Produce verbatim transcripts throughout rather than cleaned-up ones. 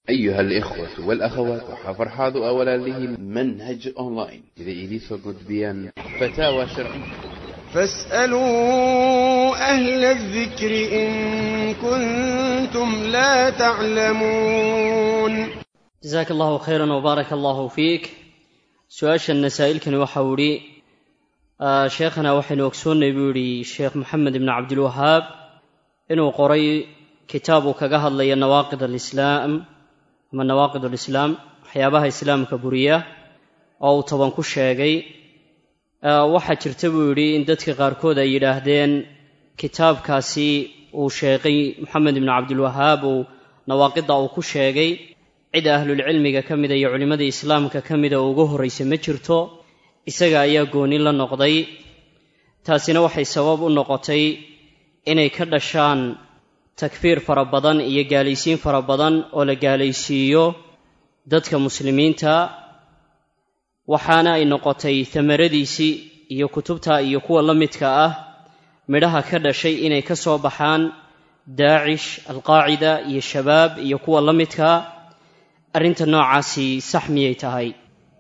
أيها الإخوة والأخوات وحفرحاض أولا له منهج أونلاين إذا إليس قدبيا فتاوى شرعية فاسألوا أهل الذكر إن كنتم لا تعلمون. جزاك الله خيرا وبارك الله فيك. سؤال النسائل كان وحوري آه شيخنا وحين وكسون يقولي الشيخ محمد بن عبد الوهاب إنه قري كتابه كجهل لي نواقض الإسلام من نواقض الإسلام حيابها إسلام كبرية أو طبعا كل شيء waxaa jirta buu yidhi in dadka qaarkood ay yidhaahdeen kitaabkaasi uu sheegay maxamed ibnu cabdilwahaab uu nawaaqida uu ku sheegay cid ahlulcilmiga ka mida iyo culimmada islaamka ka mida ugu horraysa ma jirto isaga ayaa gooni la noqday. taasina waxay sabab u noqotay inay ka dhashaan takfiir fara badan iyo gaalaysiin fara badan oo la gaalaysiiyo dadka muslimiinta, waxaana ay noqotay tamaradiisii iyo kutubta iyo kuwa la midka ah midhaha ka dhashay inay ka soo baxaan daacish, alqaacida iyo shabaab iyo kuwa la midka. arrinta noocaasi sax miyay tahay?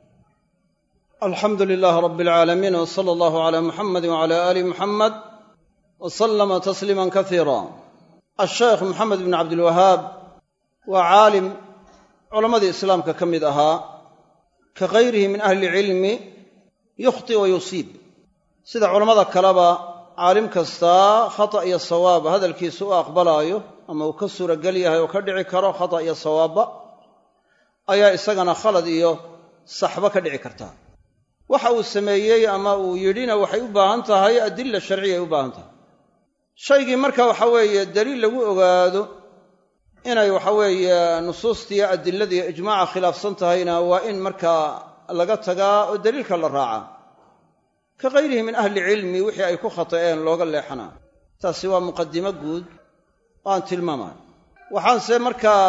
alxamdu lilaahi rabbi alcaalamiin wsala allahu calaa muxamedi wacalaa aali muxamed wasalama tasliiman kasiira. asheekh maxamed bn cabdilwahaab waa caalim culammadii islaamka ka mid ahaa, ka kayrihi min ahli ilcilmi yukhti wa yusiib. sida culammada kaleba caalim kastaa khata iyo sawaab hadalkiisa u aqbalaayo ama uu ka suuragel yahay oo ka dhici karo khata iyo sawaabba, ayaa isagana khalad iyo saxba ka dhici kartaa. waxa uu sameeyey ama uu yidhina waxay u baahan tahay adilla sharciya ay u baahan tahay. shaygii marka waxa weeye daliil lagu ogaado inay waxa weeye nusuustiiyo adiladiiyo ijmaaca khilaafsan tahayna waa in markaa laga tagaa oo daliilka la raacaa. ka kayrihi min ahli cilmi wixii ay ku khata'een looga leexanaa. taasi waa muqadimo guud oo aan tilmaamayo. waxaanse markaa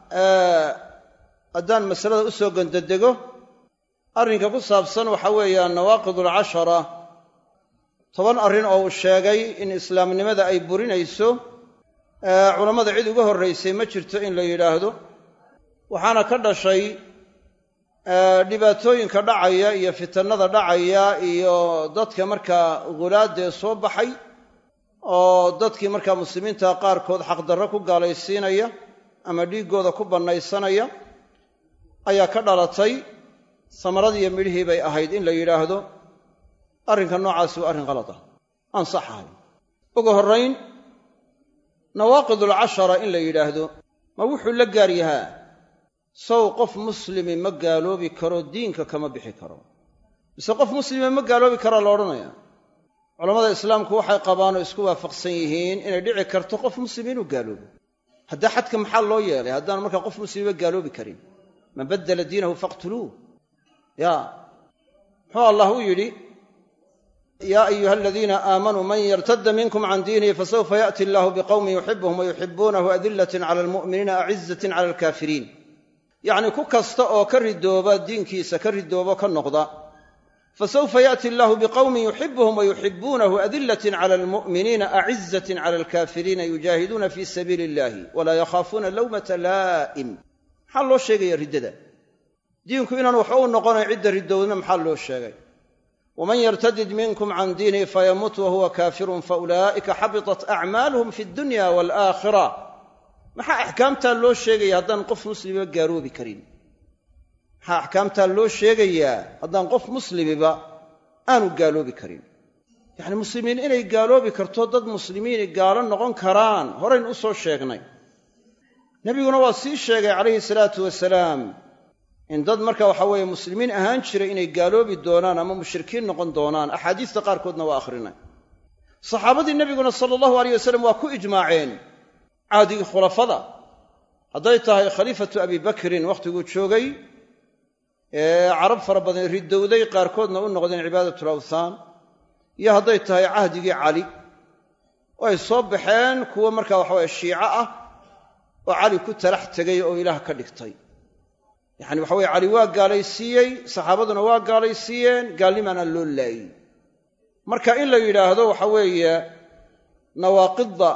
haddaan masalada u soo gondadego arrinka ku saabsan waxa weeya nawaaqid alcashara, toban arrin oo uu sheegay in islaamnimada ay burinayso culammada cid uga horraysay ma jirto in la yidhaahdo. waxaana ka dhashay dhibaatooyinka dhacaya iyo fitannada dhacaya iyo dadka markaa ghulaadee soo baxay oo dadkii markaa muslimiinta qaarkood xaqdarro ku gaalaysiinaya ama dhiiggooda ku bannaysanaya ayaa ka dhalatay. samaradii iyo midhihii bay ahayd in la yidhaahdo arrinka noocaasi waa arrin qalad ah, aan sax ahay. ugu horrayn nawaaqidulcashara in la yidhaahdo ma wuxuu la gaar yahaa sow qof muslimi ma gaaloobi karo, diinka kama bixi karo, mise qof muslima ma gaaloobi karaa la odhanaya? culammada islaamku waxay qabaan oo isku waafaqsan yihiin inay dhici karto qof muslim inuu gaaloobo. haddaa xadka maxaa loo yeelay haddaan markaa qof muslima gaaloobi karin? man baddala diinahu faqtuluuh. ya muxuu allah u yidhi yaa ayuha aladiina aamanuu man yartadda minkum can diinihi fasawfa yaأti allahu biqowmin yuxibuhum wayuxibuunahu adillatin cala almu'miniina acizatin cala alkaafiriin. yacnii ku kasta oo ka ridooba diinkiisa ka ridoobo ka noqda, fasawfa yaأti allahu biqowmin yuxibuhum wayuxibuunahu adillatin cala almu'miniina acizatin cala alkaafiriina yujaahiduuna fii sabiili illahi walaa yakhaafuuna lawmata laa'im. maxaa loo sheegaya riddada? diinku inaan waxba u noqonayn cidda ridowdna maxaa loo sheegay? waman yartadid minkum can diinihi fayamut wahuwa kaafirun faulaa'ika xabitat acmaaluhum fi dunya waalaakhira. maxaa axkaamtaa loo sheegaya haddaan qof muslimiba gaaloobi karin? maxaa axkaamtaa loo sheegayaa haddaan qof muslimiba aanu gaaloobi karin? yacni muslimiin inay gaaloobi karto, dad muslimiini gaalo noqon karaan horayn u soo sheegnay. nebiguna waa sii sheegay calayhi salaatu wasalaam in dad marka waxa weeye muslimiin ahaan jira inay gaaloobi doonaan ama mushrikiin noqon doonaan. axaadiista qaarkoodna waa akhrinay. saxaabadii nebiguna sala allahu alayh wasalam waa ku ijmaaceen cahdigii khulafada, hadday tahay khaliifatu abi bakrin wakhtiguu joogay ee carab fara badan ridowday qaarkoodna u noqdeen cibaadatul awthaan, iyo hadday tahay cahdigii cali oo ay soo baxeen kuwo markaa waxaweye shiico ah oo cali ku talax tegay oo ilaah ka dhigtay. yacni waxa weye cali waa gaalaysiiyey, saxaabaduna waa gaalaysiiyeen, gaalnimaana loo laayey. marka in la yidhaahdo waxa weeye nawaaqidda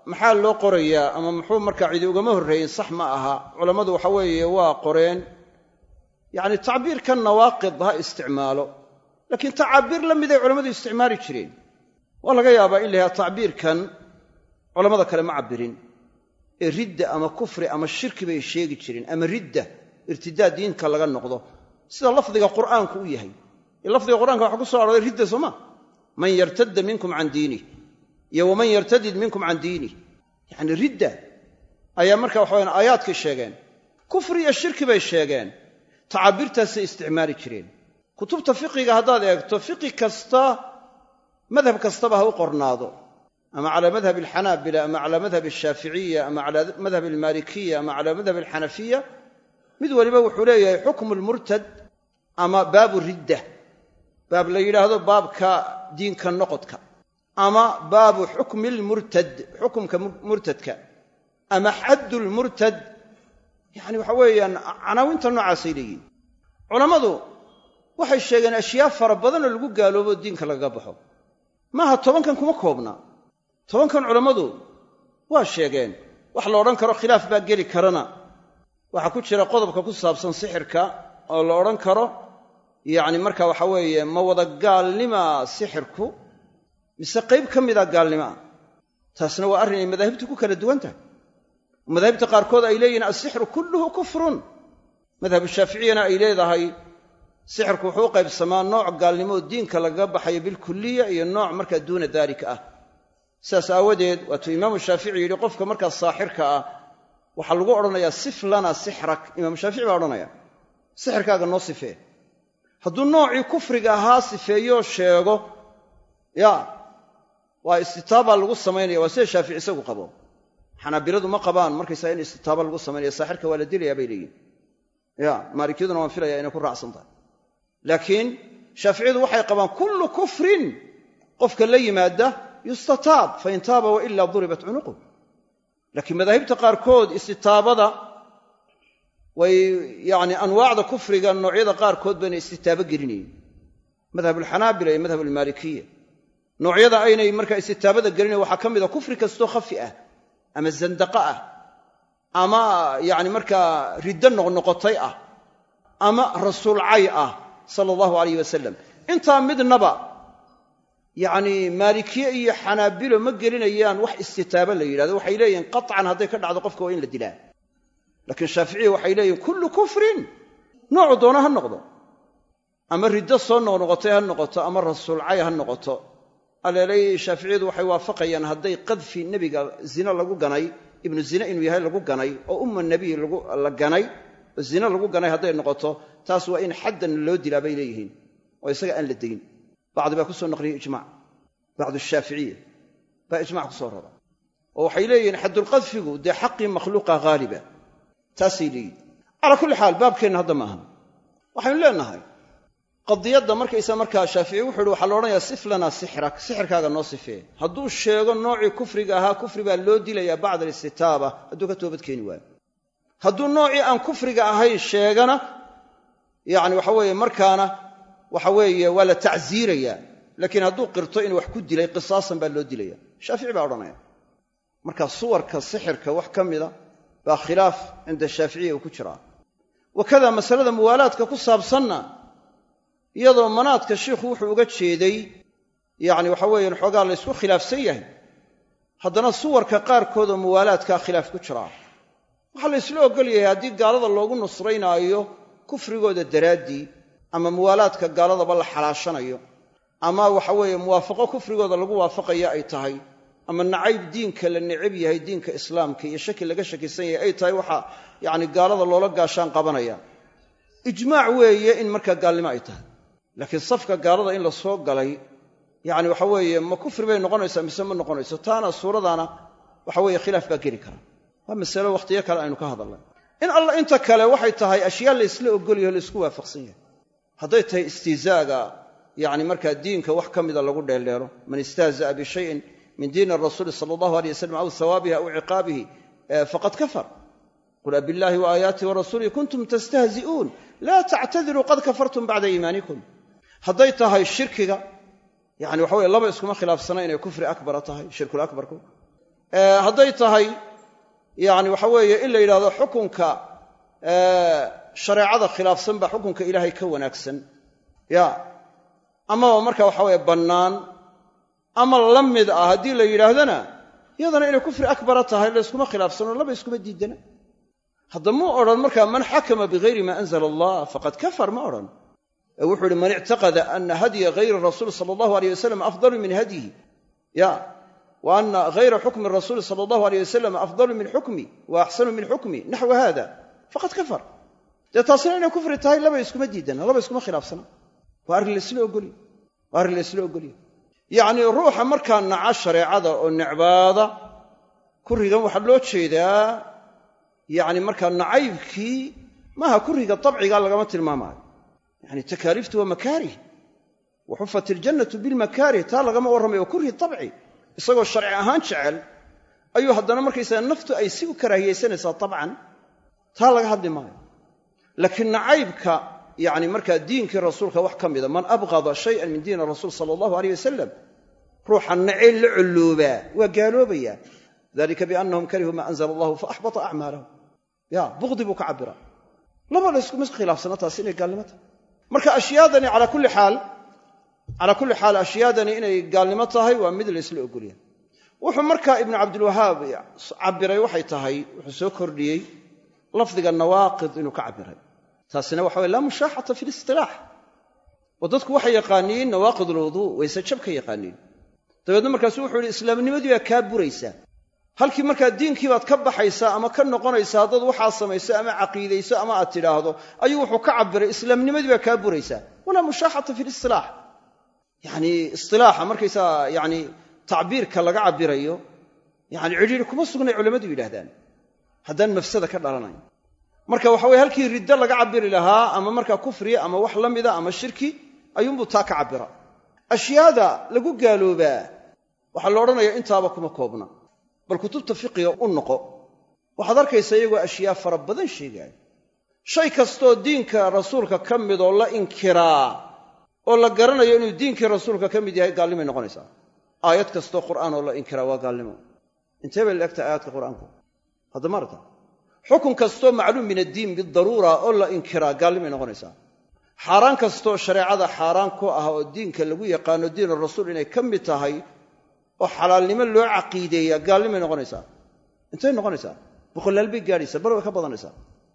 maxaa loo qorayaa ama muxuu markaa cidi ugama horreeyin sax ma aha culammadu waxa weeye waa qoreen yacni tacbiirkan nawaaqid ha isticmaalo laakiin tacaabiir la miday culammadu isticmaali jireen waa laga yaabaa in la yidhaha tacbiirkan culammada kale ma cabbirin ee ridda ama kufri ama shirki bay sheegi jireen ama ridda irtidaad diinka laga noqdo sida lafdiga qur'aanku u yahay ee lafdiga qur'aanka waxa ku soo arooray ridda sooma man yartadda minkum can diinih iyo waman yartadid minkum can diinih yacni ridda ayaa marka waxa wayaan aayaadkii sheegeen kufri iyo shirki bay sheegeen tacaabiirtaasay isticmaali jireen kutubta fiqiga haddaad eegto fiqi kasta madhab kastaba ha u qornaado ama calaa madhab alxanaabila ama calaa madhab alshaaficiya ama calaa madhab almaalikiya ama calaa madhab alxanafiya mid waliba wuxuu leeyahay xukmu lmurtad ama baabu ridda baab la yidhaahdo baabka diinka noqodka ama baabu xukmi lmurtad xukumka murtadka ama xaddu lmurtad yacni waxa weeyaan canaawinta noocaasay leeyihin culammadu waxay sheegeen ashyaa fara badan oo lagu gaaloobo diinka lagaga baxo maaha tobankan kuma koobna tobankan culammadu waa sheegeen wax la odhan karo khilaaf baa geli karana waxaa ku jira qodobka ku saabsan sixirka oo la odhan karo yacni marka waxa weeye ma wada gaalnima sixirku mise qayb ka mida gaalnimaa taasna waa arrin ay madaahibtu ku kala duwan tahay madaahibta qaarkood ay leeyihiin assixru kulluhu kufrun madhabu shaaficiyana ay leedahay sixirku wuxuu u qaybsamaa nooc gaalnimoo diinka lagaga baxayo bilkuliya iyo nooc markaa duuna daalika ah sidaas aawadeed waatuu imaamu shaafici yidhi qofka markaa saaxirka ah waxaa lagu odhanayaa sif lana sixrak imaamu shaafici baa odhanaya sixirkaaga noo sifee hadduu noocii kufriga ahaa sifeeyoo sheego ya waa istitaaba lagu samaynaya waa sida shaafici isagu qabo xanaabiladu ma qabaan markaysaa in istitaaba lagu samaynaya saaxirka waa la dilayaa bay leeyihin ya maalikiyaduna waan filaya inay ku raacsan tahay laakiin shaaficiyadu waxay qabaan kullu kufrin qofka la yimaada yustataab fain taaba wailaa duribat cunuqu laakiin madaahibta qaarkood istitaabada way yacni anwaacda kufriga noocyada qaarkood bayna istitaabo gelinayin madhabulxanaabila iyo madhabulmaalikiya noocyada aynay markaa istitaabada gelinayn waxaa ka mid a kufri kastoo khafi ah ama zandaqa ah ama yacni markaa riddo noqnoqotay ah ama rasuul cay ah sala allahu alayh wasalam intaa midnaba yacni maalikiye iyo xanaabilo ma gelinayaan wax istitaabo la yidhahdo waxay leeyihin qaطcan hadday ka dhacdo qofka waa in la dilaa laakiin shaaficiya waxay leeyihin kullu kufrin noocu doona ha noqdo ama riddo soo noqnoqotay ha noqoto ama rasuul cay ha noqoto aleelay shaaficiyadu waxay waafaqayaan hadday qadfi nebiga zina lagu ganay ibnu zina inuu yahay lagu ganay oo umma nebiy la ganay oo zina lagu ganay hadday noqoto taas waa in xaddan loo dilaa bay leeyihiin oo isaga aan la dayn bacdi baa ku soo naqliyey ijmac bacdu shaaficiya baa ijmac ku soo rara oo waxay leeyihiin xaddulqadfigu dee xaqii makhluuqa haaliba taasay leeyihin calaa kulli xaal baabkeenna hadda ma aha waxaynu leenahay qadiyadda markaysa markaa shaafici wuxu uhi waxaa la odhanayaa sif lanaa sixrak sixirkaaga noo sifee hadduu sheego noocii kufriga ahaa kufri baa loo dilayaa bacda alistitaaba hadduu ka toobad keeni waayo hadduu noocii aan kufriga ahayn sheegana yacni waxa weeye markaana waxa weeye waa la tacsiirayaa laakiin hadduu qirto inuu wax ku dilay qisaasan baa loo dilaya shaafici baa odhanaya marka suwarka sixirka wax ka mida baa khilaaf cinda shaaficiya uu ku jiraa wakada masalada muwaalaadka ku saabsanna iyadoo manaadka shiikhu wuxuu uga jeeday yacni waxa weeyaan xoogaa la ysku khilaafsan yahay haddana suwarka qaarkood oo muwaalaadkaa khilaaf ku jiraa waxaa la ysla ogol yahay haddii gaalada loogu nusraynaayo kufrigooda daraaddii ama muwaalaadka gaaladaba la xalaashanayo ama waxa weeye muwaafaqo kufrigooda lagu waafaqaya ay tahay ama nacayb diinka la necab yahay diinka islaamka iyo shaki laga shakisan yahay ay tahay waxa yacni gaalada loola gaashaan qabanaya ijmaac weeye in markaa gaalnimo ay tahay laakiin safka gaalada in la soo galay yacni waxa weeye ma kufri bay noqonaysaa mise ma noqonayso taana suuradaana waxa weeye khilaaf baa geli kara waa masalo wakhtiyo kale aynu ka hadalnay in alla inta kale waxay tahay ashyaa la isla ogolyaho la isku waafaqsan yahay hadday tahay istihzaaga yacni markaa diinka wax ka mida lagu dheeldheelo man istahza'a bishayin min diini arasuuli sala allahu alayh wasalam aw hawaabihi aw ciqaabihi faqad kafar qul abillahi wa aayaatihi wa rasuulihi kuntum tastahzi'uun laa tactadiruu qad kafartum bacda iimaanikum hadday tahay shirkiga yacni waxa weye laba iskuma khilaafsana inay kufri akbara tahay shirkul akbarku hadday tahay yacni waxa weeye in la yidhahdo xukunka shareecada khilaafsan baa xukunka ilaahay ka wanaagsan ya amaba marka waxa weeye bannaan ama la mid ah haddii la yidhaahdana iyadana inay kufri akbara tahay layskuma khilaafsano laba iskuma diidana hadda muu odhan markaa man xakama bigayri maa anzala allah faqad kafar ma odhan ee wuxuu yihi man ictaqada ana hadya gayri rasuuli sala allahu alayh wasalam afdalu min hadyihi ya wa ana gayra xukmi rasuuli sala allahu alayh wasalam afdalu min xukmi wa axsanu min xukmi naxwa hada faqad kafar dee taasina inay kufri tahay laba iskuma diidana laba iskuma khilaafsana waa arrin laysla ogolya waa arrin laysla ogolya yacnii ruuxa markaa naca shareecada oo necbaada kurigan waxaa loo jeedaa yacni markaa nacaybkii maaha kuriga dabcigaa lagama tilmaamaayo yani takaaliiftu waa makaarih wa xufat iljannatu bilmakaarih taa lagama warramayo waa kurhi dabci isagoo sharci ahaan jecel ayuu haddana markaysaga naftu ay si u karaahiyaysanaysaa dabcan taa laga hadli maayo laakiin nacaybka yacni markaa diinkii rasuulka wax ka mida man abqada shayan min diini rasuul sala allahu alayh wasalam ruuxa nacayl la colloobaa waa gaaloobayaa dalika biannahum karihuu maa anzala allahu faaxbata acmaalahum ya buqdi buu ka cabira laba la iskuma khilaafsana taasi inay gaalnimo tahay marka ashyaadani calaa kulli xaal calaa kulli xaal ashyaadani inay gaalnimo tahay waa mid la isla ogolyahay wuxuu markaa ibnu cabdilwahaab cabiray waxay tahay wuxuu soo kordhiyey lafdiga nawaaqid inuu ka cabiray taasina waxa weye laa mushaaxata fi listilaax oo dadku waxay yaqaaniin nawaaqid alwuduu wayse jab ka yaqaaniin dabeedna markaasu wuxuu yihi islaamnimadii baa kaa buraysaa halkii markaa diinkii baad ka baxaysaa ama ka noqonaysaa haddaad waxaa samayso ama caqiidayso ama aad tidhaahdo ayuu wuxuu ka cabiray islaamnimadii baa kaa buraysaa walaa mushaaxata fi listilaax yacni istilaaxa markaysaa yacni tacbiirka laga cabirayo yacni cidhiiri kuma sugnay culammadu yidhahdaan haddaan mafsada ka dhalanayn marka waxa weye halkii riddo laga cabiri lahaa ama markaa kufriya ama wax la mida ama shirki ayuunbuu taa ka cabira ashyaada lagu gaaloobaa waxaa la odhanayaa intaaba kuma koobna bal kutubta fiqiga u noqo waxaad arkaysaa iyagoo ashyaa fara badan sheegaayo shay kastoo diinka rasuulka ka midoo la inkiraa oo la garanayo inuu diinkii rasuulka ka mid yahay gaalnimay noqonaysaa aayad kastoo qur'aan oo la inkiraa waa gaalnimo intee bay la egtahay aayaadka qur'aanku hadda maarta xukun kastoo macluum min addiin bidaruura oo la inkiraa gaalnimay noqonaysaa xaaraan kastoo shareecada xaaraan ku ah oo diinka lagu yaqaano diin rasuul inay ka mid tahay oo xalaalnimo loo caqiideeyaa gaalnimay noqonaysaa intay noqonaysaa boqolaal bay gaadhaysaa bar way ka badanaysaa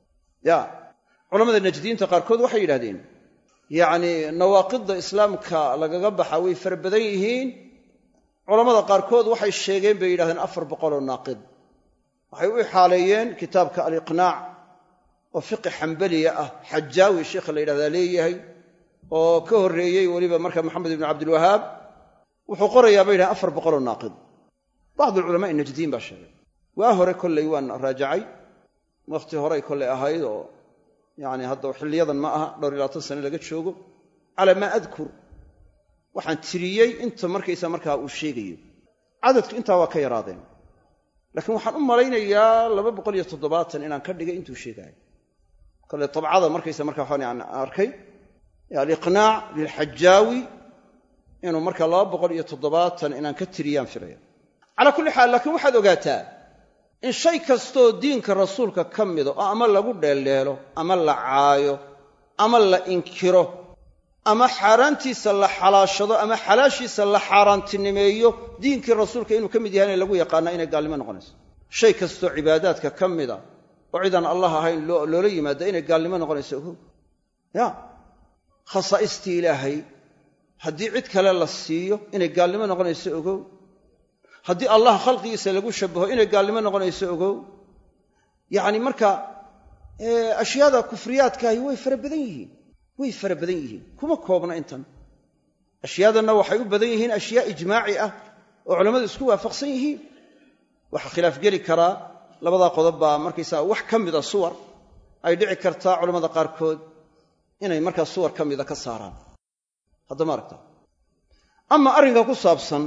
ya culamada najdiyiinta qaarkood waxay yidhahdeen yacnii nawaaqidda islaamka lagaga baxa way fara badan yihiin culammada qaarkood waxay sheegeen bay yidhahdeen afar boqoloo naaqid waxay u ixaaleeyeen kitaabka aliqnaac oo fiqi xambaliya ah xajaawi sheikha la yidhahdaa leeyahay oo ka horreeyey weliba marka maxamed ibnu cabdilwahaab wuxuu qorayaa bay yidhahdeen afar boqoloo naaqid bacdu culamaai najdiin baa sheegay waa hore kollay waan raajacay wakhti horey kollay ahayd oo yacni hadda xilliyadan ma aha dhowr iyo labaatan sane laga joogo calaa maa adkur waxaan tiriyey inta markaysa markaa uu sheegayo cadadku intaa waa ka yaraadeen laakiin waxaan u malaynayaa laba boqol iyo toddobaatan inaan ka dhigay intuu sheegaayo kollay tabcada markaysa markaa waxaan aan arkay aliqnaac lilxajaawi inuu markaa laba boqol iyo toddobaatan inaan ka tiriyaan filaya calaa kulli xaal laakiin waxaad ogaataa in shay kastoo diinka rasuulka ka mido oo ama lagu dheeldheelo ama la caayo ama la inkiro ama xaaraantiisa la xalaashado ama xalaashiisa la xaaraantinimeeyo diinkii rasuulka inuu ka mid yahayna lagu yaqaana inay gaalnimo noqonayso shay kastoo cibaadaadka ka mida oo cidaan allah ahayn loola yimaada inay gaalnimo noqonayso ogow ya khasaa'istii ilaahay haddii cid kale la siiyo inay gaalnimo noqonayso ogow haddii allah khalqigiisa lagu shabaho inay gaalnimo noqonayso ogow yacni marka ashyaada kufriyaadkaahi way fara badan yihiin way fara badan yihiin kuma koobna intan ashyaadanna waxay u badan yihiin ashyaa ijmaaci ah oo culammadu isku waafaqsan yihiin waxaa khilaaf geli karaa labadaa qodob baa markaysaa wax ka mida suwar ay dhici kartaa culammada qaarkood inay markaa suwar ka mida ka saaraan hadda ma aragta ama arrinka ku saabsan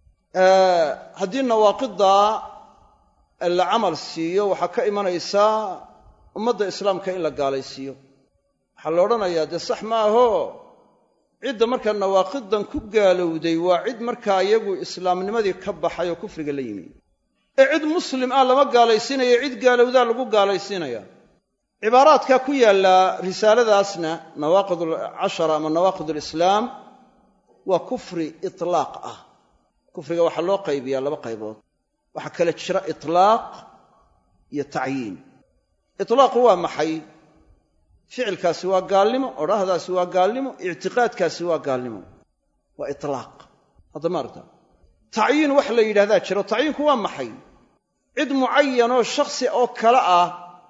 haddii nawaaqiddaa la camal siiyo waxaa ka imanaysaa ummadda islaamka in la gaalaysiiyo waxaa la odhanayaa dee sax ma aho cidda markaa nawaaqidan ku gaalowday waa cid markaa iyagu islaamnimadii ka baxay oo kufriga la yimi ee cid muslim ah lama gaalaysiinayo cid gaalowdaa lagu gaalaysiinaya cibaaraadka ku yaalla risaaladaasna nawaaqid alcashara ama nawaaqid alislaam waa kufri itlaaq ah kufriga waxaa loo qaybiyaa laba qaybood waxaa kale jira itlaaq iyo tacyiin itlaaqu waa maxay ficilkaasi waa gaalnimo odhahdaasi waa gaalnimo ictiqaadkaasi waa gaalnimo waa itlaaq hadda ma aragta tacyiin wax la yidhahdaa jiro tacyiinku waa maxay cid mucayanoo shakhsi oo kale ah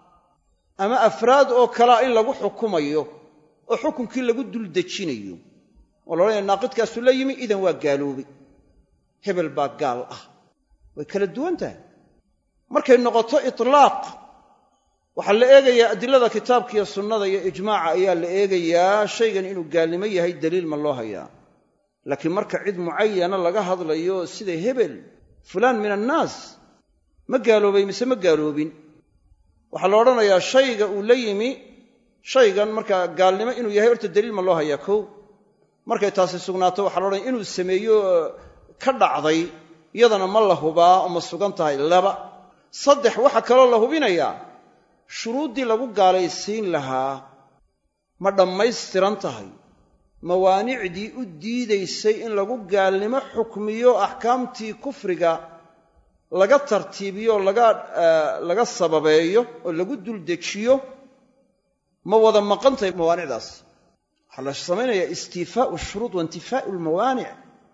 ama afraad oo kalea in lagu xukumayo oo xukunkii lagu dul dejinayo oo la odhanaya naaqidkaasu la yimi idan waa gaaloobay hebel baa gaal ah way kala duwan tahay markay noqoto itlaaq waxaa la eegayaa adilada kitaabka iyo sunnada iyo ijmaaca ayaa la eegayaa shaygan inuu gaalnimo yahay daliil ma loo hayaa laakiin marka cid mucayana laga hadlayo sida hebel fulaan min annaas ma gaaloobay mise ma gaaloobin waxaa la odhanayaa shayga uu la yimi shaygan markaa gaalnimo inuu yahay horta daliil ma loo hayaa kow markay taasi sugnaato waxaa la odhanaya inuu sameeyo ka dhacday iyadana ma la hubaa oo ma sugan tahay laba saddex waxaa kaloo la hubinayaa shuruuddii lagu gaalaysiin lahaa ma dhammaystiran tahay mawaanicdii u diidaysay in lagu gaalnimo xukmiyo axkaamtii kufriga laga tartiibiyo laga laga sababeeyo oo lagu duldejiyo ma wada maqan tahay mawaanicdaas waxaa la samaynayaa istiifaa'u shuruud wa intifaa'u lmawaanic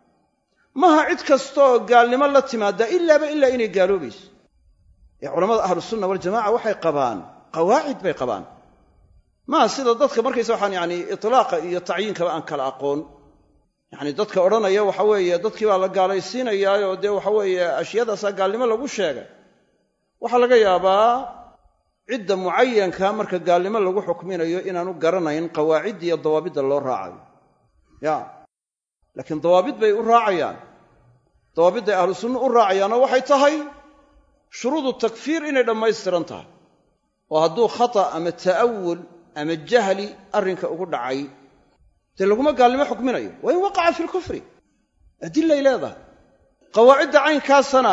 maaha cid kasta oo gaalnimo la timaada ilaaba ilaa inay gaaloobayso ee culamada ahlusunna waljamaca waxay qabaan qawaacid bay qabaan maaha sida dadka markaysa waxaan yani itlaaqa iyo tacyiinkaba aan kala aqoon yacni dadka odhanaya waxa weeye dadkii baa la gaalaysiinayaayoo dee waxa weeye ashyaadaasaa gaalnimo lagu sheegay waxaa laga yaabaa cidda mucayanka marka gaalnimo lagu xukminayo inaanu garanayn qawaacidda iyo dawaabidda loo raacayo ya laakiin dawaabid bay u raacayaan dawaabidday ahlu sunna u raacayaanoo waxay tahay shuruudu takfiir inay dhammaystiran tahay oo hadduu khata ama ta'awul ama jahli arrinka ugu dhacay dee laguma gaalnimo xukminayo waa in waqaca fi lkufri adilay leedahay qawaacidda caynkaasana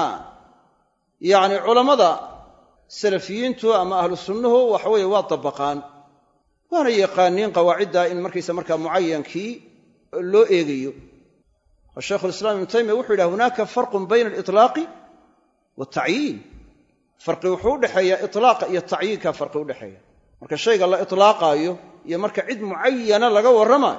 yacni culammada salafiyiintu ama ahlu sunnuhu waxa weeye waa dabaqaan waana yaqaaniin qawaaciddaa in markaysa markaa mucayankii loo eegayo oo shaykhulislaam ibnu taymiya wuxuu yidhaha hunaaka farqun bayna alitlaaqi waaltacyiin farqi wuxuu u dhexeeyaa itlaaqa iyo tacyiinka farqi u dhexeeya marka shayga la itlaaqaayo iyo marka cid mucayana laga warramaayo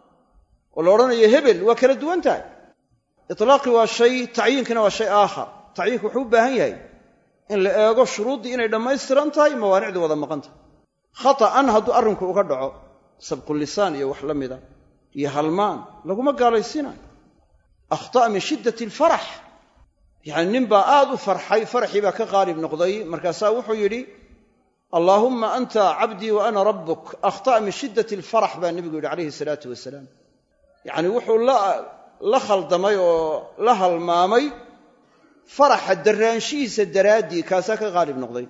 oo la odhanayo hebel waa kala duwan tahay itlaaqi waa shay tacyiinkina waa shay aakhar tacyiinku wuxuu u baahan yahay in la eego shuruuddii inay dhammaystiran tahay mawaanicdii wada maqan tahay khata'an hadduu arrinku uga dhaco sabqulisaan iyo wax la mida iyo halmaan laguma gaalaysiinayo akhta'a min shiddati alfarax yacni nin baa aad u farxay faraxii baa ka qaalib noqday markaasaa wuxuu yidhi allaahumma anta cabdii wa ana rabbuk akhta'a min shiddati alfarax baa nebigu yidhi calayhi salaatu wasalaam yacni wuxuu la khaldamay oo la halmaamay faraxa darraanshihiisa daraaddii kaasaa ka qaalib noqday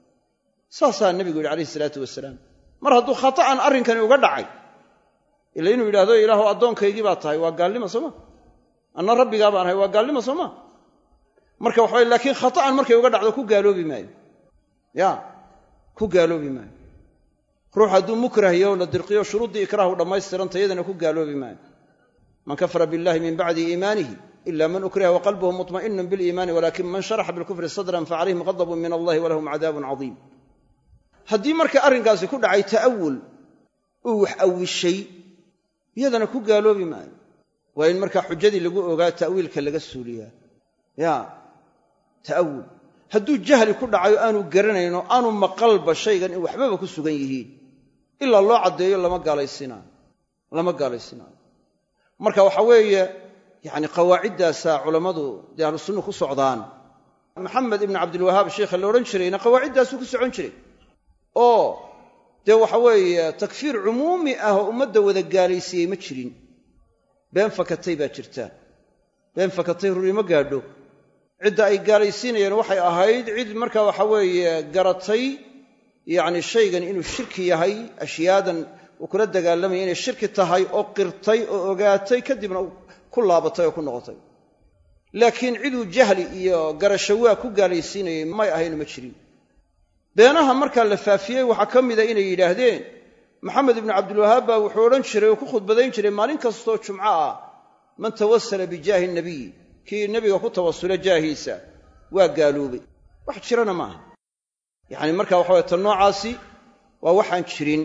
saasaa nebigu yidhi calayhi salaatu wasalaam mar hadduu khata'an arrinkani uga dhacay ila inuu yidhahdo ilaahu addoonkaygii baa tahay waa gaalnimo sooma anna rabbigaa baan ahay waa gaalnimo sooma marka waxa way laakiin khata'an markay uga dhacdo ku gaaloobi maayo ya ku gaaloobi maayo ruux hadduu mukrahiyo la dirqiyo shuruuddii ikraahu dhammaystiranta iyadana ku gaaloobi maayo man kafara billahi min bacdi iimaanihi ila man ukriha wa qalbuhu mutma'inun biliimaani walakin man sharaxa bilkufri sadran facalayhim ghadabun min allahi walahum cadaabun cadiim haddii marka arrinkaasi ku dhacay ta'awul uu wax awishay iyadana ku gaaloobi maayo waa in markaa xujadii lagu ogaa ta'wiilka laga suuliyaa ya ta'awul hadduu jahli ku dhacayo aanu garanayno aanu maqalba shaygan in waxbaba ku sugan yihiin ilaa loo caddeeyo lama gaalaysinaayo lama gaalaysinaayo marka waxa weeye yacni qawaaciddaasaa culammadu dee ahlu sunna ku socdaan maxamed ibnu cabdilwahaab sheikha la odhan jirayna qawaaciddaasuu ku socon jiray oo dee waxa weeye takfiir cumuumi ah oo ummadda wada gaalaysiiyey ma jirin been fakatay baa jirta been fakatay ruri ma gaadho cidda ay gaalaysiinayeen waxay ahayd cid markaa waxa weeye garatay yacni shaygan inuu shirki yahay ashyaadan uu kula dagaalamaya inay shirki tahay oo qirtay oo ogaatay kadibna ku laabatay oo ku noqotay laakiin ciduu jahli iyo garasho waa ku gaalaysiinayay may ahayn ma jirin beenaha markaa la faafiyey waxaa ka mida inay yidhaahdeen maxamed ibnu cabdilwahaab baa wuxuu odhan jiray oo ku khudbadayn jiray maalin kastoo jumco ah man tawasala bijaahi nabiy kii nebiga ku tawasula jaahiisa waa gaaloobay wax jirana maaha yacni marka waxa weye tan noocaasi waa waxaan jirin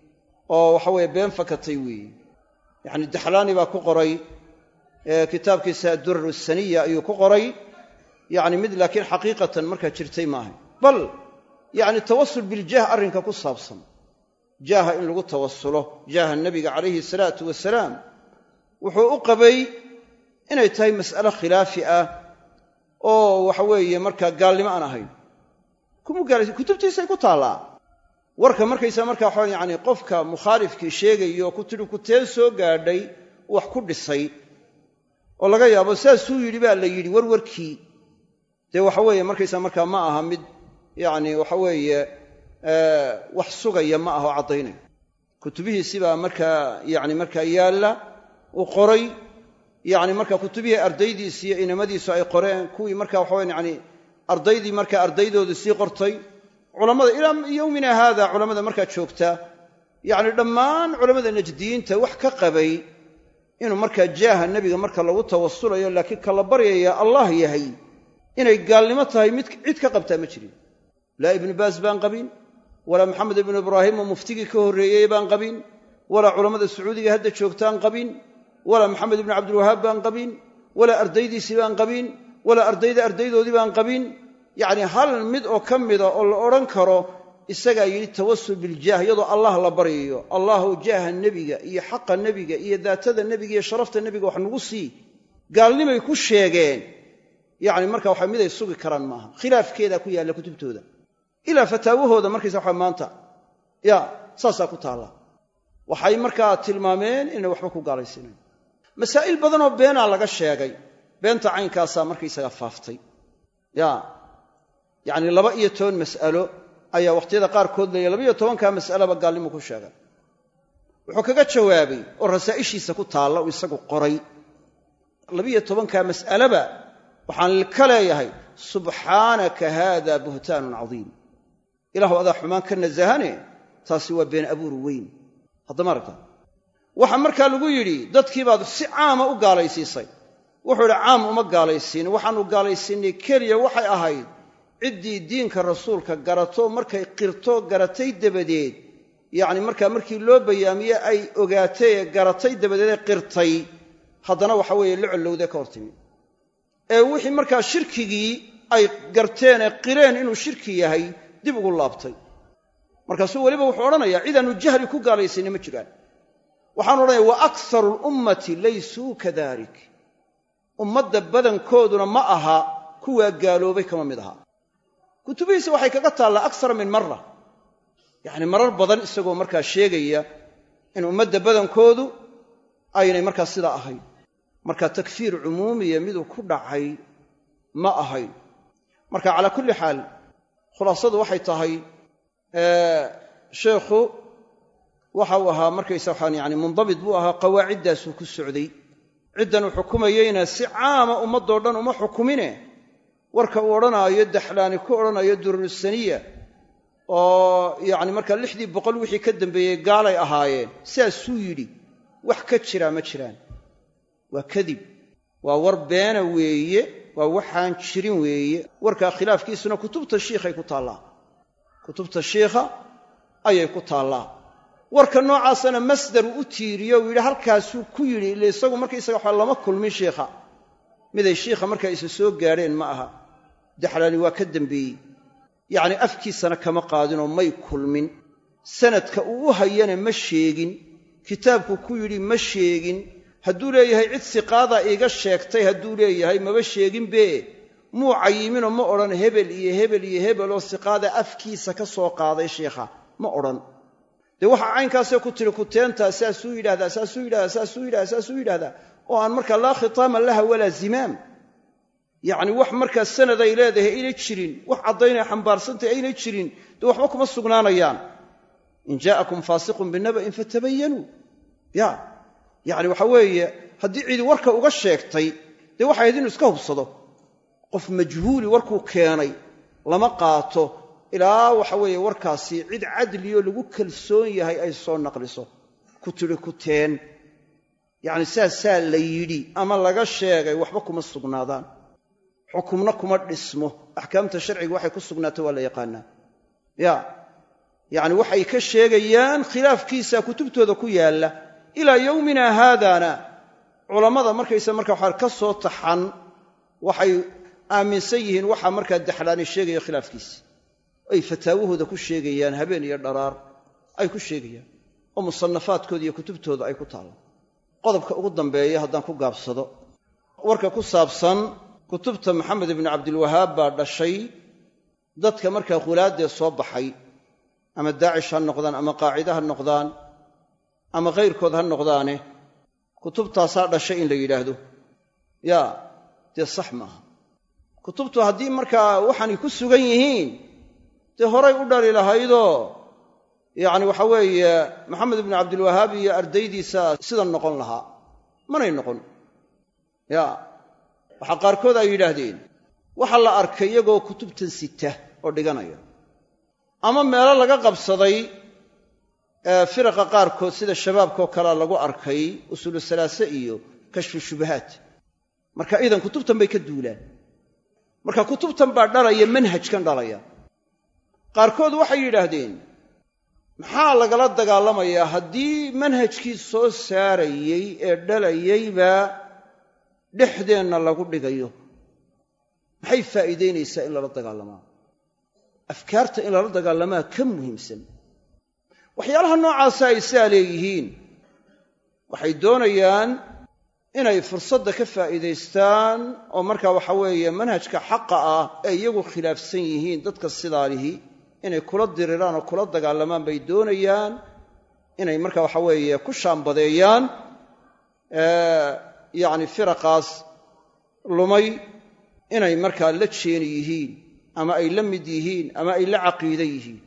oo waxa weeye been fakatay weeye yacni daxlaani baa ku qoray kitaabkiisa addurar asaniya ayuu ku qoray yacni mid laakiin xaqiiqatan markaa jirtay maaha bal yacni tawasul biljaah arrinka ku saabsan jaaha in lagu tawasulo jaaha nebiga calayhi salaatu wasalaam wuxuu u qabay inay tahay mas'ale khilaafi ah oo waxa weeye markaa gaalnimo aan ahayn kuma gaalaysa kutubtiisay ku taallaa warka markaysaa markaa waxaa yacni qofka mukhaalifkii sheegayo ku tidhi kuteen soo gaadhay wax ku dhisay oo laga yaabo saasuu yidhi baa la yidhi warwarkii dee waxa weeye markaysaa markaa ma aha mid yacni waxa weeye wax sugaya ma aha oo caddaynaya kutubihiisii baa markaa yacni markaa yaalla uu qoray yacni markaa kutubihii ardaydiisi iyo inamadiisu ay qoreen kuwii markaa waxa weye yacni ardaydii markaa ardaydoodu sii qortay culammada ilaa yowmina haada culammada markaa joogta yacni dhammaan culammada najdiyiinta wax ka qabay inuu markaa jaaha nebiga marka lagu tawasulayo laakiin kala baryaya allah yahay inay gaalnimo tahay mid cid ka qabtaa ma jirin laa ibnu baas baan qabin walaa maxamed ibnu ibraahim oo muftigii ka horreeyey baan qabin walaa culammada sacuudiga hadda joogtaan qabin walaa maxamed ibnu cabdilwahaab baan qabin walaa ardaydiisii baan qabin walaa ardayda ardaydoodii baan qabin yacni hal mid oo ka mida oo la odhan karo isagaa yidhi tawasul biljaah iyadoo allah la baryayo allahu jaaha nebiga iyo xaqa nebiga iyo daatada nebiga iyo sharafta nebiga wax nagu sii gaalnimay ku sheegeen yacni marka waxa miday sugi karaan maaha khilaafkeedaa ku yaalla kutubtooda ilaa fataawahooda markaysa waxa maanta ya saasaa ku taalla waxay markaa tilmaameen inay waxba ku gaalaysiinayn masaa'il badanoo beenaa laga sheegay beenta caynkaasaa markaysaga faaftay ya yacni laba iyo toban mas'alo ayaa wakhtiyada qaarkood leeya laba iyo tobankaa mas'alaba gaalnimo ku sheegay wuxuu kaga jawaabay oo rasaa'ishiisa ku taalla uu isagu qoray labiyo tobankaa mas'alaba waxaan ka leeyahay subxaanaka haada buhtaanun cadiim ilaahu adaa xumaan ka nasahane taasi waa been abuur weyn haddama aragta waxaa markaa lagu yidhi dadkii baad si caama u gaalaysiisay wuxuu idhi caam uma gaalaysiin waxaanu gaalaysiinay keliya waxay ahayd ciddii diinka rasuulka garato markay qirto garatay dabadeed yacni markaa markii loo bayaamiye ay ogaatay ee garatay dabadeed ee qirtay haddana waxa weeye la collowdee ka hortimi ee wixii markaa shirkigii ay garteen ee qireen inuu shirki yahay dib ugu laabtay markaasuu weliba wuxuu odhanayaa cidaannu jahli ku gaalaysiinay ma jiraan waxaanu odhanaya wa akharu lummati laysuu kadalik ummadda badankooduna ma aha kuwaa gaaloobay kama mid aha kutubihiisa waxay kaga taallaa aksara min mara yacni marar badan isagoo markaa sheegaya in ummadda badankoodu aynay markaa sidaa ahayn marka takfiir cumuumiya miduu ku dhacay ma ahayn marka calaa kulli xaal khulaasadu waxay tahay sheekhu waxa uu ahaa markaysa waxaan yani mundabit buu ahaa qawaaciddaasuu ku socday ciddan uu xukumayeyna si caama ummaddoo dhan uma xukumine warka uu odhanaayo daxlaani ku odhanayo dururusaniya oo yacni markaa lixdii boqol wixii ka dambeeyey gaalay ahaayeen sidaasuu yidhi wax ka jiraa ma jiraan waa kadib waa war beena weeye waa waxaan jirin weeye warkaa khilaafkiisuna kutubta shiikhay ku taallaa kutubta shiikha ayay ku taallaa warka noocaasana masdar u tiiriyo uu yidhi halkaasuu ku yidhi ille isagu markaysaga waxa lama kulmin shiikha miday shiikha markaa isa soo gaadheen ma aha daxlaani waa ka dambeeyey yacni afkiisana kama qaadinoo may kulmin sanadka uu u hayana ma sheegin kitaabku ku yidhi ma sheegin hadduu leeyahay cid siqaadaa iiga sheegtay hadduu leeyahay maba sheeginbe muu cayiminoo ma odhan hebel iyo hebel iyo hebel oo siqaada afkiisa ka soo qaaday shiikha ma odhan dee waxaa caynkaasee ku tiri kuteentaa saasuu yidhahdaa saasuu yidhahdaa saasuu yidhahdaa saasuu yidhahdaa oo aan markaa laa khitaama laha walaa zimaam yacni wax markaa sanad ay leedahay aynay jirin wax caddaynay xambaarsantay aynay jirin dee waxba kuma sugnaanayaan in jaa'akum faasiqun binaba'in fatabayanuu ya yacni waxa weeye haddii cidi warka uga sheegtay dee waxay ahayd inuu iska hubsado qof majhuuli warkuu keenay lama qaato ilaa waxa weeye warkaasi cid cadliyo lagu kalsoon yahay ay soo naqliso ku tiri kuteen yacni saasaa la yidhi ama laga sheegay waxba kuma sugnaadaan xukumna kuma dhismo axkaamta sharciga waxay ku sugnaato waa la yaqaanaa ya yacni waxay ka sheegayaan khilaafkiisa kutubtooda ku yaalla ilaa yowmina haadana culammada markaysa marka waxaa ka soo taxan waxay aaminsan yihiin waxaa markaa daxlaani sheegaya khilaafkiisa ay fataawahooda ku sheegayaan habeen iyo dharaar ay ku sheegayaan oo musannafaadkooda iyo kutubtooda ay ku taallaan qodobka ugu dambeeya haddaan ku gaabsado warka ku saabsan kutubta maxamed ibnu cabdilwahaab baa dhashay dadka markaa khulaaddee soo baxay ama daacish ha noqdaan ama qaacide ha noqdaan ama kayrkood ha noqdaane kutubtaasaa dhashay in la yidhaahdo yaa dee sax maaha kutubtu haddii markaa waxaanay ku sugan yihiin dee horay u dhali lahaydoo yacni waxa weeye maxamed ibnu cabdilwahaab iyo ardaydiisa sidan noqon lahaa manay noqon ya waxaa qaarkood ay yidhaahdeen waxa la arkay iyagoo kutubtan sita oo dhiganaya ama meelo laga qabsaday firaqa qaarkood sida shabaabkaoo kalea lagu arkay usuulu salaase iyo kashfu shubahaat marka idan kutubtan bay ka duulaan marka kutubtan baa dhalaya manhajkan dhalaya qaarkood waxay yidhaahdeen maxaa lagala dagaalamayaa haddii manhajkii soo saarayey ee dhalayeyba dhexdeenna lagu dhigayo maxay faa'iidaynaysaa in lala dagaalamaa afkaarta in lala dagaalamaa ka muhiimsan waxyaalaha noocaasa ay saa leeyihiin waxay doonayaan inay fursadda ka faa'iidaystaan oo markaa waxa weeye manhajka xaqa ah ee iyagu khilaafsan yihiin dadka sidaa lihi inay kula diriraan oo kula dagaalamaan bay doonayaan inay markaa waxa weeye ku shaambadeeyaan yacni firaqaas lumay inay markaa la jeeni yihiin ama ay la mid yihiin ama ay la caqiide yihiin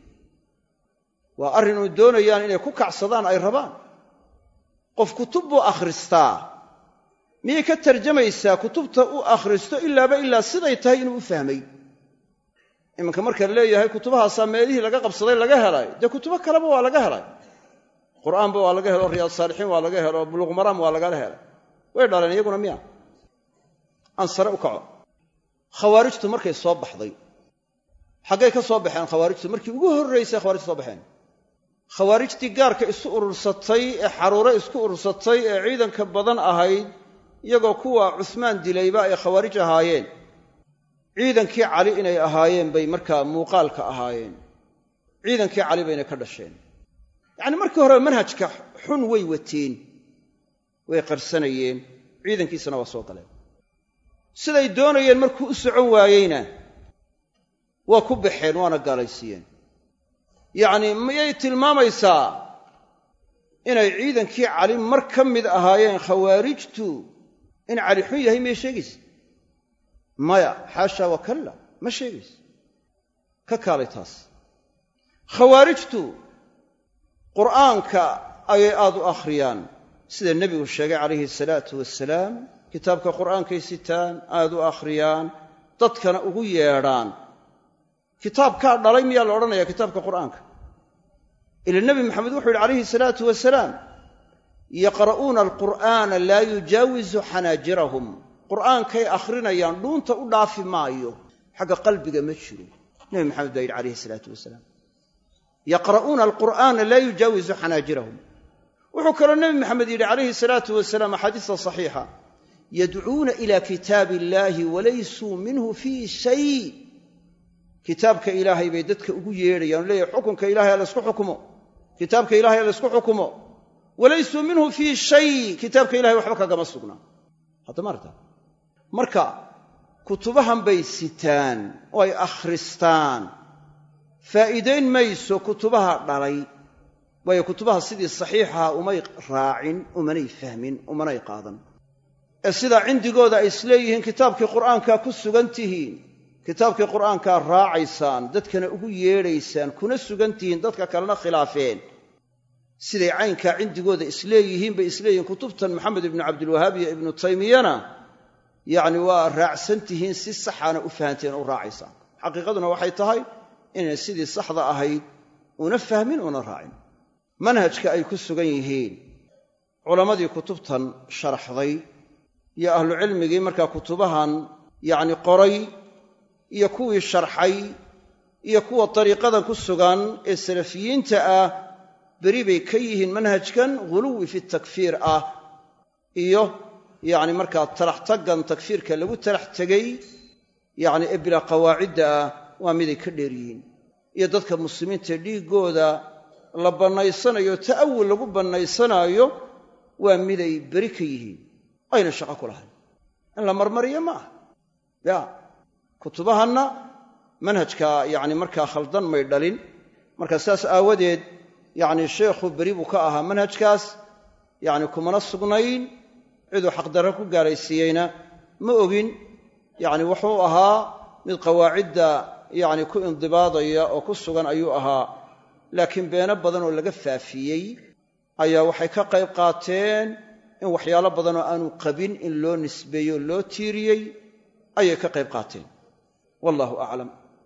waa arrin u doonayaan inay ku kacsadaan ay rabaan qof kutub buu akhristaa miyay ka tarjamaysaa kutubta u akhristo ilaaba ilaa siday tahay inuu u fahmay iminka marka leeyahay kutubahaasaa meelihii laga qabsaday laga helay dee kutubo kaleba waa laga helay qur'aanba waa laga helo riyaad saalixiin waa laga helo buluuq maraam waa lagala helay way dhaleen iyaguna miya aan sare u kaco khawaarijtu markay soo baxday xaggay ka soo baxeen khawaarijtu markii ugu horraysay khawaarijtu soo baxeen khawaarijtii gaarka isu urursatay ee xaruure isku urursatay ee ciidanka badan ahayd iyagoo kuwa cusmaan dilayba ay khawaarij ahaayeen ciidankii cali inay ahaayeen bay markaa muuqaalka ahaayeen ciidankii cali bayna ka dhasheen yacni markii hore manhajka xun way wateen way qarsanayeen ciidankiisana waa soo galeen siday doonayeen markuu u socon waayeyna waa ku baxeen waana gaalaysiiyeen yacnii miyay tilmaamaysaa inay ciidankii cali mar ka mid ahaayeen khawaarijtu in cali xun yahay miyay sheegaysa maya xaasha wa kalla ma sheegaysa ka kaalay taas khawaarijtu qur'aanka ayay aad u akhriyaan sida nebigu sheegay calayhi salaatu wasalaam kitaabka qur'aankay sitaan aad u akhriyaan dadkana ugu yeedhaan kitaabkaa dhalay miyaa la odhanayaa kitaabka qur'aanka ila nebi maxamed wuxuu yidhi calayhi salaatu wasalaam yaqra'uuna alqur'aana laa yujaawizu xanaajirahum qur'aankay akhrinayaan dhuunta u dhaafi maayo xagga qalbiga ma jiro nebi maxamed baa yidhi calayhi salaatu wasalaam yaqra'uuna alqur'aana laa yujaawizu xanaajirahum wuxuu kaloo nebi maxamed yidhi calayhi salaatu wasalaam axaadiista saxiixa yadcuuna ila kitaabi illaahi walaysuu minhu fii shay kitaabka ilaahay bay dadka ugu yeedhayaan leeyahay xukunka ilahay ha laysku xukumo kitaabka ilahay ha laysku xukumo walaysuu minhu fii shay kitaabka ilahay waxba kagama sugnaa hadda maarta marka kutubahan bay sitaan oo ay akhristaan faa'iidayn mayso kutubaha dhalay waayo kutubaha sidii saxiixaha umay raacin umanay fahmin umanay qaadan ee sidaa cindigooda ay isleeyihiin kitaabkii qur'aankaa ku sugan tihiin kitaabkii qur'aankaa raacaysaan dadkana ugu yeedhaysaan kuna sugan tihiin dadka kalena khilaafeen siday caynkaa cindigooda isleeyihiin bay isleeyihiin kutubtan maxamed ibnu cabdilwahaab iyo ibnu taymiyana yacni waa raacsantihiin si saxaana u fahanteen u raacaysaan xaqiiqaduna waxay tahay inay sidii saxda ahayd una fahmin una raacin manhajka ay ku sugan yihiin culammadii kutubtan sharaxday iyo ahlucilmigii markaa kutubahan yacni qoray iyo kuwii sharxay iyo kuwa dariiqadan ku sugan ee salafiyiinta ah beri bay ka yihiin manhajkan ghuluwi fi takfiir ah iyo yacni markaa talax taggan takfiirka lagu talax tegay yacni ee bilaa qawaacidda ah waa miday ka dheer yihiin iyo dadka muslimiinta dhiiggooda la bannaysanayo ta'awul lagu bannaysanaayo waa miday beri ka yihiin ayna shaqo ku lahayn in la marmariyo ma aha ya kutubahanna manhajka yacni markaa khaldan may dhalin marka sidaas aawadeed yacni sheekhu beri buu ka ahaa manhajkaas yacni kumana sugnayn ciduu xaqdarra ku gaaraysiiyeyna ma ogin yacni wuxuu ahaa mid qawaacidda yacni ku indibaadaya oo ku sugan ayuu ahaa laakiin beeno badan oo laga faafiyey ayaa waxay ka qayb qaateen in waxyaalo badan oo aanu qabin in loo nisbeeyo loo tiiriyey ayay ka qayb qaateen wallahu aclam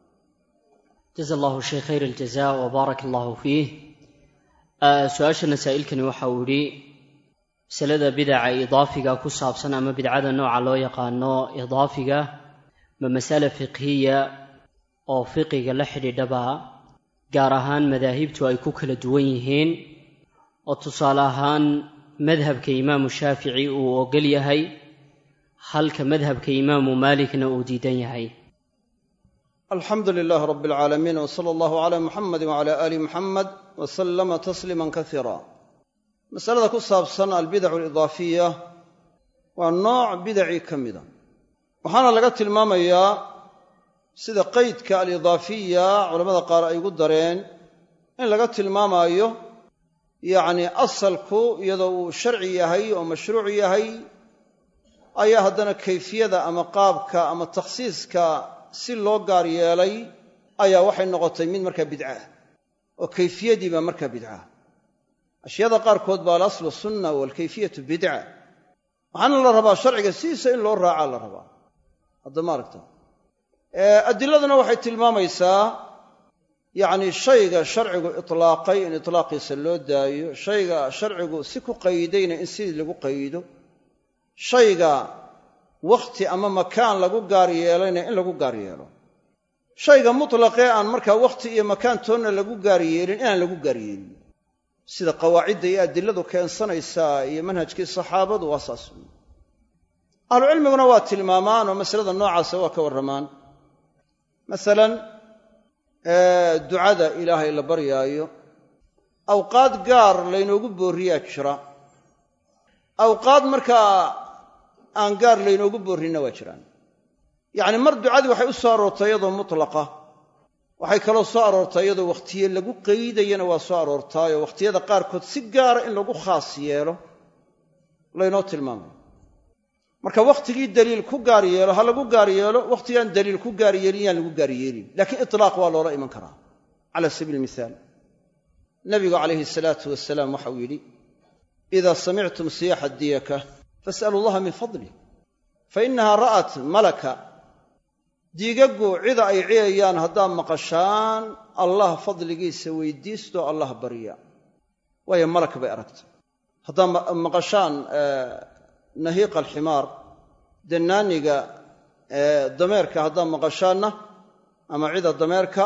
jaza allahu shay khayr aljaza wa baaraka allahu fiih su-aasha masaa'ilkani waxa uu yidhi masalada bidaca idaafiga ku saabsan ama bidcada nooca loo yaqaano idaafiga ma masale fiqhiya oo fiqiga la xidhiidhaba gaar ahaan madaahibtu ay ku kala duwan yihiin oo tusaale ahaan madhabka imaamu shaafici uu ogol yahay halka madhabka imaamu maalikna uu diidan yahay alxamdu lilaahi rabbi alcaalamiin w sala allahu calaa muxamadi wacala aali muxamed wa sallama tasliiman kasiira masalada ku saabsan albidacu alidaafiya waa nooc bidacii ka mida waxaana laga tilmaamayaa sida qaydka alidaafiya culammada qaar ay ugu dareen in laga tilmaamaayo yacni asalku iyadoo uu sharci yahay oo mashruuc yahay ayaa haddana kayfiyada ama qaabka ama takhsiiska si loo gaar yeelay ayaa waxay noqotay mid markaa bidca ah oo kayfiyadiiba markaa bidca ashyaada qaarkood baa alaslu sunna waalkayfiyatu bidca waxaana la rabaa sharciga sidiisa in loo raacaa la rabaa hadda ma aragta adiladuna waxay tilmaamaysaa yacni shayga sharcigu itlaaqay in itlaaqiisa loo daayo shayga sharcigu si ku qaydayna in sidii lagu qaydo shayga wakhti ama makaan lagu gaar yeelayna in lagu gaar yeelo shayga mutlaqee aan markaa wakhti iyo makaan toonna lagu gaar yeelin inaan lagu gaar yeelin sida qawaacidda iyo adiladu keensanaysaa iyo manhajkii saxaabadu waa saas ahlucilmiguna waa tilmaamaan oo masalada noocaasa waa ka warramaan masalan ducada ilaahay la baryaayo awqaad gaar laynoogu boorriyaa jira awqaad markaa aan gaar laynoogu boorrinna waa jiraan yacni mar ducadii waxay u soo aroortay iyadoo mutlaqa waxay kaloo soo aroortay iyadoo wakhtiye lagu qaydayana waa soo aroortaayoo wakhtiyada qaarkood si gaara in lagu khaas yeelo laynoo tilmaamayo marka wakhtigii daliil ku gaar yeelo ha lagu gaar yeelo wakhtigaan daliil ku gaar yeelin yaan lagu gaar yeelin laakiin itlaaq waa loola iman karaa cala sabiili mihaal nabigu calayhi salaatu wasalaam waxa uu yidhi idaa samictum siyaaxa diyaka fas'alu allaha min fadlih fa innahaa ra'at malaka diigaggu cida ay ciyayaan haddaad maqashaan allah fadligiisa weydiistoo allah barya waayo malak bay aragtay haddaad maqashaan nahiiqa alximaar dannaaniga dameerka haddaad maqashaanna ama cida dameerka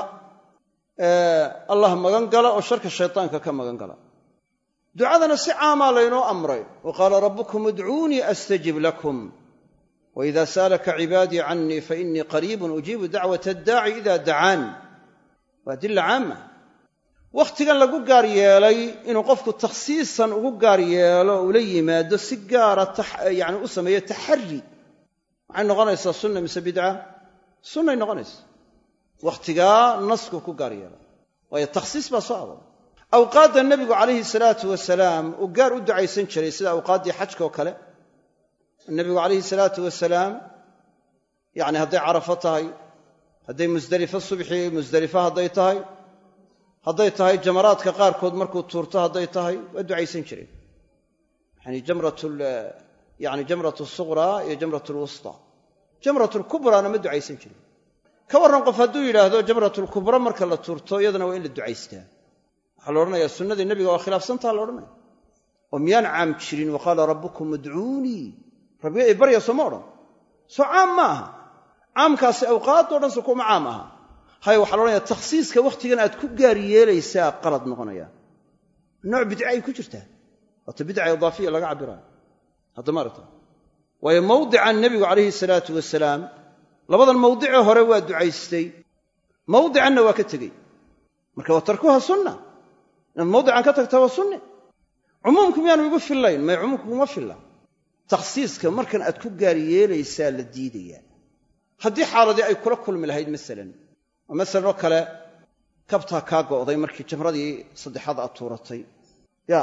allah magan gala oo sharka shaytaanka ka magan gala ducadana si caamaa laynoo amray wa qaala rabbukum udcuunii astajib lakum waida sa'alaka cibaadii cannii fainii qariibun ujiibu dacwata addaaci ida dacaan waa dilla caama wakhtigan lagu gaar yeelay inuu qofku takhsiisan ugu gaar yeelo ula yimaado si gaara yani u sameeyo taxari waxay noqonaysaa sunna mise bidca sunnay noqonaysa wakhtigaa nasku ku gaar yeelay waayo takhsiis baa soo arooray awqaadda nebigu calayhi salaatu wasalaam uu gaar u ducaysan jiray sida awqaaddii xajka oo kale nebigu calayhi salaatu wasalaam yacni hadday carafo tahay hadday musdelifo subxii musdelifo hadday tahay hadday tahay jamaraadka qaarkood markuu tuurto hadday tahay waa ducaysan jireen yacni jamratul yacni jamratu sughraa iyo jamratu lwusta jamratu lkubraana ma ducaysan jirin ka warran qof hadduu yidhaahdo jamratu lkubra marka la tuurto iyadana waa in la ducaystaa waxaa la odhanayaa sunnadii nebiga waa khilaafsantaa la odhanaya oo miyaan caam jirin wa qaala rabbukum udcuunii rabbiga ay barya sooma odhan soo caam ma aha caamkaasi awqaadoo dhan so kuma caam aha hay waxaa la odhanaya takhsiiska wakhtigan aad ku gaar yeelaysaa qalad noqonaya nooc bidca ay ku jirtaa waata bidca idaafiya laga cabiraayo hadda ma aragta waayo mawdican nebigu calayhi salaatu wasalaam labadan mawdicee hore waa ducaystay mawdicanna waa ka tegey marka waa tarkuha sunna inaad mawdican ka tagtaa waa sunne cumuumku miyaanu igu fillayn may cumuumku kuma filla takhsiiska markan aad ku gaar yeelaysaa la diidayaa haddii xaaladii ay kula kulmi lahayd masalan oo masalan oo kale kabtaa kaa go'day markii jamradii saddexaad aad tuuratay ya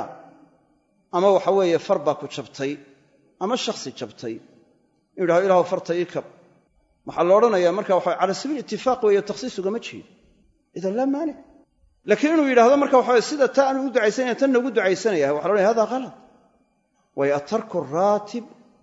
ama waxa weeye far baa ku jabtay ama shakhsi jabtay inuu yidhahdo ilaahu farta ii kab waxaa la odhanayaa marka waxa cala sabiil itifaaq weeye takhsiis ugama jeedo idan laa maanic laakiin inuu yidhaahdo marka waxa sida taa aanu u ducaysanaya tanna ugu ducaysanaya waxa la odhanaya hada khalad waayo atarku raatib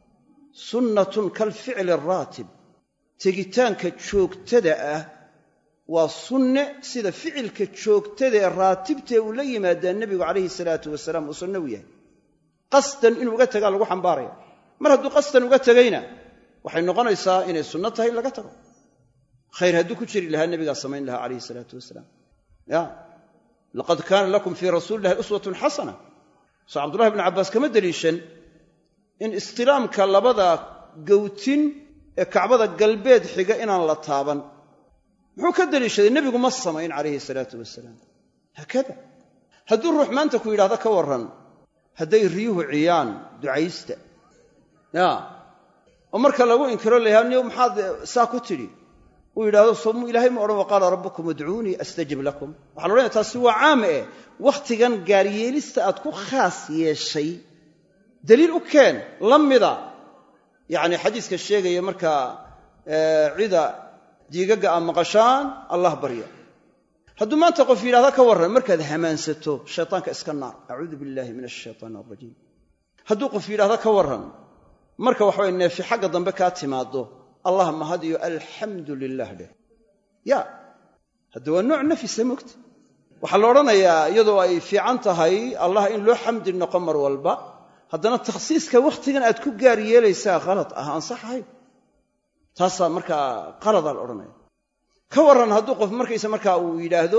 sunnatun kalficli araatib tegitaanka joogtada ah waa sunne sida ficilka joogtada ee raatibtae uu la yimaadaa nebigu calayhi salaatu wasalaam uu sunno u yahay qasdan inuu uga tagaa lagu xambaaraya mar hadduu qasdan uga tegayna waxay noqonaysaa inay sunno tahay in laga tago khayr hadduu ku jiri lahaa nebigaa samayn lahaa calayhi salaatu wasalaam ya laqad kaana lakum fii rasuulillahi uswatun xasana soo cabdullahi bnu cabbaas kama deliishan in istilaamka labada gowtin ee kacbada galbeed xiga inaan la taaban muxuu ka deliishaday nebigu ma samayn calayhi salaatu wasalaam haakada hadduu ruux maanta ku yidhahdo ka warran hadday riyuhu ciyaan ducaysta ya oo marka lagu inkiro layaha niyow maxaad saa ku tidhi uu yidhahdo somu ilaahay ma odhan wa qaala rabbukum udcuunii astajib lakum waxaa la odhanaya taasi waa caam eh wakhtigan gaaryeelista aad ku khaas yeeshay daliil u keen la mida yacni xadiiska sheegaya markaa cida diigagga aad maqashaan allah barya hadduu maanta qof yidhahda ka warran markaad hamaansato shaytaanka iska naar acuudu billaahi min ashaytaan alrajiim hadduu qof yidhahda ka warran marka waxaway neefi xagga dambe kaa timaaddo allah mahadiyo alxamdu lilah dheh ya hadda waa nooc nafisa mogta waxaa la odhanayaa iyadoo ay fiican tahay allah in loo xamdi noqo mar walba haddana takhsiiska wakhtigan aad ku gaar yeelaysaa khalad ah aan sax ahayn taasaa markaa qaladaa la odhanaya ka warran hadduu qof markaysa markaa uu yidhaahdo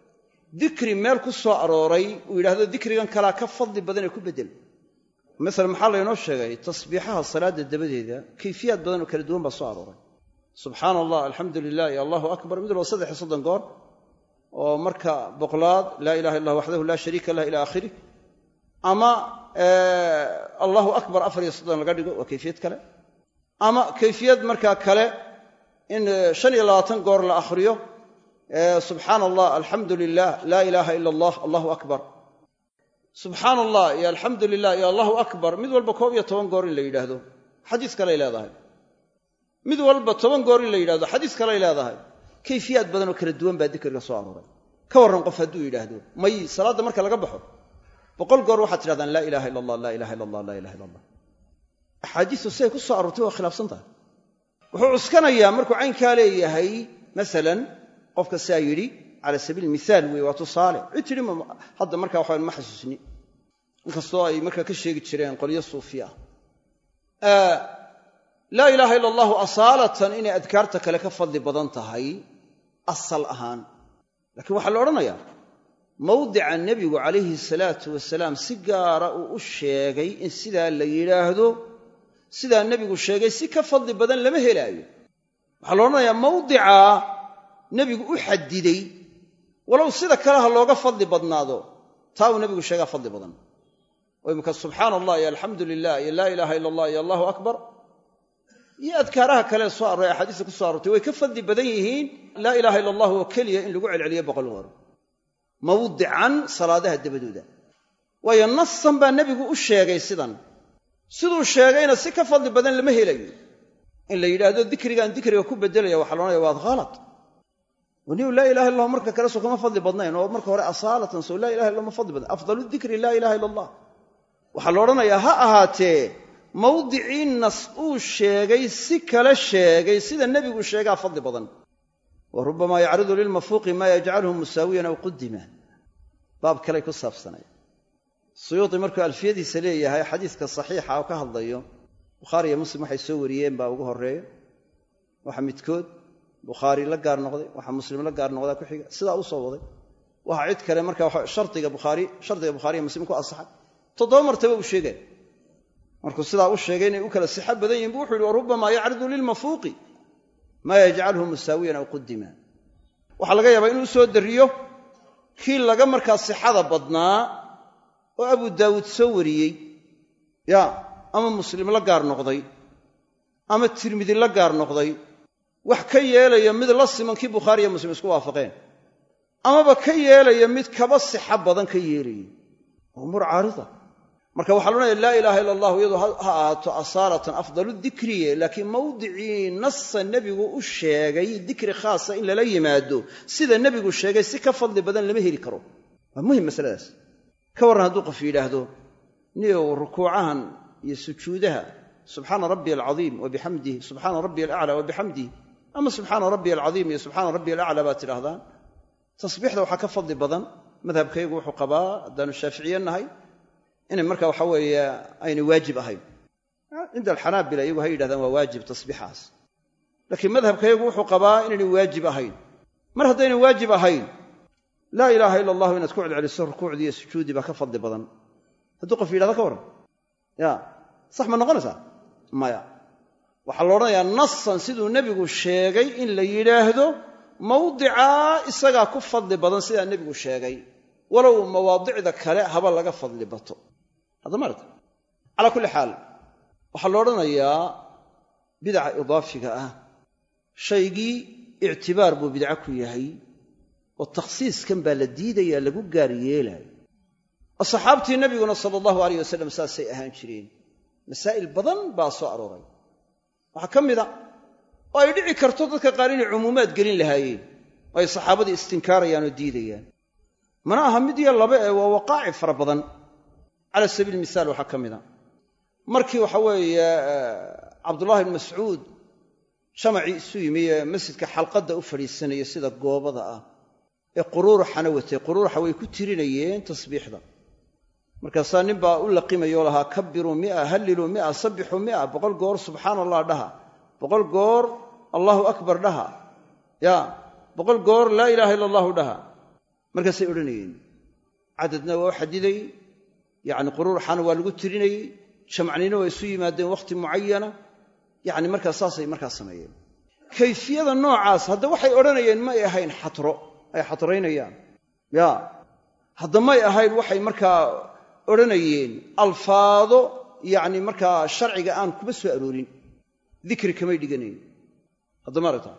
dikri meel ku soo arooray uu yidhaahdo dikrigan kalaa ka fadli badan ee ku beddel masalan maxaa laynoo sheegay tasbiixaha salaadda dabadeeda kayfiyaad badan oo kala duwan baa soo arooray subxaana allah alxamdu lilah iyo allahu akbar mid walba saddex iyo soddon goor oo marka boqolaad laa ilaha illa waxdahu laa shariika lah ila aakhirih ama allahu akbar afar iyo soddon laga dhigo waa kayfiyad kale ama kayfiyad markaa kale in shan iyo labaatan goor la akhriyo subxaana allah alxamdu lilah laa ilaaha ila allah allahu akbar subxaana allah iyo alxamdu lilah iyo allahu akbar mid walba koob iyo toban goor in la yidhaahdo xadiis kaley leedahay mid walba toban goor in la yidhahdo xadiis kaley leedahay kayfiyaad badan oo kala duwan baa dikriga soo arooray ka warran qof hadduu yidhaahdo may salaadda marka laga baxo boqol goor waxaad tidhahdaan laa ilaha illa allah laa ilaha illa allah laa ilaha illa allah axaadiistu siday ku soo aroortay waa khilaafsan tahay wuxuu cuskanayaa markuu caynkaa leeyahay masalan qofka saa yidhi cala sabiil mithaal weeye waa tusaale cid tidhi hadda markaa waxaa ma xasuusni inkastoo ay markaa ka sheegi jireen qolyo suufiya ah laa ilaaha illa allahu asaalatan inay adkaarta kale ka fadli badan tahay asal ahaan laakiin waxaa la odhanayaa mawdica nebigu calayhi salaatu wasalaam si gaara uu u sheegay in sidaa la yidhaahdo sidaa nebigu sheegay si ka fadli badan lama helaayo waxaa la odhanayaa mawdica nebigu u xadiday walow sida kale ha looga fadli badnaado taa uu nebigu sheegaa fadli badan oo imika subxaana allah iyo alxamdu lilah iyo laa ilaaha illa allah iyo allahu akbar iyo adkaaraha kale soo arooray axaadiista ku soo aroortay way ka fadli badan yihiin laa ilaaha illa allah oo keliya in lagu celceliyo boqol goor mawdican salaadaha dabadooda waayo nasan baa nebigu u sheegay sidan siduu sheegayna si ka fadli badan lama helayo in la yidhaahdo dikrigaan dikriga ku beddelaya waxaa la odhanaya waad khalad waniu laa ilaha illah marka kale soo kama fadli badnayn oo marka hore asaalatan soo laa ilaha illa ma fadli badan afdalu dikri laa ilaha illa allah waxaa la odhanayaa ha ahaatee mawdicii nas uu sheegay si kala sheegay sida nebigu sheegaa fadli badan wa rubbamaa yacridu lilmafuuqi maa yajcaluhu musaawiyan aw qudima baab kaley ku saabsanaya suyuudi markuu alfiyadiisa leeyahay xadiiska saxiixa oo ka hadlayo bukhaari iyo muslim waxay soo wariyeen baa ugu horreeya waxa midkood bukhaari la gaar noqday waxa muslim la gaar noqdaa ku xiga sidaa u soo waday waxa cid kale marka shartiga bukhaari shartiga bukhaari iyo muslim ku asaxay toddoba martaba uu sheegay markuu sidaa u sheegay inay u kala sixo badan yihiin buu wuxuu yidhi warubbamaa yacridu lilmafuuqi maa yajcaluhu musaawiyan aw qudima waxaa laga yaabaa inuu soo dariyo kii laga markaa sixada badnaa oo abu daawuud soo wariyey ya ama muslim la gaar noqday ama tirmidi la gaar noqday wax ka yeelaya mid la siman kii bukhaari iyo muslim isku waafaqeen amaba ka yeelaya mid kaba sixa badan ka yeelaya umuur caarida marka waxaa loodhanaya laa ilaaha ila allahu iyadoo ha ahaato asaaratan afdalu dikriye laakiin mawdicii nasa nebigu u sheegay dikri khaasa in lala yimaado sida nebigu sheegay si ka fadli badan lama heli karo waa muhim masaladaas ka warran hadduu qof yidhaahdo niyow rukuucahan iyo sujuudaha subxaana rabbiya alcadiim wa bixamdihi subxaana rabbiya alaclaa wa bixamdihi ama subxaana rabbiya alcadiim iyo subxaana rabbiya alaclaa baad tidhahdaan tasbiixda waxaa ka fadli badan madhabkaygu wuxuu qabaa haddaanu shaaficiye nahay inay marka waxa weeye aynay waajib ahayn cinda alxanaabila iyagu hay yidhahdaan waa waajib tasbiixaas laakiin madhabkaygu wuxuu qabaa inaynay waajib ahayn mar haddaynay waajib ahayn laa ilaaha ila allahu inaad ku celceliso rukuucdii iyo sujuuddii baa ka fadli badan hadduu qof yidhahdo ka warran ya sax ma noqonaysaa maya waxaa la odhanayaa nasan siduu nebigu sheegay in la yidhaahdo mawdicaa isagaa ku fadli badan sidaa nebigu sheegay walow mawaadicda kale haba laga fadli bato hadda maarata calaa kulli xaal waxaa la odhanayaa bidaca idaafiga ah shaygii ictibaar buu bidco ku yahay oo takhsiiskan baa la diidayaa lagu gaar yeelaayo asxaabtii nebiguna sala allahu alayh wasalam saasay ahaan jireen masaa'il badan baa soo arooray waxaa ka mid a oo ay dhici karto dadka qaar inay cumuumaad gelin lahaayeen oo ay saxaabadii istinkaarayaan oo diidayaan mana aha mid iyo laba ee waa waqaaci fara badan cala sabiili misaal waxaa ka mid a markii waxa weeye cabdullahi ibn mascuud jamacii isu yimi ee masjidka xalqadda u fadhiisanaya sida goobada ah ee quruuruxana watay quruuruxa way ku tirinayeen tasbiixda markaasaa nin baa u laqimayoo lahaa kabiruu mia halliluu mia sabbixuu mia boqol goor subxaana allah dhaha boqol goor allahu akbar dhaha ya boqol goor laa ilaaha illa allahu dhaha markaasay odhanayeen cadadna waa u xadiday yacni quruuruxana waa lagu tirinayey jamacnina waa isu yimaadeen wakhti mucayana yacni markaa saasay markaa sameeyeen kayfiyada noocaas hadda waxay odhanayeen may ahayn xatro ay xatraynayaan ya hadda may ahayn waxay markaa odhanayeen alfaado yacni markaa sharciga aan kuma soo aroorin dikri kamay dhiganayn hadda maaragta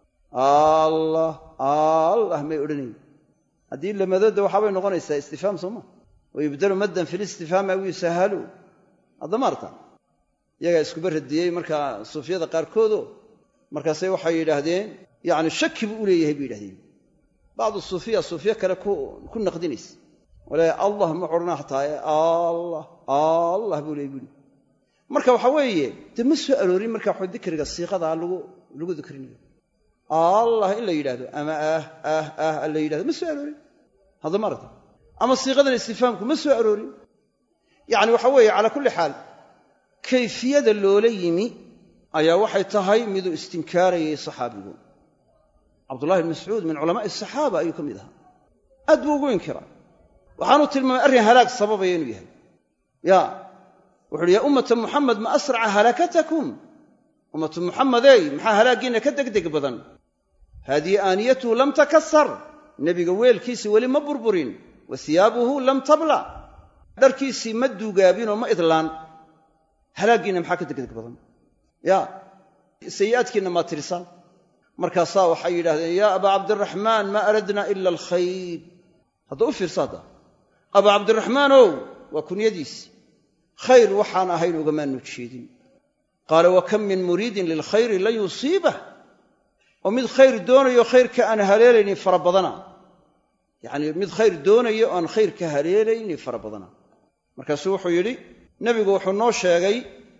allah allah may odhanayn haddii lamadooda waxaabay noqonaysaa istifhaam sooma wayubdalu maddan fi listifhaami aw yusahalu hadda maaragta iyagaa iskuba radiyey markaa suufiyada qaarkoodo markaasay waxay yidhaahdeen yacni shaki buu u leeyahay bay yidhahdeen bacdu suufiya suufiye kale ku naqdinaysa walaa allah ma odhanaa hataa allah allah buu leey buuri marka waxa weeye dee ma soo aroorin marka waxa dikriga siiqadaa lagu lagu dikrinayo allah in la yidhaahdo ama ah ah ah la yidhahdo ma soo aroorin hadda maaragta ama siiqadan istifhaamku ma soo aroorin yacni waxa weeye calaa kulli xaal kayfiyada loola yimi ayaa waxay tahay miduu istinkaarayay saxaabigu cabdullahi ibn mascuud min culamaa'i asaxaaba ayuu ka mid ahaa aad buu ugu inkiraa waxaanuu tilmaamay arrin halaag sababaya inuu yahay ya wuxu uhi yaa ummata muxamed ma asraca halaakatakum ummatu muxammadey maxaa halaaggiinna ka degdeg badan haadihi aaniyatuhu lam takasar nebiga weelkiisii weli ma burburin wa hiyaabuhu lam tabla dharkiisii ma duugaabinoo ma idlaan halaaggiinna maxaa ka degdeg badan ya sayi'aadkiinna maa tirisaan markaasaa waxay yidhahdeen yaa abaa cabdiraxmaan maa aradna ila alkhayr hadda u fiirsa hadda abaa cabdiraxmaanow waa kunyadiisi khayr waxaan ahayn ugamaanu jeedin qaala wa kam min muriidin lilkhayri lan yusiibah oo mid khayr doonayo khayrka aan haleelaynin fara badana yacni mid khayr doonayo oaan khayr ka haleelaynin fara badana markaasuu wuxuu yidhi nebigu wuxuu noo sheegay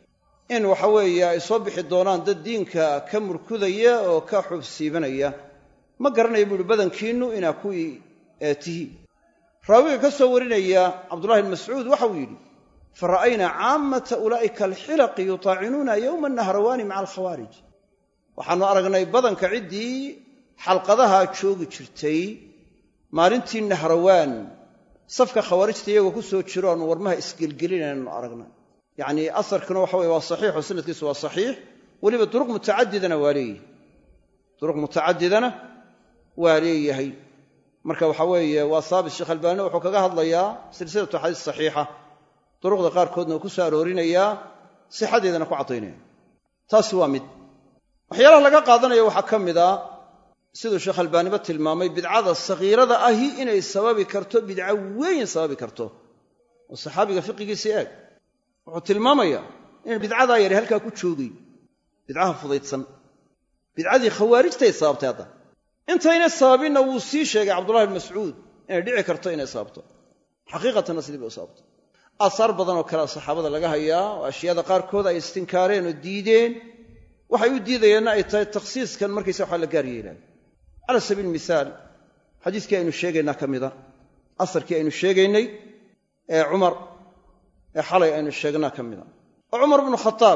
in waxa weeye ay soo bixi doonaan dad diinka ka murkudaya oo ka xubsiibanaya ma garanayo buu yidhi badankiinnu inaa kuwii tihiin raawiga ka soo warinaya cabdullahi ibn mascuud waxa uu yidhi fara'aynaa caammata ulaa'ika alxilaqi yutaacinuuna yowma annahrawaani maca alkhawaarij waxaannu aragnay badanka ciddii xalqadaha joogi jirtay maalintii nahrawaan safka khawaarijta iyagoo ku soo jiro aanu warmaha isgelgelinaynu aragnay yacnii asarkuna waxa weye waa saxiix oo sanadkiisu waa saxiix weliba duruq mutacadidana waa leeyahay duruq mutacadidana waa leeyahay marka waxa weeye waa haabit sheekh albaani wuxuu kaga hadlayaa silsilatu xadiis saxiixa duruqda qaarkoodna uu ku soo aroorinayaa sixadeedana ku caddaynaya taasi waa mid waxyaalaha laga qaadanayo waxaa ka mid a siduu sheekh albaaniba tilmaamay bidcada sagiirada ahi inay sababi karto bidco weyn sababi karto oo saxaabiga fiqigiisa eeg wuxuu tilmaamayaa in bidcadaa yari halkaa ku joogay bidcaha fudaydsan bidcadii khawaarijtay sababtay hadda intayna sababinna wuu sii sheegay cabdullahi ibn mascuud inay dhici karto inay sababto xaqiiqatanna sidii bay u sababtay aasaar badan oo kalea saxaabada laga hayaa oo ashyaada qaarkood ay istinkaareen oo diideen waxay u diidayeenna ay tahay takhsiiskan markaysa waxaa la gaar yeelaayo cala sabiil mihaal xadiiskii aynu sheegaynaa ka mida asarkii aynu sheegaynay ee cumar ee xalay aynu sheegnaa ka mida oo cumar bnu khataab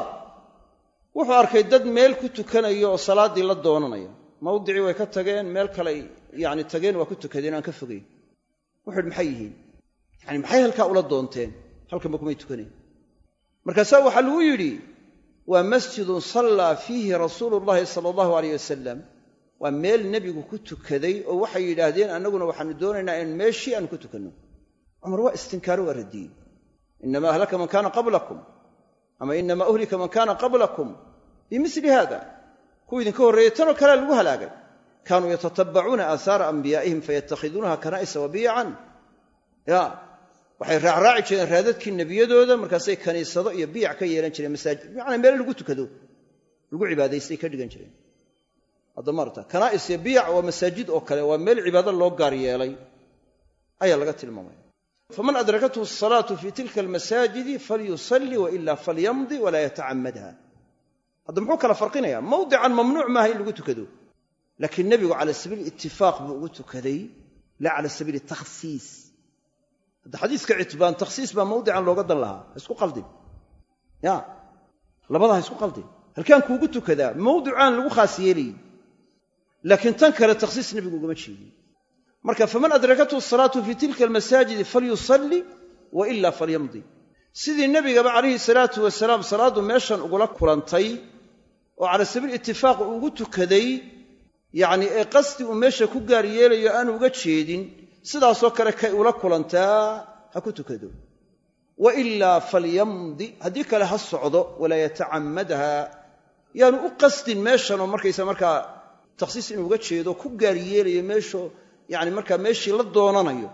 wuxuu arkay dad meel ku tukanaya oo salaaddii la doonanaya mawdicii way ka tageen meel kaley yacni tageen waa ku tukadeen aan ka fogayn wuxu uhi maxay yihiin yacani maxay halkaa ula doonteen halkanba kumay tukanayn markaasaa waxaa lagu yidhi waa masjidun sallaa fiihi rasuulu llahi sala allahu alayh wasalam waa meel nebigu ku tukaday oo waxay yidhaahdeen annaguna waxaanu doonaynaa in meeshii aanu ku tukanno cumar waa istinkaaro waa radiyey inamaa ahlaka man kaana qablakum ama inamaa uhlika man kaana qablakum bimili haada kuwa idinka horreeyey tanoo kalea lagu halaagay kaanuu yatatabacuuna aahaara anbiyaa'ihim fayattakhiduunaha kanaa'isa wa biyacan ya waxay raacraaci jireen raadadkii nebiyadooda markaasay kaniisado iyo biyac ka yeelan jireen masaajid bimacnaa meelo lagu tukado lagu cibaadaystay ka dhigan jireen hadda maarta kanaa'is iyo biyac waa masaajid oo kale waa meel cibaado loo gaar yeelay ayaa laga tilmaamaya faman adrakathu asalaatu fii tilka almasaajidi falyusalli wailaa falyamdi walaa yatacamadha hadda muxuu kala farqinayaa mawdican mamnuuc maaha in lagu tukado laakiin nebigu cala sabiili itifaaq buu ugu tukaday laa cala sabiili takhsiis hadda xadiiska citbaan takhsiis baa mawdican looga dan lahaa ha isku qaldin ya labadaa ha isku qaldin halkaan kuugu tukadaa mawdicaan lagu khaas yeelayin laakiin tan kale takhsiis nebigu ugama jeedin marka faman adrakathu asalaatu fii tilka almasaajidi falyusalli wailaa falyamdi sidii nebigaba calayhi salaatu wasalaam salaaddu meeshan ugula kulantay oo cala sabiil itifaaq ugu tukaday yacnii ee qasdi uu meesha ku gaar yeelayo aanu uga jeedin sidaasoo kale kay ula kulantaa ha ku tukado wailaa falyamdi haddii kale ha socdo walaa yatacamadha yaanu u qasdin meeshanoo markaysa markaa takhsiis inuu uga jeedo ku gaar yeelayo meesho yacni markaa meeshii la doonanayo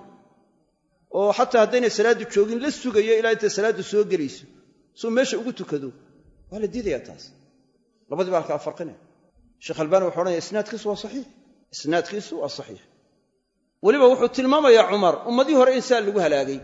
oo xataa haddaynay salaaddu joogin la sugayo ilaa intay salaaddu soo gelayso suu meesha ugu tukado waa la diidayaa taas labadii baa kala farqinaya sheekh albaani wuxu odhanaya isnaadkiisu waa saxiix isnaadkiisu waa saxiix weliba wuxuu tilmaamayaa cumar ummadii hore in saa lagu halaagay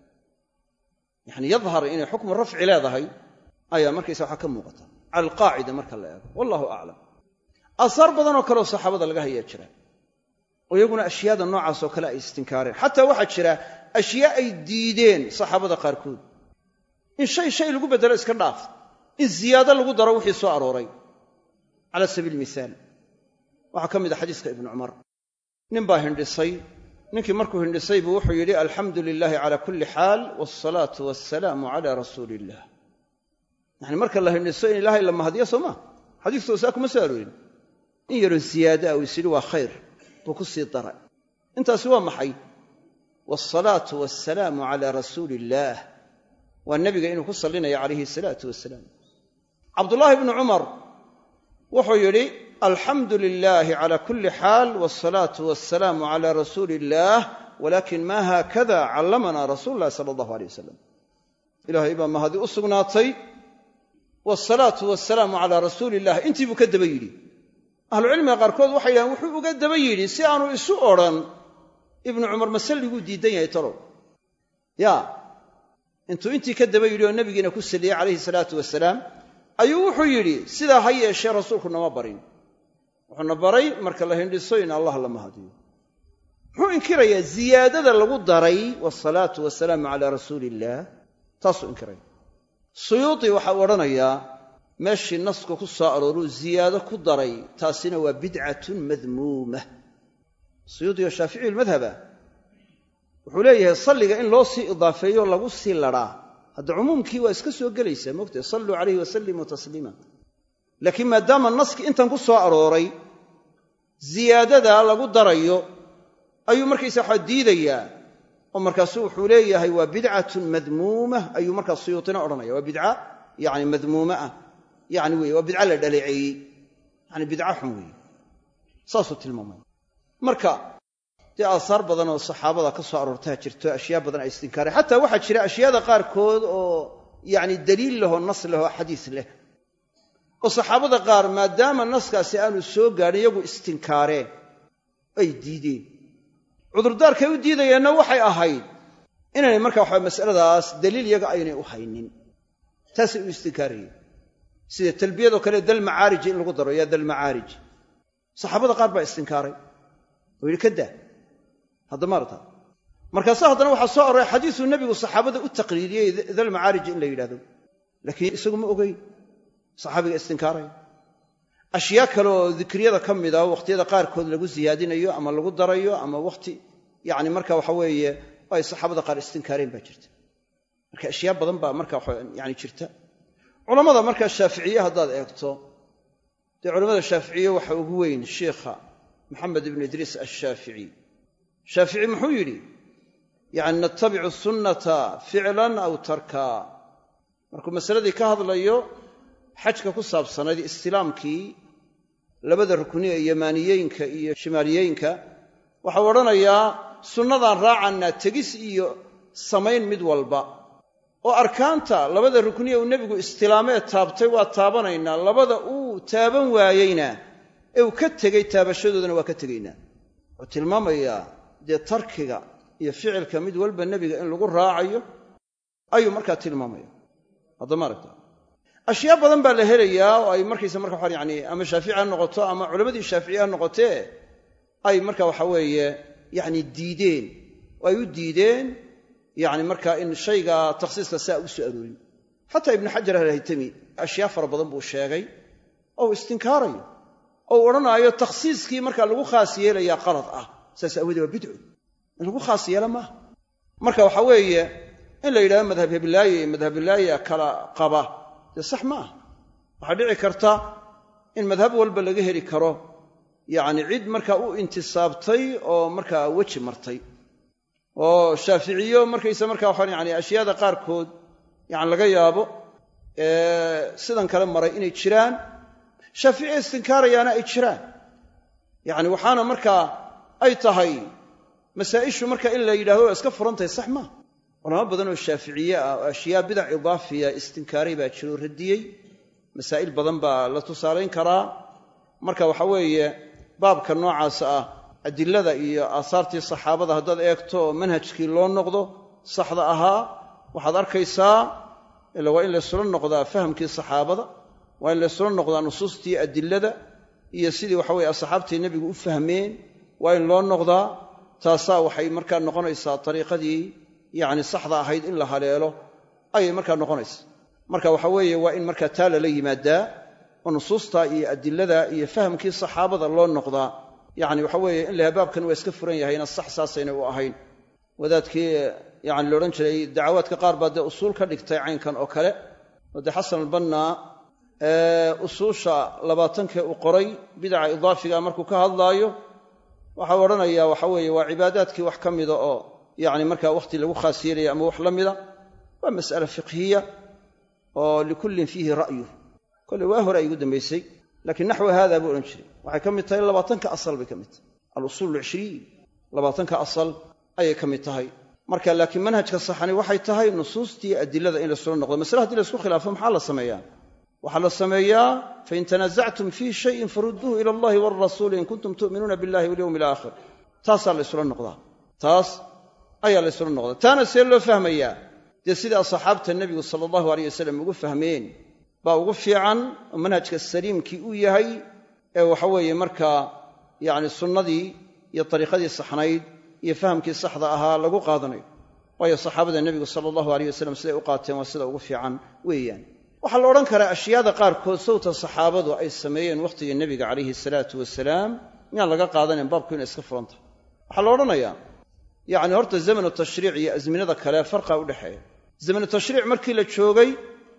yacni yadhar inay xukmu rafci leedahay ayaa markaysa waxaa ka muuqata cala alqaacida marka la eego wallahu aclam aasaar badanoo kaleoo saxaabada laga hayaa jira oo iyaguna ashyaada noocaasoo kale ay istinkaareen xataa waxaa jira ashyaa ay diideen saxaabada qaarkood in shay shay lagu beddelo iska dhaaf in ziyaado lagu daro wixii soo arooray cala sabiili mihaal waxaa ka mid a xadiiska ibnu cumar nin baa hindhisay ninkii markuu hindhisay buu wuxuu yidhi alxamdu lilaahi cala kulli xaal waasalaatu wassalaamu cala rasuuli illah yacni marka la hindhiso in ilaahay la mahadiyo soo maa xadiiskooda saa kuma soo aroorin in yaroo ziyaado ah uu is yidhi waa khayr buu ku sii daray intaasi waa maxay waasalaatu wassalaamu cala rasuuli illaah waa nebiga inuu ku sallinayo calayhi asalaatu wassalaam cabdullaahi ibnu cumar wuxuu yidhi alxamdu lilaahi cala kulli xaal waasalaatu wassalaamu cala rasuuli illaah walaakin maa haakada callamanaa rasuulu llahi sala allahu aleyh wasalam ilaahay baa mahadi u sugnaatay waasalaatu wassalaamu calaa rasuuli illah intii buu ka daba yidhi ahlucilmiga qaarkood waxay yidhahdeen wuxuu uga daba yidhi si aanu isu odhan ibnu cumar masalliguu diidan yahay talow ya intuu intii ka daba yidhi oo nebigiina ku saliyey calayhi salaatu wasalaam ayuu wuxuu yidhi sidaa ha yeeshee rasuulku nama barin wuxuuna baray marka la hindhiso in allah la mahadiyo muxuu inkirayaa ziyaadada lagu daray wasalaatu wasalaamu calaa rasuuli illaah taasuu inkiraya suyuuti waxaa odhanayaa meeshii nasku ku soo arooruu ziyaado ku daray taasina waa bidcatun madmuumah suyuuti oo shaaficiyu lmadhaba wuxuu leeyahay salliga in loo sii idaafeeyo lagu sii ladhaa hadda cumuumkii waa iska soo gelaysaa moogtae salluu calayhi wasallimuu tasliima laakiin maadaama naski intan ku soo arooray ziyaadada lagu darayo ayuu markaysa waxaa diidayaa oo markaasu wuxuu leeyahay waa bidcatun madmuumah ayuu markaa suyuutina odhanaya waa bidca yani madmuuma ah yani weye waa bidca la dhaleeceeyey yani bidca xun weeye saasuu tilmaamaya marka dee aasaar badan oo saxaabada ka soo aroortaa jirto ashyaa badan ay istinkaareen xataa waxaa jira ashyaada qaarkood oo yani daliil lehoo nas lehoo xadiis leh oo saxaabada qaar maadaama naskaasi aanu soo gaadhin iyagu istinkaareen ay diideen cudurdaarkay u diidayeenna waxay ahayd inaynay markaa waxaa masaladaas daliil iyaga aynay u haynin taasay u istinkaarayeen sida talbiyadoo kale dalmacaarij in lagu daro yaa dalmacaarij saxaabada qaar baa istinkaaray oo yidhi ka daa hadda maarata markaase haddana waxaa soo aroray xadiisuu nebigu saxaabada u taqriiriyey dalmacaarij in la yidhahdo laakiin isagu ma ogeyn saxaabiga istinkaaraya ashyaa kale oo dikriyada ka mida wakhtiyada qaarkood lagu siyaadinayo ama lagu darayo ama wakhti yani marka waxa weeye ay saxaabada qaar istinkaareen baa jirta marka ashyaa badan baa marka yani jirta culammada markaa shaaficiye haddaad eegto dee culamada shaaficiye waxa ugu weyn sheikha maxamed ibnu idriis ashaafici shaafici muxuu yidhi yani natabicu sunnata ficlan aw tarka markuu masaladii ka hadlayo xajka ku saabsanayd istilaamkii labada rukni ee yamaaniyeynka iyo shimaaliyeynka waxau odhanayaa sunnadaan raacannaa tegis iyo samayn mid walba oo arkaanta labada rukniye uu nebigu istilaamee taabtay waa taabanaynaa labada uu taaban waayeyna ee uu ka tegey taabashadoodana waa ka tegaynaa wuxuu tilmaamayaa dee tarkiga iyo ficilka mid walba nebiga in lagu raacayo ayuu markaa tilmaamaya haddama aragta ashyaa badan baa la helayaa oo ay markaysa marka waxaan yani ama shaafici ha noqoto ama culammadii shaaficiye ha noqotee ay marka waxa weeye yani diideen oo ay u diideen yani marka in shayga takhsiiska saa u soo aroorin xataa ibnu xajar alhaytami ashyaa fara badan buu sheegay oo istinkaarayo oo u odhanaayo takhsiiskii marka lagu khaas yeelayaa qalad ah saas aawadee waa bidco in lagu khaas yeela maaha marka waxa weeye in la yidhahdo madhab heblaaye iyo madhab hilaaye kala qaba dee sax ma ah waxaa dhici karta in madhab walba laga heli karo yacni cid markaa u intisaabtay oo markaa weji martay oo shaaficiyo markaysa markaa waxaan yani ashyaada qaarkood yani laga yaabo sidan kale maray inay jiraan shaaficiye istinkaarayaana ay jiraan yacni waxaana markaa ay tahay masaa'ishu marka in la yidhahdo waa iska furantahay sax maa culamo badan oo shaaficiye ah oo ashyaa bidac idaafiya istinkaaray baa jiro radiyey masaa'il badan baa la tusaalayn karaa marka waxa weeye baabka noocaas ah adilada iyo aasaartii saxaabada haddaad eegto oo manhajkii loo noqdo saxda ahaa waxaad arkaysaa ila waa in laysula noqdaa fahamkii saxaabada waa in laysula noqdaa nusuustii adilada iyo sidii waxa weye asxaabtii nebigu u fahmeen waa in loo noqdaa taasaa waxay markaa noqonaysaa ariiqadii yacni saxda ahayd in la haleelo ayay markaa noqonaysa marka waxa weeye waa in markaa taa lala yimaadaa oo nusuustaa iyo adilada iyo fahamkii saxaabada loo noqdaa yacni waxa weeye in laha baabkan waa iska furan yahayna sax saasayna u ahayn wadaadkii yani laodhan jiray dacawaadka qaar baa dee usuul ka dhigtay caynkan oo kale oo dee xasan albanna usuusha labaatankee u qoray bidaca idaafiga markuu ka hadlaayo waxau odhanayaa waxa weeye waa cibaadaadkii wax ka mida oo yacni markaa wakhti lagu khaas yeelaya ama wax la mida waa mas'ale fiqhiya oo likullin fiihi ra'yuh kolley waa hore ay igu dambaysay laakiin naxwa haada buu odhan jiray waxay ka mid tahay labaatanka asal bay ka mid tahay alusuul alcishriin labaatanka asal ayay ka mid tahay marka laakiin manhajka saxani waxay tahay nusuustii adilada in laysula noqdo masale haddii laysku khilaafo maxaa la sameeyaa waxaa la sameeyaa fain tanaasactum fii shayin farudduuhu ila allahi waalrasuuli in kuntum tu'minuuna billahi walyowmi alaakhir taasaa laysula noqdaa taas ayaa laysula noqdaa taana see loo fahmayaa dee sidaa saxaabta nebigu sala allahu alayh wasalam ugu fahmeen baa ugu fiican oo manhajka saliimkii uu yahay ee waxa weeye markaa yacni sunnadii iyo dariiqadii saxnayd iyo fahamkii saxda ahaa lagu qaadanayo waayo saxaabada nebigu sala allahu alayh wasalam siday u qaateen waa sida ugu fiican weeyaan waxaa la odhan karaa ashyaada qaarkood sawta saxaabadu ay sameeyeen wakhtigii nebiga calayhi salaatu wasalaam miyaan laga qaadanayn baabku inay iska furan tahay waxaa la odhanayaa yacni horta zamanu tashriic iyo asminada kale farqa u dhexeeya zamanu tashriic markii la joogay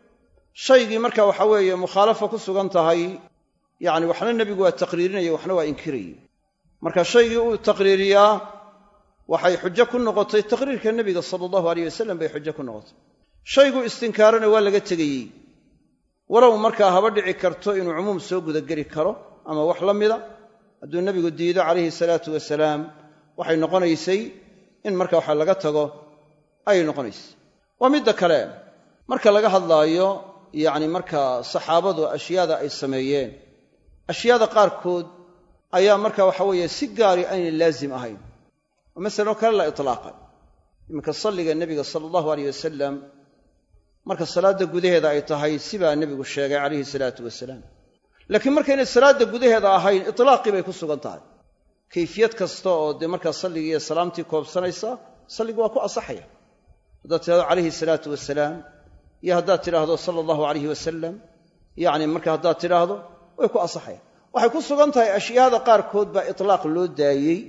shaygii marka waxa weeye mukhaalafa ku sugan tahay yacni waxna nebigu waa taqriirinaya waxna waa inkirayay marka shaygii uu taqriiriyaa waxay xujo ku noqotay taqriirka nebiga sala allahu alayh wasalam bay xujo ku noqotay shaygu istinkaarana waa laga tegayey walow markaa haba dhici karto inuu cumuum soo gudageli karo ama wax la mida hadduu nebigu diido calayhi salaatu wasalaam waxay noqonaysay in marka waxa laga tago ayay noqonaysay waa midda kale marka laga hadlaayo yacni markaa saxaabadu ashyaada ay sameeyeen ashyaada qaarkood ayaa marka waxa weeye si gaari aynay laazim ahayn oo masaloo kale la itlaaqay iminka salliga nebiga sala allahu alayh wasalam marka salaadda gudaheeda ay tahay sibaa nebigu sheegay calayhi salaatu wasalaam laakiin markaynay salaadda gudaheeda ahayn itlaaqii bay ku sugan tahay kayfiyad kasta oo dee markaa salligii iyo salaamtii koobsanaysa salligu waa ku asaxaya haddaad tidhahdo calayhi salaatu wasalaam iyo haddaad tidhaahdo sala allahu alayhi wasalam yacni marka haddaad tidhaahdo way ku asaxaya waxay ku sugan tahay ashyaada qaarkood baa itlaaq loo daayey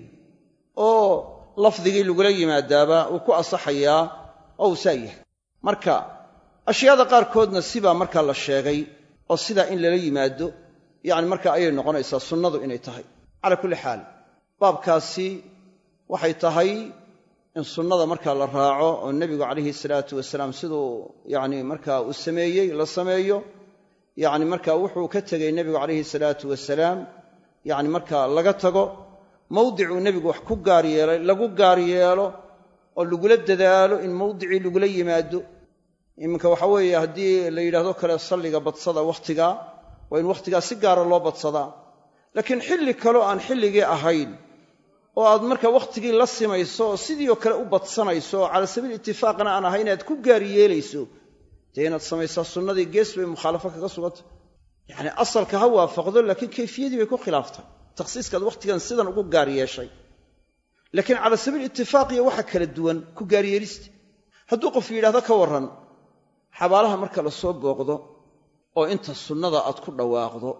oo lafdigii lagula yimaadaaba uu ku asaxayaa oo uu saa yahay marka ashyaada qaarkoodna sibaa markaa la sheegay oo sidaa in lala yimaado yacni marka ayay noqonaysaa sunnadu inay tahay calaa kulli xaal baabkaasi waxay tahay in sunnada markaa la raaco oo nebigu calayhi salaatu wasalaam siduu yacni markaa uu sameeyey la sameeyo yacni markaa wuxuu ka tegey nebigu calayhi salaatu wasalaam yacni markaa laga tago mawdicuu nebigu wax ku gaar yeelay lagu gaar yeelo oo lagula dadaalo in mawdicii lagula yimaado iminka waxa weeye haddii la yidhahdo kale salliga badsada wakhtigaa waa in wakhtigaa si gaara loo badsadaa laakiin xilli kaleo aan xilligii ahayn oo aad marka wakhtigii la simayso oo sidii oo kale u badsanayso oo cala sabiil itifaaqna aan ahayn inaad ku gaar yeelayso dee inaad samaysaa sunnadii gees bay mukhaalafo kaga sugantay yacni asalka ha waafaqdo laakiin kayfiyadii bay ku khilaaftay takhsiiskaad wakhtigan sidan ugu gaar yeeshay laakiin cala sabiil itifaaq iyo waxa kala duwan ku gaar yeelista hadduu qof yidhahdo ka warran xabaalaha marka la soo booqdo oo inta sunnada aad ku dhawaaqdo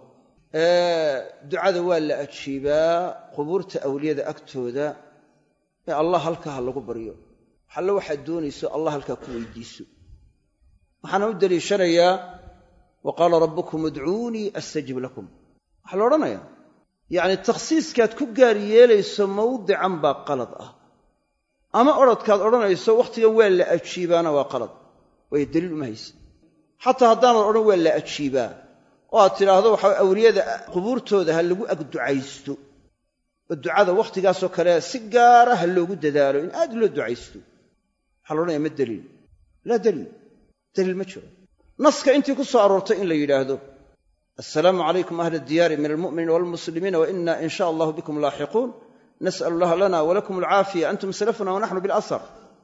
ee ducada waa la ajiibaa qubuurta awliyada agtooda ee allah halkaa ha lagu baryo xallo waxaad doonayso allah halkaa ku weydiiso waxaana u daliishanayaa wa qaala rabbukum udcuunii astajib lakum waxaa la odhanayaa yacni takhsiiskaad ku gaar yeelayso mawdican baa qalad ah ama odradkaad odhanayso wakhtigan waa la ajiibaana waa qalad waayo daliil uma haysa xataa haddaanad odhan waa la ajiibaa oo aad tidhaahdo waxaa awliyada qubuurtooda ha lagu ag ducaysto oo ducada wakhtigaasoo kale si gaara ha loogu dadaalo in aad loo ducaysto waxaa la odhanaya ma daliil laa daliil daliil ma jiro naska intii ku soo aroortay in la yidhaahdo assalaamu calaykum ahla diyaari min almu'miniina waalmuslimiina wa inna in sha allahu bikum laaxiquun nas'alu allaha lana walakum alcaafiya antum salafuna wa naxnu bilasar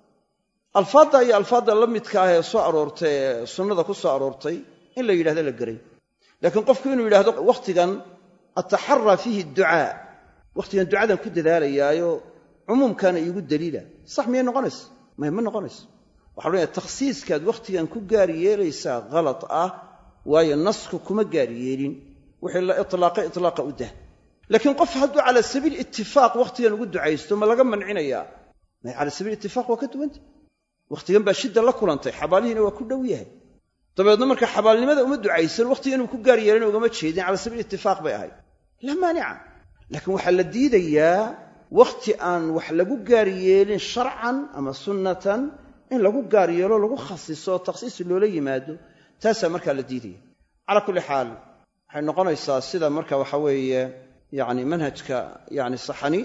alfaadda iyo alfaadda la midka ah ee soo aroortay ee sunnada ku soo aroortay in la yidhahdo la geray laakiin qofku inuu yidhahdo wakhtigan ataxaraa fiihi ducaa wakhtigan ducadan ku dadaalayaayo cumuumkaana iigu daliila sax miyay noqonaysa may ma noqonayso waxa la odhanayaa takhsiiskaad wakhtigan ku gaar yeelaysaa khalad ah waayo nasku kuma gaar yeelin wixii la itlaaqay itlaaqa u dah laakiin qof hadduu cala sabiil itifaaq wakhtigan ugu ducaysto ma laga mancinayaa may cala sabiil itifaaq waa ka duwanta wakhtigan baa shidda la kulantay xabaalihiina waa ku dhow yahay dabeedna marka xabaalnimada uma ducaysan wakhtiga inuu ku gaar yeelana ugama jeedin cala sabiil itifaaq bay ahayd laa maanica laakiin waxaa la diidayaa wakhti aan wax lagu gaar yeelin sharcan ama sunnatan in lagu gaar yeelo lagu khasiso oo takhsiis loola yimaado taasaa markaa la diidaya calaa kulli xaal waxay noqonaysaa sida marka waxa weeye yacni manhajka yacni saxani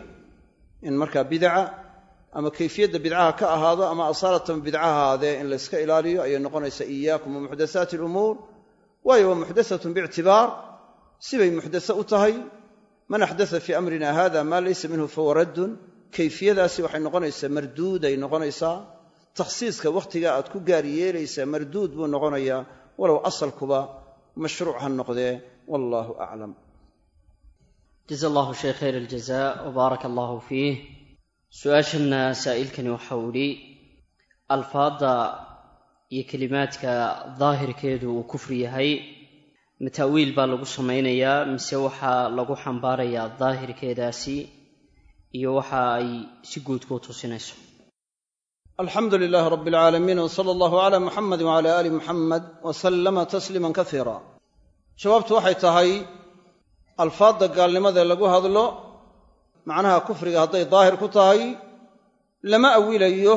in markaa bidaca ama kayfiyadda bidcaha ka ahaado ama asaalatan bidca ahaadee in layska ilaaliyo ayay noqonaysaa iyaakum wa muxdathaati alumuur waayo waa muxdathatun biictibaar sibay muxdatho u tahay man axdatha fii amrina hada maa laysa minhu fahuwa raddun kayfiyadaasi waxay noqonaysaa marduuday noqonaysaa takhsiiska wakhtigaa aad ku gaar yeelaysaa marduud buu noqonayaa walow asalkuba mashruuc ha noqdee wallaahu aclam. jaza allahu sheekh khayr aljazaa wbaaraka allahu fiih. su-aashana saa'ilkani waxa uu idhi alfaadda iyo kelimaadka daahirkeedu uu kufri yahay ma ta'wiil baa lagu samaynayaa mise waxaa lagu xambaarayaa daahirkeedaasi iyo waxa ay si guud kuu tusinayso? alxamdu lilaahi rabbi alcaalamiin wsala allahu calaa muxamadi wacalaa aali muxamed wasallama tasliiman kasiira. jawaabtu waxay tahay alfaadda gaalnimada lagu hadlo macnaha kufriga hadday daahir ku tahay lama awilayo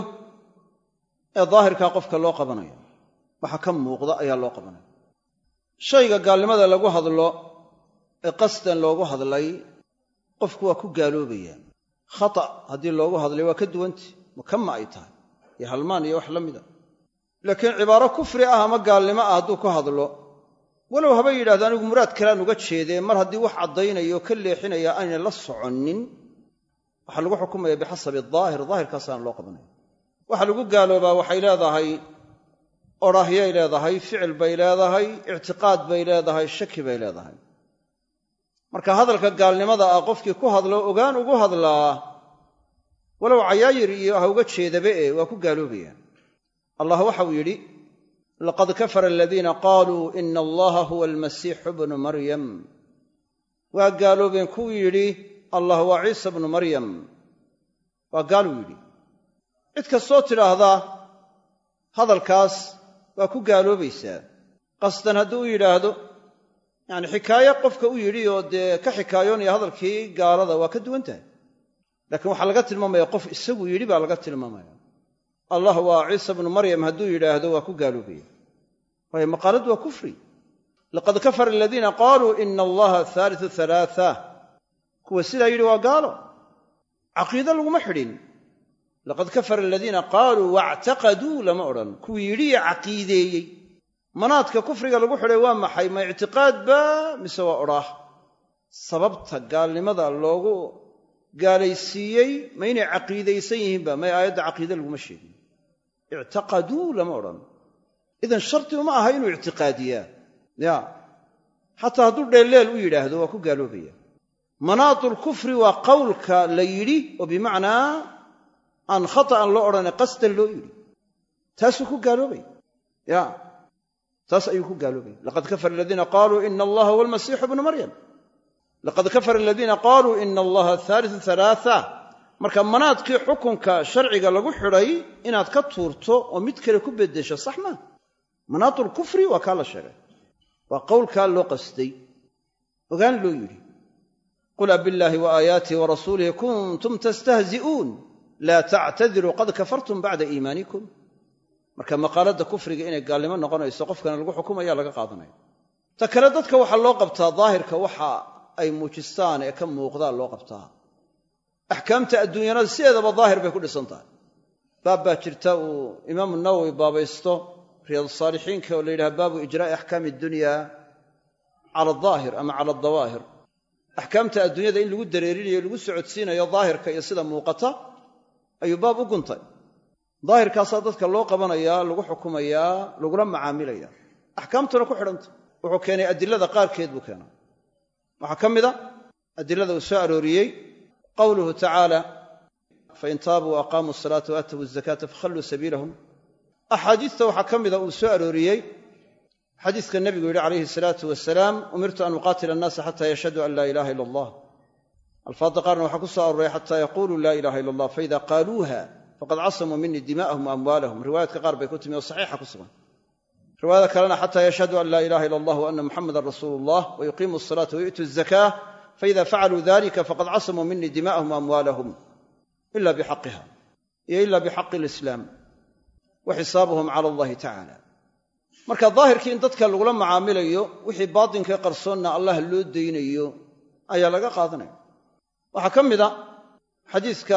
ee daahirkaa qofka loo qabanayo, waxa ka muuqda ayaa loo qabanaya. shayga gaalnimada lagu hadlo ee qasdan loogu hadlay qofku waa ku gaaloobaya. khata haddii loogu hadlay waa ka duwanti mukama ay tahay iyo halmaan iyo wax la mida. laakiin cibaaro kufri ah ama gaalnimo ah hadduu ku hadlo, walow haba yidhahdo anigu muraad kalaan uga jeedee, mar haddii wax caddaynaya oo ka leexinaya aanay la soconnin, waxaa lagu xukumaya bixasabi daahir, daahirkaasaana loo qabanaya. waxa lagu gaaloobaa waxay leedahay odhaahyay leedahay, ficil bay leedahay, ictiqaad bay leedahay, shaki bay leedahay. marka hadalka gaalnimada ah qofkii ku hadlo ogaan ugu hadlaa, walow cayaayir iyo ha uga jeedaba e waa ku gaaloobaya. allah waxa uu yidhi laqad kafara aladiina qaaluu ina allaha huwa almasiixu bnu maryam. waa gaaloobeen kuwuu yidhi allah waa ciisa bnu maryam, waa gaaluu yidhi. cid kastoo tidhaahdaa hadalkaas waa ku gaaloobaysaa. qasdan hadduu u yidhaahdo, yacni xikaaye qofka u yidhi oo dee ka xikaayoonaya hadalkii gaalada waa ka duwan tahay. laakiin waxaa laga tilmaamaya qof isagu yidhi baa laga tilmaamaya. allah waa ciisa bnu maryam hadduu yidhaahdo waa ku gaaloobaya, waayo maqaaladu waa kufri. laqad kafara aladiina qaaluu ina allaha haaliu halaaa. kuwa sidaa yidhi waa gaalo, caqiide laguma xidhin. laqad kafara aladiina qaaluu waactaqaduu lama odhan, kuwii yidhiyo caqiideeyey. manaadka kufriga lagu xidhay waa maxay? ma ictiqaad ba mise waa odhaah? sababta gaalnimada loogu gaalaysiiyey ma inay caqiidaysan yihiinba? may aayadda caqiide laguma sheegin. ictaqaduu lama odhan. idan shardi uma aha inuu ictiqaadiyaa, ya xataa hadduu dheelleel u yidhaahdo waa ku gaaloobaya. manaadul kufri waa qowlka la yidhi oo bimacnaa aan khata'an loo odhane qasdan loo yidhi, taasuu ku gaaloobaya. ya taas ayuu ku gaaloobaya. laqad kafara aladiina qaaluu ina allaha huwa almasiixu bnu maryam. laqad kafara aladiina qaaluu ina allaha haaliu halaaa. marka manaadkii xukunka sharciga lagu xidhay inaad ka tuurto oo mid kale ku beddesho sax maa. manaadul kufri waa kaa la sheegay, waa qowlkaa loo qasday, ogaan loo yidhi. qul abillaahi wa aayaatihi wa rasuulihi kuntum tastahzi'uun laa tactadiruu qad kafartum bacda iimaanikum. marka maqaaladda kufriga inay gaalnimo noqonayso qofkana lagu xukumaya laga qaadanaya. ta kale dadka waxaa loo qabtaa daahirka waxa ay muujistaan ee ka muuqdaa loo qabtaa. axkaamta adduunyana sideedaba daahir bay ku dhisan tahay. baab baa jirta uu imaamu nawowi baabaysto riyaadsaalixiinka oo la yidhaha baabu ijraa'i axkaami addunya cala adaahir ama cala adawaahir. axkaamta adduunyada in lagu dareerinayo lagu socodsiinayo daahirka iyo sida muuqata ayuu baab u guntay. daahirkaasaa dadka loo qabanayaa, lagu xukumayaa, lagula macaamilaya. axkaamtuna ku xidhanta. wuxuu keenay adilada qaarkeed buu keenay. waxaa ka mid a adilada uu soo arooriyey qowluhu tacaala fain taabuu waaqaamuu asalaata waatawu azakaata fakhalluu sabiilahum. axaadiista waxaa ka mida uu soo arooriyey xadiiska nebigu yidhi calayhi salaatu wasalaam umirtu an uqaatila annaasa xataa yashhaduu an laa ilaaha ila allah. alfaadda qaarna waxaa ku soo arooray xataa yaquuluu laa ilaha ila allah faida qaaluuha faqad casamuu minii dimaa'ahum waamwaalahum. riwaayaadka qaar bay ku timi oo saxiixa ku sugan. riwaayada kalena xataa yashhaduu an laa ilaha ila allah wa ana muxamadan rasuulu llah wa yuqiimuu asalaata wayu'tuu azakaa faida facaluu dalika faqad casamuu minii dimaa'ahum waamwaalahum ila bixaqiha iyo ila bixaqi alislaam wa xisaabuhum cala allahi tacala. marka daahirkii in dadka lagula macaamilayo, wixii baatinkae qarsoonna allah loo daynayo ayaa laga qaadanaya. waxaa ka mid a xadiiska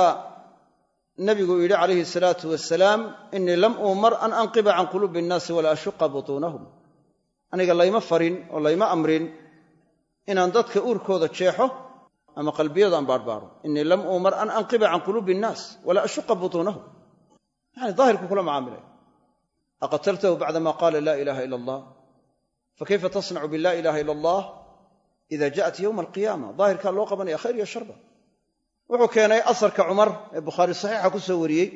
nebigu yidhi calayhi salaatu wasalaam innii lam uumar an anqiba can quluubi innaasi walaa ashuqa butuunahum. aniga layma farin oo layma amrin inaan dadka uurkooda jeexo ama qalbiyada aan baadhbaadho. innii lam uumar an anqiba can quluubi innaas walaa ashuqa butuunahum. yani daahirku kula macaamilaya. aqataltahu bacdama qaala laa ilaaha ila allah fakayfa tasnacu bilaa ilaaha ila allah ida ja'at yowma alqiyaama daahirkaa loo qabanaya khayr iyo sharba wuxuu keenay asarka cumar ee bukhaari saxiixa ku soo wariyey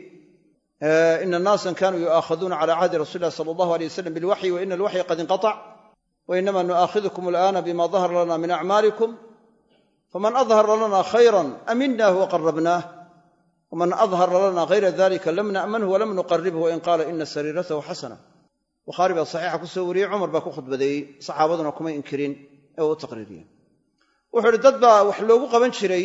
ina naasan kanuu yu'aakhaduuna cala cahdi rasuli illahi sala allahu aleyh wasalam bilwaxyi wa ina alwaxya qad inqatac wa inama nu'aakhidukum al'aana bima dahara lana min acmaalikum faman adhara lana khayran aminnahu waqarabnaah waman adhara lana hayra dalika lam na'manhu walam nuqaribhu wain qaala ina sariiratahu xasana bukhaari baa saxiixa ku soo wariyey cumar baa ku khudbadeeyey saxaabaduna kumay inkirin ee uu u taqriiriyey wuxuu idhi dad baa wax loogu qaban jiray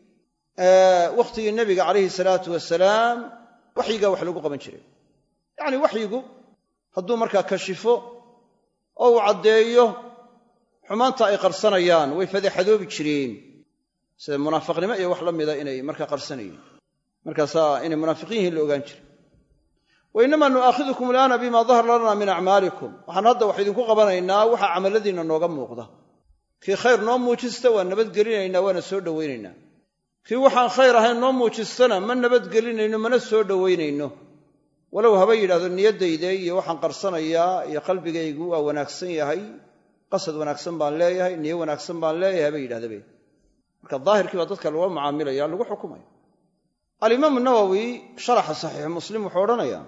wakhtigii nebiga calayhi salaatu wasalaam waxyigaa wax loogu qaban jiray yacni waxyigu hadduu markaa kashifo oo uu caddeeyo xumaanta ay qarsanayaan way fadeexadoobi jireen sida munaafiqnimo iyo wax la mida inay markaa qarsanayeen markaasaa inay munaafiqiin yihiin la ogaan jiray wa innamaa nu'aakhidukum al'aana bima dahara lana min acmaalikum waxaan hadda wax idinku qabanaynaa waxa camalladiinna nooga muuqda kii khayr noo muujista waa nabadgelinaynaa waana soo dhowaynaynaa kii waxaan khayr ahayn noo muujistana ma nabadgelinayno mana soo dhowaynayno walow haba yidhahdo niyaddayda iyo waxaan qarsanayaa iyo qalbigaygu waa wanaagsan yahay qasad wanaagsan baan leeyahay niyo wanaagsan baan leeyahay haba yidhahdabe marka daahirkii baa dadka laga mucaamilaya lagu xukumaya alimaamu nawowi sharaxa saxiix muslim wuxuu odhanayaa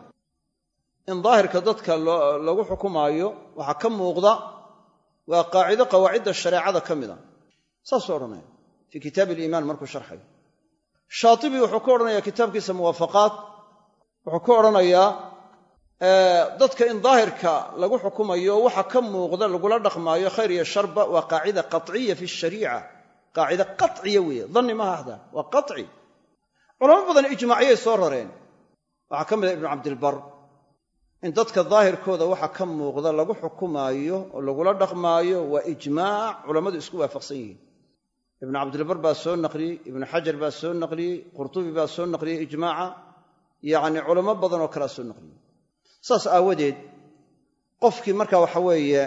in daahirka dadka lagu xukumaayo waxaa ka muuqda waa qaacido qawaacidda shareecada ka mida saasuu odhanaya fii kitaabi aliimaan markuu sharxayo shaatibi wuxuu ku odhanayaa kitaabkiisa muwaafaqaat wuxuu ku odhanayaa dadka in daahirka lagu xukumayo waxa ka muuqda lagula dhaqmaayo khayr iyo sharba waa qaacida qaciya fi shariica qaacida qaciya weeye danni maaha ahda waa qaci culamo badan ijmaacyay soo rareen waxaa ka mid a ibnu cabdilbar in dadka daahirkooda waxa ka muuqda lagu xukumaayo oo lagula dhaqmaayo waa ijmaac culammadu isku waafaqsan yihiin ibnu cabdilbar baa soo naqliyey ibnu xajar baa soo naqliyey qurtubi baa soo naqliyey ijmaaca yacni culamo badan oo kalea soo naqliyey saas aawadeed qofkii marka waxa weeye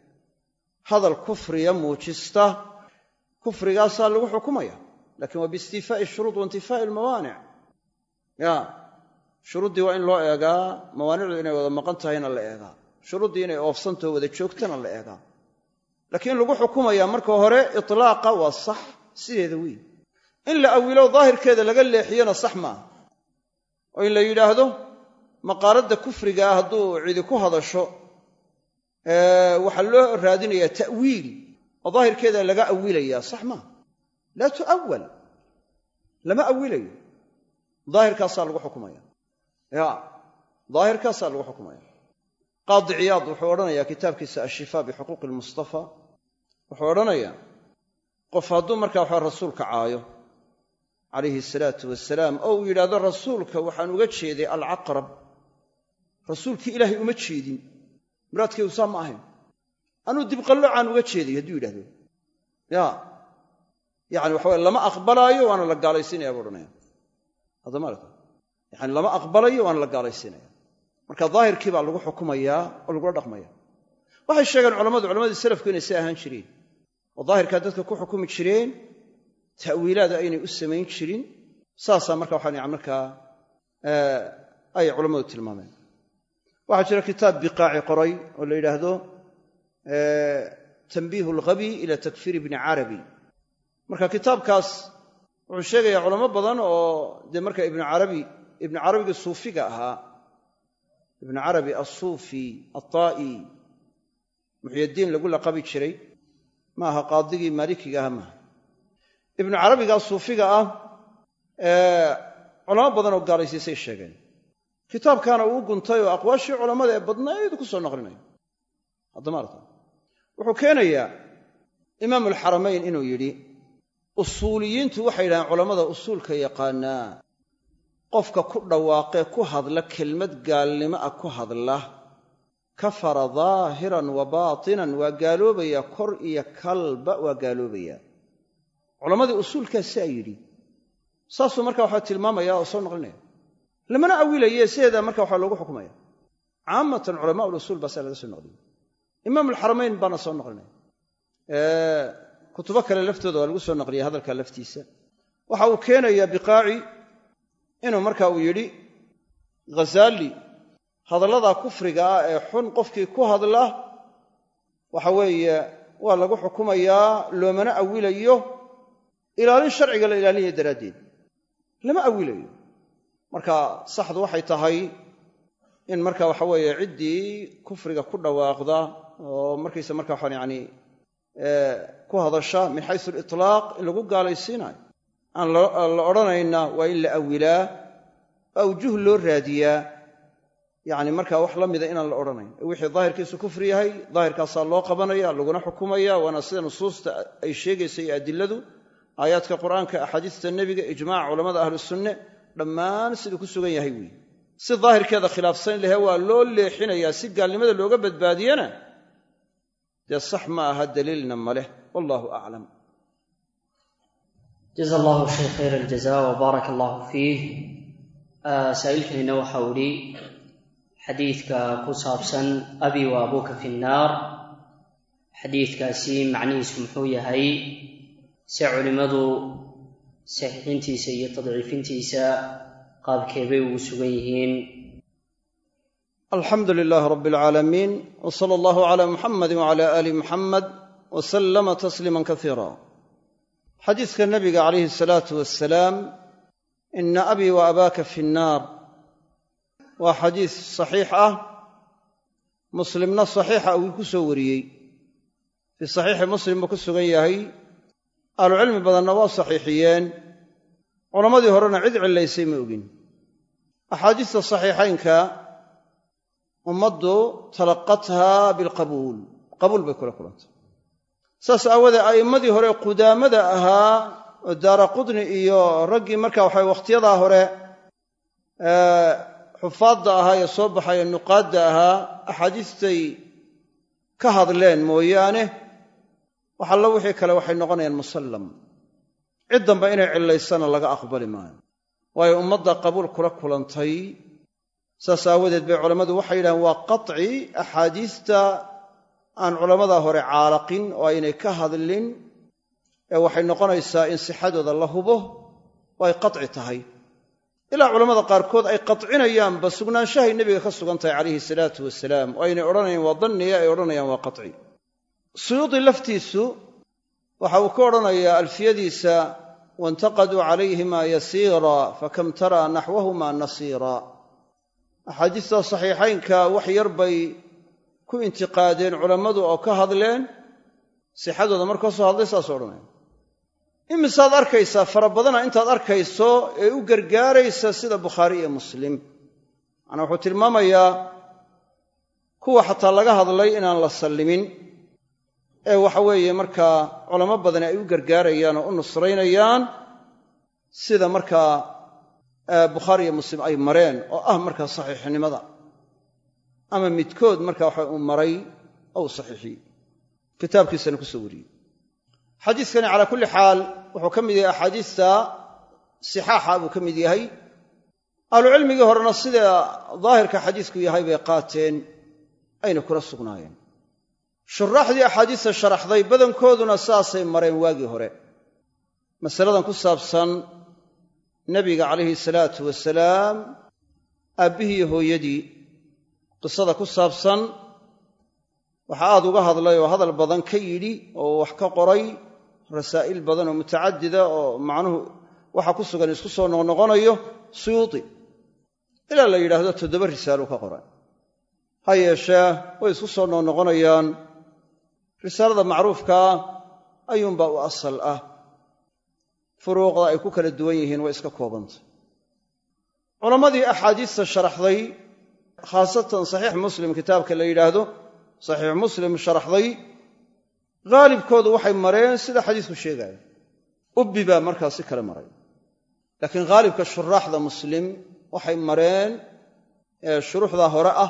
hadal kufriya muujista kufrigaasaa lagu xukumaya lakin waa biistifaa'i shuruud wa intifaa'i almawaanic ya shuruuddii waa in loo eegaa mawaanicdu inay wada maqan tahayna la eegaa shuruuddii inay oofsantao wada joogtana la eegaa laakiin lagu xukumayaa marka hore itlaaqa waa sax sideeda weyn in la awilo daahirkeeda laga leexiyona sax maaha oo in la yidhaahdo maqaaladda kufrigaa hadduu cidi ku hadasho waxaa loo raadinayaa ta'wiil oo daahirkeeda laga awilayaa sax maaha laa tu'awal lama awilayo daahirkaasaa lagu xukumaya ya daahirkaasaa lagu xukumaya qaadi ciyaad wuxuu odhanayaa kitaabkiisa ashifaa bixuquuqi almustafa wuxuu odhanayaa qof hadduu markaa waxaa rasuulka caayo calayhi asalaatu wasalaam oo uu yidhaahdo rasuulka waxaan uga jeeday alcaqrab rasuulkii ilaahay uma jeedin muraadkaygu saa ma ahayn anuu dibqallocaan uga jeeday hadduu yidhahdo ya yacni waxa weye lama aqbalaayo waana la gaalaysiinaya buu odhanaya haddamaalka yani lama aqbalayo waana la gaalaysiinaya marka daahirkii baa lagu xukumayaa oo lagula dhaqmaya waxay sheegeen culammadu culammadii salafku inay si ahaan jireen oo daahirkaa dadka ku xukumi jireen ta'wiilaada aynay u samayn jirin saasaa marka waxaa markaa ay culammadu tilmaameen waxaa jira kitaab biqaaci qoray oo la yidhaahdo tanbiihu alghabi ila takfiir ibni carabi marka kitaabkaas wuxuu sheegayaa culamo badan oo dee marka ibnu carabi ibnu carabiga suufiga ahaa ibnu carabi assuufi attaa'i muxyiddiin lagu laqabi jiray ma aha qaadigii maalikiga aha maaha ibnu carabigaa suufiga ah culamo badan oo gaalaysiisay sheegeen kitaabkaana uu guntay oo aqwaashii culammada ee badnayd ku soo naqlinayo haddama arta wuxuu keenayaa imaamu alxaramayn inuu yidhi usuuliyiintu waxay yidhahdeen culammada usuulka yaqaanaa qofka ku dhawaaqee ku hadla kelmad gaalnimo ah ku hadla kafara daahiran wa baatinan waa gaaloobayaa kor iyo kalba waa gaaloobayaa culammadii usuulkaa saa yidhi saasuu marka waxaa tilmaamaya oo soo naqlinaya lamana awilaye sideedaa marka waxaa loogu xukumaya caamatan culamaa ulusuul baa saa laga soo naqliya imaamu alxaramayn baana soo naqlinaya kutubo kale laftooda waa lagu soo naqliyay hadalka laftiisa waxa uu keenayaa biqaaci inuu marka uu yidhi ghazaali hadalladaa kufriga ah ee xun qofkii ku hadla waxa weeye waa lagu xukumayaa loomana awilayo ilaalin sharciga la ilaalinaya daraaddeed lama awilayo. marka saxdu waxay tahay in marka waxa weeye ciddii kufriga ku dhawaaqda oo markaysa marka waxaan yacni ku hadasha min xaysu alitlaaq in lagu gaalaysiinayo aan la odhanayna waa in la awilaa awjuh loo raadiyaa yacni markaa wax la mida inaan la odhanayn wixii daahirkiisu kufri yahay daahirkaasaa loo qabanaya laguna xukumaya waana sida nusuusta ay sheegaysa iyo adiladu aayaadka qur'aanka axaadiista nebiga ijmaac culammada ahlu sunne dhammaan siduu ku sugan yahay weeye si daahirkeeda khilaafsan lahe waa loo leexinayaa si gaalnimada looga badbaadiyana dee sax ma aha daliilna ma leh wallahu aclam. jaza allahu shay khayr aljaza wa baaraka allahu fiih. saa'ilkanina waxa uu idhi xadiidka ku saabsan abi wa abuuka fi nnaar xadiidkaasi macnihiisu muxuu yahay se culimmadu saxiixintiisa iyo tadciifintiisa qaabkeebay ugu sugan yihiin? alxamdu lilaahi rabbi alcaalamiin wa sala allahu calaa muxammadin wacala aali muxammad wa sallama tasliiman kasiira. xadiiska nabiga calayhi asalaatu wassalaam ina abii wa abaaka fi nnaar waa xadiis saxiix ah muslimna saxiixa uu ku soo wariyey fii saxiixi muslim buu ku sugan yahay ahlucilmi badanna waa saxiixiyeen culammadii horena cid cillaysay ma ogin. axaadiista saxiixaynka ummaddu talaqathaa bilqabuul qabuul bay kula kulantay. saas aawadee a'immadii hore qudaamada ahaa oo daara qudni iyo raggii markaa waxay wakhtiyadaa hore xufaadda ahaa ee soo baxay ee nuqaadda ahaa axaadiistay ka hadleen mooyaane wax allo wixii kale waxay noqonayaan musallam cid dambe inay cillaysana laga aqbali maayo waayo ummadda qabuul kula kulantay. saas aawadeed bay culammadu waxay yidhahdeen waa qaci axaadiista aan culammada hore caalaqin oo aynay ka hadlin ee waxay noqonaysaa in sixadooda la hubo oo ay qaci tahay ilaa culammada qaarkood ay qacinayaanba sugnaanshahay nebiga ka sugan tahay calayhi salaatu wasalaam oo aynay odhanayaan waa danniya ay odhanayaan waa qaci. suyuudi laftiisu waxa uu ka odhanayaa alfiyadiisa waintaqaduu calayhima yasiira fakam taraa naxwahuma nasiira. axaadiista saxiixaynka wax yar bay ku intiqaadeen culammadu oo ka hadleen sixadooda markoo soo hadlay saasoo odhanaya. imisaad arkaysaa fara badana intaad arkayso ee u gargaaraysa sida bukhaari iyo muslim macnaa wuxuu tilmaamayaa kuwa xataa laga hadlay inaan la sallimin ee waxa weeye markaa culamo badani ay u gargaarayaan oo u nusraynayaan sida markaa bukhaari iyo muslim ay mareen oo ah markaa saxiixnimada ama midkood markaa waxa uu maray oo uu saxiixiyey kitaabkiisana ku soo wariyey. xadiiskani calaa kulli xaal wuxuu ka mid yahay axaadiista sixaaxa buu ka mid yahay. ahlucilmigii horena sida daahirka xadiisku yahay bay qaateen ayna kula sugnaayeen. shuraaxdii axaadiista sharaxday badankooduna saasay mareen waagii hore. masaladan ku saabsan nebiga calayhi salaatu wasalaam aabbihii iyo hooyadii qisada ku saabsan waxaa aad uga hadlay oo hadal badan ka yidhi oo wax ka qoray rasaa'il badan oo mutacadida oo macnuhu waxa ku sugan isku soo noqnoqonayo suyuuti ilaa la yidhaahdo toddoba risaalo ka qoray. ha yeeshee way isku soo noqnoqonayaan. risaalada macruufkaa ayuunbaa u asal ah, furuuqda ay ku kala duwan yihiin way iska koobantay. culammadii axaadiista sharaxday khaasatan saxiix muslim kitaabka la yidhaahdo saxiix muslim sharaxday haalibkoodu waxay mareen sida xadiisku sheegaayo. ubbi baa markaa si kale maray, laakiin haalibka shuraaxda muslim waxay mareen ee shuruuxdaa hore ah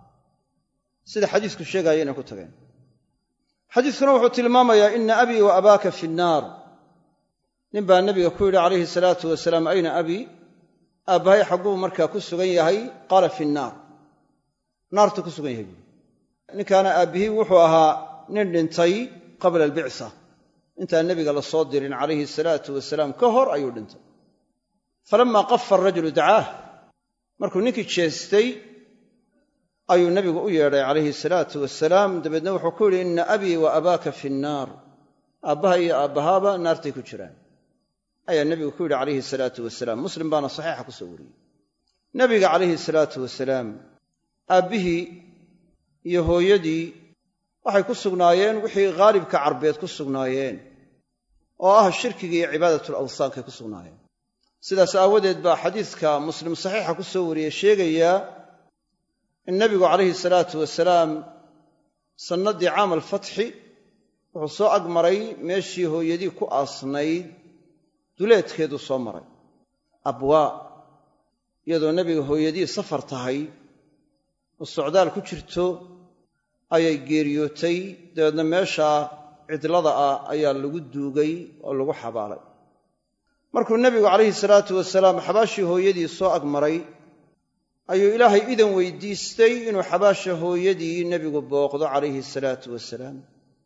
sida xadiisku sheegaayo inay ku tageen. xadiiskuna wuxuu tilmaamayaa ina abii wa abaaka fi nnaar. nin baa nebiga ku yidhi calayhi salaatu wasalaam ayna abii, aabbahay xagguu markaa ku sugan yahay? qaala fi nnaar, naartuu ku sugan yahay buui. ninkaana aabbihii wuxuu ahaa nin dhintay qabla albicsa, intaan nebiga la soo dirin calayhi salaatu wasalaam ka hor ayuu dhintay. falammaa qafa arajulu dacaah, markuu ninkii jeestay ayuu nebigu u yeedhay calayhi salaatu wasalaam dabeedna wuxuu ku yidhi inna abii wa abaaka fi nnaar aabbaha iyo aabbahaaba naartay ku jiraan ayaa nebigu ku yidhi calayhi salaatu wasalaam muslim baana saxiixa ku soo wariyey nebiga calayhi salaatu wasalaam aabbihii iyo hooyadii waxay ku sugnaayeen wixii haalibka carbeed ku sugnaayeen oo ah shirkiga iyo cibaadatul awsaankay ku sugnaayeen sidaas aawadeed baa xadiiska muslim saxiixa ku soo wariyey sheegayaa in nebigu calayhi salaatu wasalaam sannaddii caam alfatxi wuxuu soo agmaray meeshii hooyadii ku aasnayd duleedkeeduu soo maray abwaa iyadoo nebiga hooyadii safar tahay oo socdaal ku jirto ayay geeriyootay dabeedna meeshaa cidlada ah ayaa lagu duugay oo lagu xabaalay markuu nebigu calayhi salaatu wasalaam xabaashii hooyadii soo agmaray ayuu ilaahay idan weydiistay inuu xabaasha hooyadii nebigu booqdo calayhi salaatu wasalaam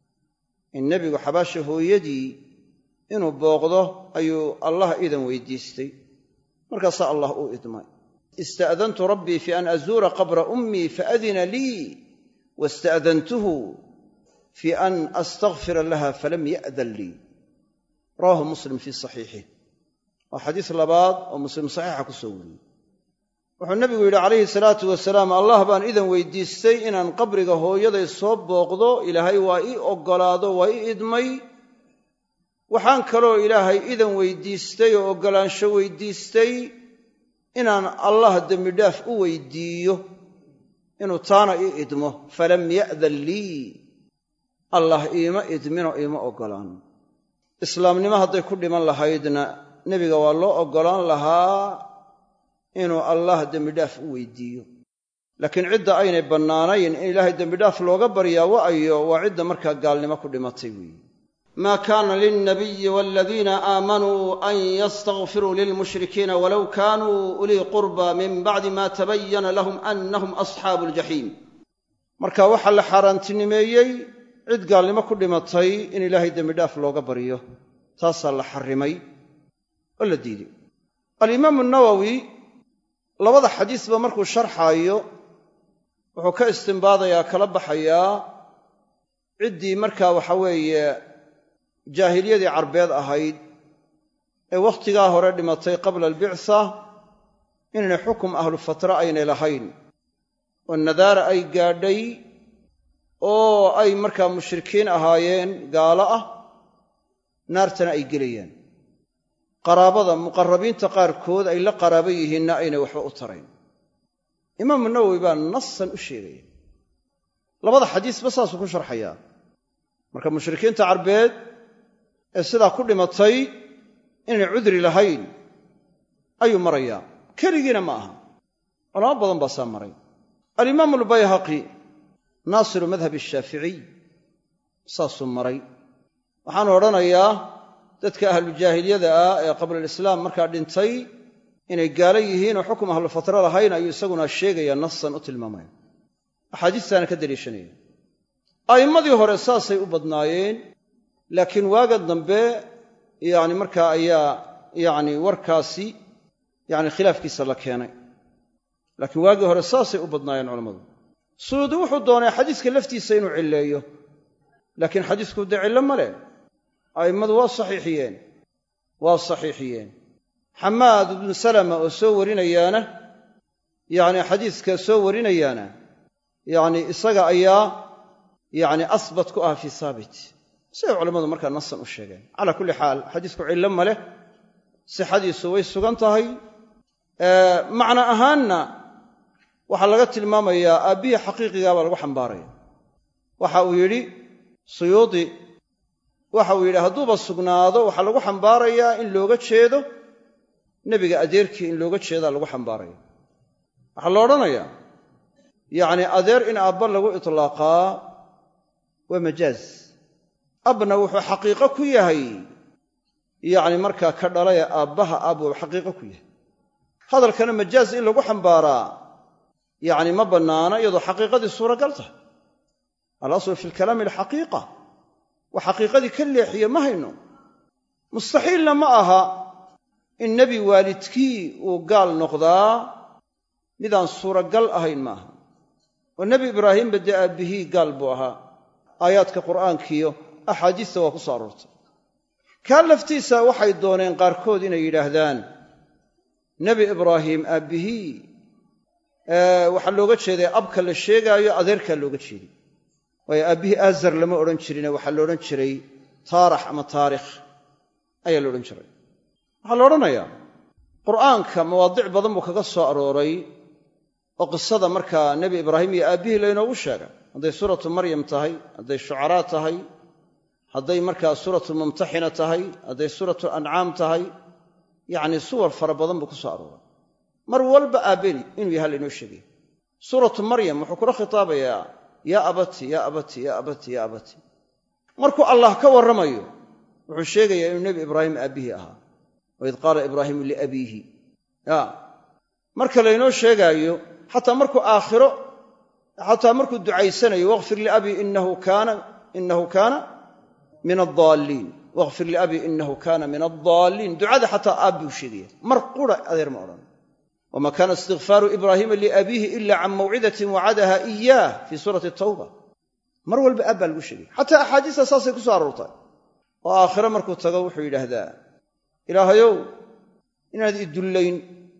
in nebigu xabaasha hooyadii inuu booqdo ayuu allah idan weydiistay markaasaa allah uu idmay ista'dantu rabbii fi an azuura qabra ummii faadina lii wasta'dantuhu fi an astakfira laha falam ya'dan lii rawaahu muslim fii saxiixih waa xadiis labaad oo muslim saxiixa ku soo wariyey wuxuu nebigu yidhi calayhi salaatu wasalaam allah baan idan weydiistay inaan qabriga hooyaday soo booqdo ilaahay waa ii oggolaado waa ii idmay waxaan kaloo ilaahay idan weydiistay oo oggolaansho weydiistay inaan allah dembidhaaf u weydiiyo inuu taana ii idmo falam ya'dan lii allah iima idminoo iima oggolaan islaamnimo hadday ku dhiman lahaydna nebiga waa loo oggolaan lahaa inuu allah dembidhaaf u weydiiyo laakiin cidda aynay bannaanayn in ilaahay dembidhaaf looga baryaa wa'ayo waa cidda markaa gaalnimo ku dhimatay weeye maa kaana lilnabiyi waaladiina aamanuu an yastakfiruu lilmushrikiina walow kaanuu ulii qurba min bacdi ma tabayana lahum annahum asxaabu aljaxiim marka waxaa la xaaraantinimeeyey cid gaalnimo ku dhimatay in ilaahay dembidhaaf looga baryo taasaa la xarrimay oo la diiday alimaamu nawowi labada xadiisba markuu sharxaayo wuxuu ka istimbaadayaa kala baxayaa ciddii markaa waxa weeye jaahiliyadii carbeed ahayd ee wakhtigaa hore dhimatay qabla albicsa inaynay xukum ahlu fatra aynay lahayn oo nadaara ay gaadhay oo ay markaa mushrikiin ahaayeen gaalo ah naartana ay gelayaan qaraabada muqarrabiinta qaarkood ay la qaraabo yihiinna aynay waxba u tarayn imaamu nawowi baa nasan u sheegaya labada xadiisba saasuu ku sharxayaa marka mushrikiinta carbeed ee sidaa ku dhimatay inaynay cudri lahayn ayuu marayaa keligiina ma aha culamo badan baa saa maray alimaamu albayhaqi naasiru madhabi ashaaficiy saasuu maray waxaanu odhanayaa dadka ahlujaahiliyada ah ee qablalislaam markaa dhintay inay gaalo yihiin oo xukum ahlu fatra lahayn ayuu isaguna sheegayaa nasan u tilmaamaya axaadiistaana ka daliishanaya a'immadii hore saasay u badnaayeen laakiin waaga dambe yacni markaa ayaa yacni warkaasi yacni khilaafkiisa la keenay laakiin waagii hore saasay u badnaayeen culammadu suyuudi wuxuu doonay xadiiska laftiisa inuu cilleeyo laakiin xadiisku dee cillo ma leh a'immadu waa saxiixiyeen waa saxiixiyeen xamaad ibnu salama oo soo warinayaana yacni xadiiska soo warinayaana yacni isaga ayaa yacni asbat ku ah fii haabit siday culammadu markaa nasan u sheegeen calaa kulli xaal xadiisku cillo ma leh sixadiisu way sugan tahay macno ahaanna waxaa laga tilmaamayaa aabbihii xaqiiqigaa baa lagu xambaaraya waxa uu yidhi suyuudi waxa uu yidhi hadduuba sugnaado waxaa lagu xambaarayaa in looga jeedo nebiga adeerkii in looga jeedaa lagu xambaaraya waxaa la odhanayaa yacni adeer in aabba lagu itlaaqaa waa majaaz abna wuxuu xaqiiqo ku yahay yacni markaa ka dhalaya aabbaha aabuu xaqiiqo ku yahay hadalkana majaaz in lagu xambaaraa yacni ma bannaana iyadoo xaqiiqadii suuragal tahay alaslu fi lkalaami alxaqiiqa wa xaqiiqadii ka leexiye ma hayno mustaxiilna ma aha in nebi waalidkii uu gaal noqdaa midaan suuragal ahayn ma aha oo nebi ibraahimba dee aabbihii gaal buu ahaa aayaadka qur'aankiiyo axaadiista waa ku soo aroortay kaa laftiisa waxay dooneen qaarkood inay yidhaahdaan nebi ibraahim aabbihii waxaa looga jeeday abka la sheegaayo adeerkaa looga jeeday waayo aabbihii aazar lama odhan jirine waxaa la odhan jiray taarax ama taarikh ayaa la odhan jiray waxaa la odhanayaa qur'aanka mawaadic badan buu kaga soo arooray oo qisada markaa nebi ibraahim iyo aabbihii laynoogu sheegay hadday suuratu maryam tahay hadday shucaraa tahay hadday markaa suuratu mumtaxina tahay hadday suuratu ancaam tahay yacnii suwar fara badan buu ku soo arooray mar walba aabbeni inuu yahaa laynoo sheegaya suuratu maryam wuxuu kula khitaabayaa yaa abati yaa abati yaa abati yaa abati markuu allah ka warramayo wuxuu sheegayaa inuu nebi ibraahim aabbihii ahaa waid qaala ibraahimu liabiihi ya marka laynoo sheegaayo xataa markuu aakhiro xataa markuu ducaysanayo waqfir liabii inahu kaana inahu kaana min addaalliin waqfir liabii inahu kaana min addaalliin ducada xataa aabbuu sheegaya mar qura adeer ma odhan wma kana istikfaaru ibraahiima liabiihi ila can mawcidatin wacadaha iyaah fii suurati tawba mar walba aab baa lagu sheegay xataa axaadiista saasay ku soo aroortay oo aakhire markuu tago wuxuu yidhaahdaa ilaahayow inaad i dullayn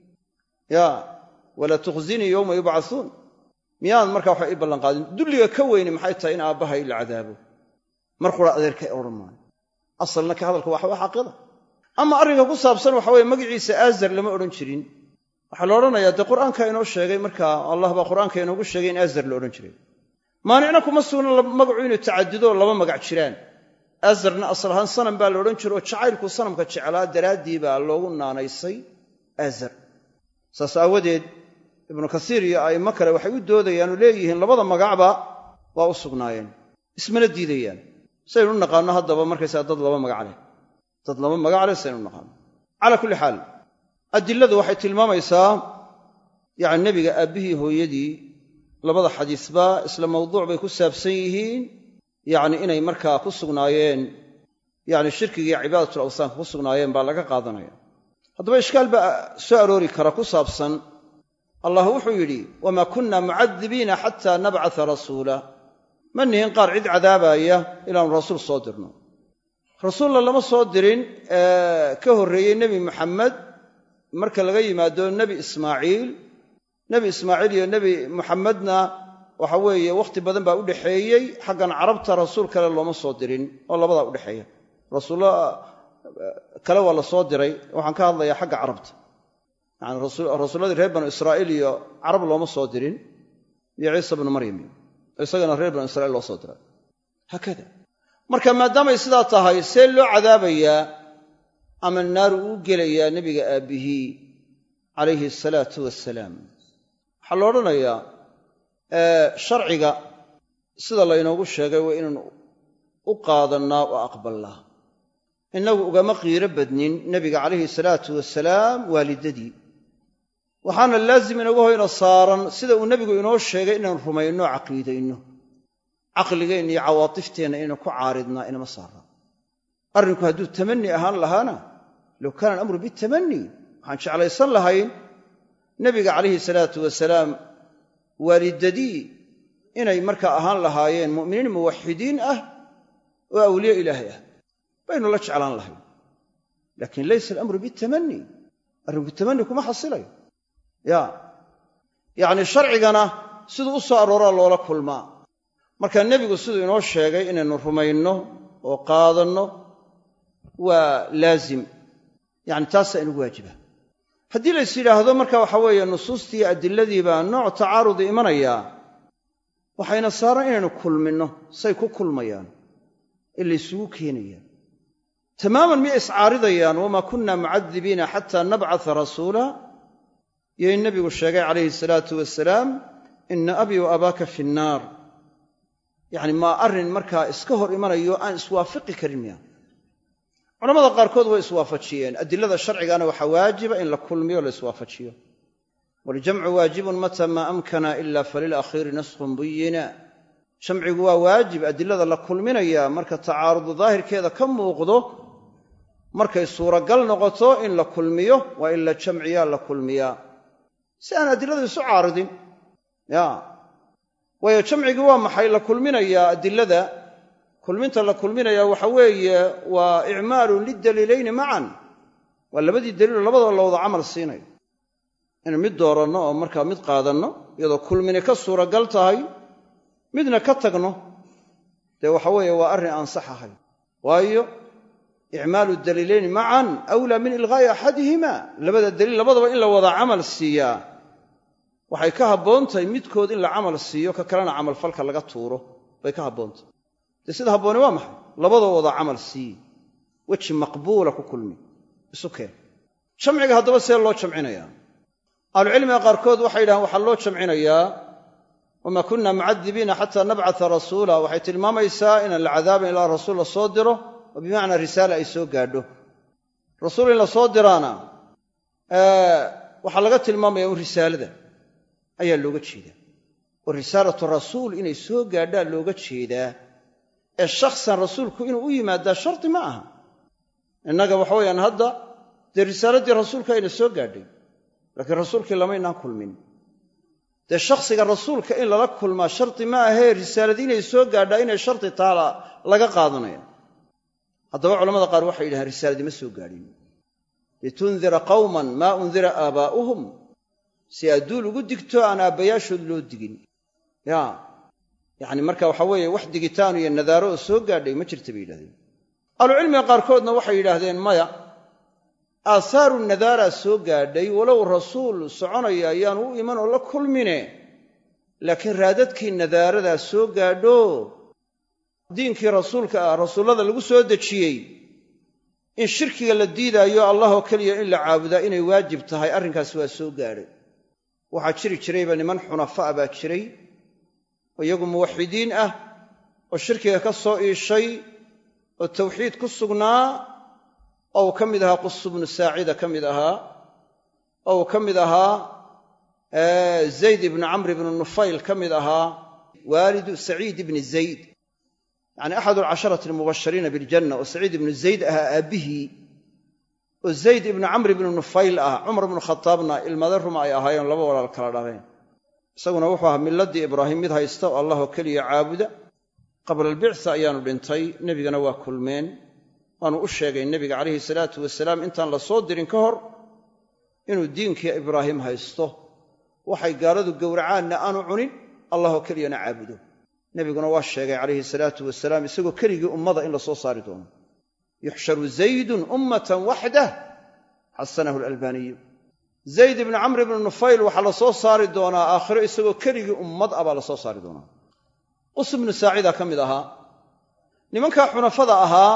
ya walaa tukhzinii yowma yubcasuun miyaad markaa waxa ii ballanqaadin dulliga ka weyni maxay tahay in aabbahay la cadaabo mar qura adeerka odhan maayo asalna ka hadalka waxa waa xaqiida ama arrinka ku saabsan waxa weye magiciisa aazar lama odhan jirin waxaa la odhanayaa dee qur'aanka inoo sheegay markaa allah baa qur'aanka inoogu sheegay in azar la odhan jiray maanicna kuma sugna magacu inuu tacaddudo laba magac jiraan azarna asal ahaan sanam baa la odhan jira oo jacaylku sanamka jeclaa daraaddii baa loogu naanaysay azar saas aawadeed ibnu kasiir iyo a'immo kale waxay u doodayaan oo leeyihiin labada magacba waa u sugnaayeen ismana diidayaan saynu u naqaanno haddaba markaysaa dad laba magac leh dad laba magac leh saynu u naqaano calaa kulli xaal adiladu waxay tilmaamaysaa yacni nebiga aabbihii hooyadii labada xadiisba isla mawduuc bay ku saabsan yihiin yacni inay markaa ku sugnaayeen yacni shirkiga iyo cibaadatul awsaanka ku sugnaayeen baa laga qaadanaya haddaba ishkaal baa soo aroori kara ku saabsan allah wuxuu yidhi wamaa kunna mucadibiina xataa nabcata rasuula ma nihin qaar cid cadaabaya ilaanu rasuul soo dirno rasuulla lama soo dirin ka horreeyey nebi muxamed marka laga yimaado nebi ismaaciil nebi ismaaciil iyo nebi muxamedna waxa weeye wakhti badan baa u dhexeeyey xaggan carabta rasuul kale looma soo dirin oo labadaa u dhexeeya rasuullo kale waa la soo diray waxaan ka hadlayaa xagga carabta yacani rasuulladii reer banu israa'iil iyo carab looma soo dirin iyo ciisa bnu maryam isagana reer banu israiil loo soo diray haakada marka maadaamay sidaa tahay see loo cadaabayaa ama naaru uu gelayaa nebiga aabbihii calayhi asalaatu wassalaam waxaa la odhanayaa sharciga sida laynoogu sheegay waa inaynu u qaadannaa oo aqbalnaa innagu ugama qiiro badnin nebiga calayhi salaatu wasalaam waalidadii waxaana laazim inagu hoyna saaran sida uu nebigu inoo sheegay inaynu rumayno o caqiidayno caqligeenna iyo cawaatifteenna inaynu ku caaridnaa inama saarna arrinku hadduu tamanni ahaan lahaana low kaana alamru bitamani waxaan jeclaysan lahayn nebiga calayhi salaatu wasalaam waalidadii inay markaa ahaan lahaayeen mu'miniin muwaxidiin ah oo awliye ilaahay ah baynu la jeclaan lahayn laakiin laysa alamru bitamani arrinku tamani kuma xasilayo ya yacni sharcigana siduu u soo arooraa loola kulmaa marka nebigu siduu inoo sheegay inaynu rumayno oo qaadanno waa laazim yacni taasaa inugu waajiba haddii lays yidhaahdo marka waxa weeye nusuustii adiladii baa nooc tacaarudi imanayaa waxayna saaran inaynu kulminno say ku kulmayaan ee laysugu keenayaan tamaaman miyay iscaaridayaan wamaa kunna mucadibiina xataa nabcata rasuula iyo in nebigu sheegay calayhi salaatu wasalaam ina abii wa abaaka fi nnaar yacni maa arrin markaa iska hor imanayo aan iswaafiqi karin miya culamada qaarkood way iswaafajiyeen adilada sharcigana waxaa waajiba in la kulmiyo la iswaafajiyo waljamcu waajibun mata maa amkana ila falilakhiiri naskhun buyina jamcigu waa waajib adilada la kulminaya marka tacaarudu daahirkeeda ka muuqdo markay suuragal noqoto in la kulmiyo waa in la jamciyaa la kulmiyaa si aan adiladu isu caaridin ya waayo jamcigii waa maxay la kulminayaa adilada kulminta la kulminayaa waxa weeye waa icmaalun lidaliilayni macan waa labadii daliilo labadaba la wada camal siinayo inuu mid dooranno oo markaa mid qaadanno iyadoo kulmini ka suuragal tahay midna ka tagno dee waxa weeye waa arrin aan sax ahayn waayo icmaalu daliilayni macan awlaa min ilghaa'i axadihima labada daliil labadaba in la wada camal siiyaa waxay ka habboon tahay midkood in la camal siiyo ka kalena camalfalka laga tuuro bay ka habboon tahay dee sida habbooni waa maxay labadoo wada camal siiye weji maqbuula ku kulmi isu keen jamciga haddaba see loo jamcinayaa ahlucilmiga qaarkood waxay yidhahaan waxaa loo jamcinayaa wamaa kunna mucadibiina xataa nabcata rasuula waxay tilmaamaysaa inaan la cadaabayn ilaa rasuul la soo diro oo bimacnaa risaala ay soo gaadho rasuul in la soo diraana waxaa laga tilmaamaya un risaalada ayaa looga jeedaa oo risaalatu rasuul inay soo gaadhaa looga jeedaa ee shakhsan rasuulku inuu u yimaadaa shardi ma aha innaga waxa weeyaan hadda dee risaaladii rasuulka ayna soo gaadhay laakiin rasuulkii lamaynaan kulmin dee shakhsiga rasuulka in lala kulmaa shardi ma ahee risaaladii inay soo gaadhaa inay shardi taala laga qaadanaya haddaba culamada qaar waxay yidhahaan risaaladii ma soo gaadhin litundira qawman maa undira aabaa'uhum si adduul ugu digto aan aabbayaashood loo digin ya yacni marka waxa weeye wax digitaan iyo nadaaro oo soo gaadhay ma jirta bay yidhahdeen ahlucilmiga qaarkoodna waxay yidhaahdeen maya aahaaru nadaaraa soo gaadhay walow rasuul soconaya ayaanu u iman oo la kulmine laakiin raadadkii nadaaradaa soo gaadho diinkii rasuulka ah rasuullada lagu soo dejiyey in shirkiga la diidaayo allahoo keliya in la caabudaa inay waajib tahay arrinkaasi waa soo gaadhay waxaa jiri jirayba niman xunafa'a baa jiray oo iyagu muwaxidiin ah oo shirkiga ka soo iishay oo tawxiid ku sugnaa oo uu ka mid ahaa qusu bnu saacida ka mid ahaa oo uu ka mid ahaa zayd ibnu camr ibnu nufayl ka mid ahaa waalidu saciid ibni zayd yacni axadu alcasharati almubashiriina biljanna oo saciid ibnu zayd ahaa aabbihii oo zayd ibnu camr ibnu nufayl ah cumar ibnu khataabna ilmade ruma ay ahaayeen laba walaal kala dhaleen isaguna wuxuu ahaa milladdii ibraahim mid haysta oo allahoo keliya caabuda qabla albicsa ayaanu dhintay nebigana waa kulmeen waanu u sheegay nebiga calayhi salaatu wasalaam intaan la soo dirin ka hor inuu diinkii ibraahim haysto waxay gaaladu gowracaanna aanu cunin allahoo keliyana caabudo nebiguna waa sheegay calayhi salaatu wasalaam isagoo keligii ummada in la soo saari doono yuxsharu zaydun ummatan waxdah xasanahu alalbaaniyu zayd ibnu camr ibnu nufayl waxaa la soo saari doonaa aakhiro isagoo keligii ummad ah baa la soo saari doonaa qus ibnu saacida ka mid ahaa nimankaa xunafada ahaa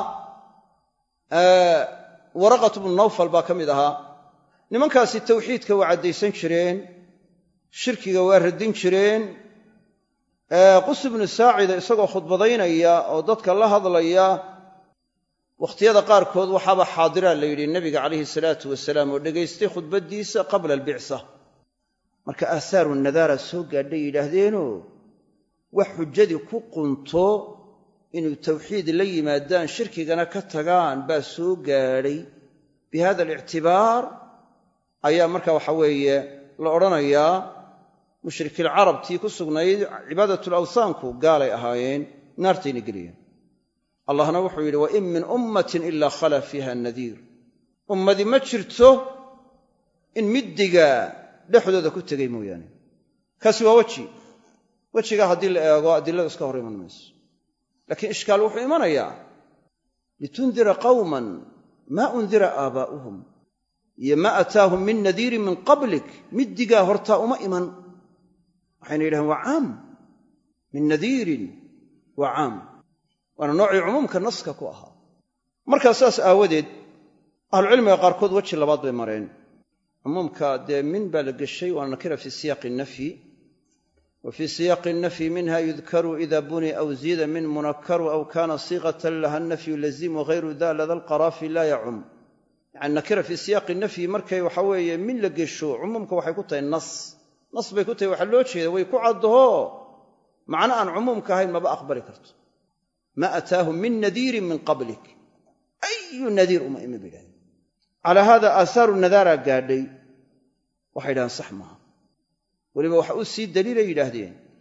waraqat bnu nawfal baa ka mid ahaa nimankaasi tawxiidka waa caddaysan jireen shirkiga waa radin jireen qus ibnu saacida isagoo khudbadaynaya oo dadka la hadlaya wakhtiyada qaarkood waxaaba xaadiraa la yidhi nebiga calayhi salaatu wasalaam oo dhegaystay khudbaddiisa qabla albicsa marka aahaaru nadaara soo gaadhay yidhaahdeenoo wax xujadii ku qunto inuu tawxiid la yimaadaan shirkigana ka tagaan baa soo gaadhay bi hada alictibaar ayaa marka waxa weeye la odhanayaa mushrikiilcarabtii ku sugnayd cibaadatul awthaanku gaalay ahaayeen naartayna geliyeen allahna wuxuu yidhi wain min ummatin ilaa khala fiiha nadiir ummadi ma jirto in middiga dhexdooda ku tegay mooyaane kaasi waa weji wejigaa haddii la eego adilada iska hor iman mayso laakiin ishkaal wuxuu imanayaa litundira qawman maa undira aabaa'uhum iyo maa ataahum min nadiirin min qablik middigaa hortaa uma iman waxayna yidhahaan waa caam min nadiirin waa caam waana noocii cumuumka naska ku ahaa markaa saas aawadeed ahlucilmiga qaarkood weji labaad bay mareen cumuumka dee min baa la geshay waa nakira fii siyaaqi nafyi wa fii siyaaqi nafyi minha yudkaru ida buni aw ziida min munakaru aw kaana siiqatan laha nafyu lazim wagayru da lada alqaraafi laa yacum yani nakira fii siyaaqi nafyi markay waxa weeye min la gesho cumuumka waxay ku tahay nas nas bay ku tahay waxaa loo jeeda way ku caddaho macno aan cumuumka ahayn maba aqbali karto ma ataahum min nadiirin min qablik ayu nadiir uma imi bay yidhahdeen calaa haada aahaaru nadaaraa gaadhay waxay yidhahdeen sax maaha weliba waxa u sii daliilay yidhaahdeen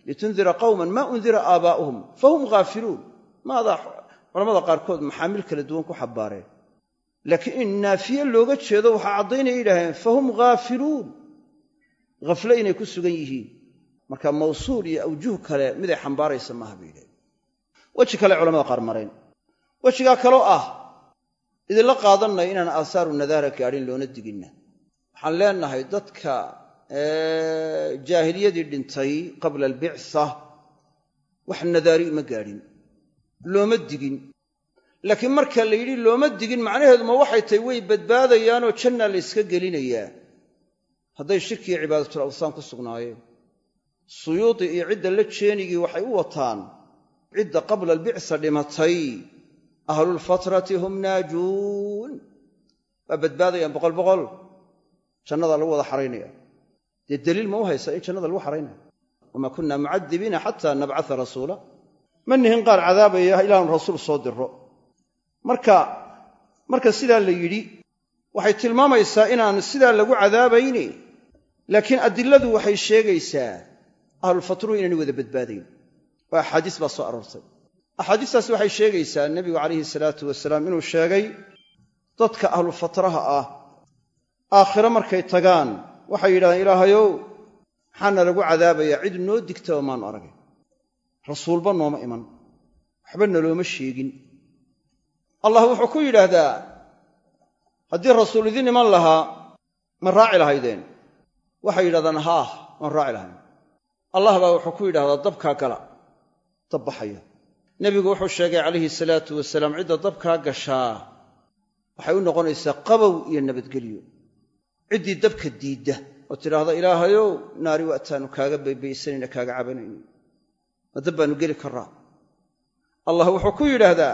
litundira qawman maa undira aabaa'uhum fahum gaafiluun maadaa culamada qaarkood maxaamil kala duwan ku xambaareen laakiin in naafiye looga jeedo waxaa caddaynaya yidhaaheen fahum gaafiluun hafle inay ku sugan yihiin marka mawsuul iyo awjuh kale miday xambaaraysa maaha bay yidhaheen weji kale culamada qaar mareen wejigaa kaloo ah idinla qaadanay inaan aasaaru nadaara gaadhin loona diginna waxaan leenahay dadka jaahiliyadii dhintay qabla albicsa wax nadaari ma gaadhin looma digin laakiin marka la yidhi looma digin macnaheedu ma waxay tahay way badbaadayaanoo janna la yska gelinayaa hadday shirki iyo cibaadatul awsaan ku sugnaayeen suyuudi iyo cidda la jeenigii waxay u wataan cidda qabla albicsa dhimatay ahlulfatrati hum naajuun waa badbaadayaan boqol boqol jannada lagu wada xaraynaya dee daliil ma u haysa in jannada lagu xaraynaya wamaa kunna mucadibiina xataa nabcata rasuula ma nihin qaar cadaabaya ilaanu rasuul soo diro marka marka sidaa la yidhi waxay tilmaamaysaa inaan sidaa lagu cadaabayni laakiin adiladu waxay sheegaysaa ahlulfatruhu inaanay wada badbaadayn oo axaadiis baa soo aroortay axaadiistaasi waxay sheegaysaa nebigu calayhi salaatu wasalaam inuu sheegay dadka ahlulfatraha ah aakhiro markay tagaan waxay yidhahdeen ilaahayow maxaana lagu cadaabayaa cid noo digtaba maanu aragay rasuulba nooma iman waxba nalooma sheegin allah wuxuu ku yidhaahdaa haddii rasuul idin iman lahaa ma raaci lahaydeen waxay yidhahdaan haah waan raaci lahayn allah baa wuxuu ku yidhahdaa dabkaa gala dab baxaya nebigu wuxuu sheegay calayhi salaatu wasalaam cidda dabkaa gashaa waxay u noqonaysaa qabow iyo nabadgelyo ciddii dabka diidda oo tidhaahda ilaahayow naari waataanu kaaga baybaysanayna kaaga cabanayno ma dab baanu geli karraa allah wuxuu ku yidhaahdaa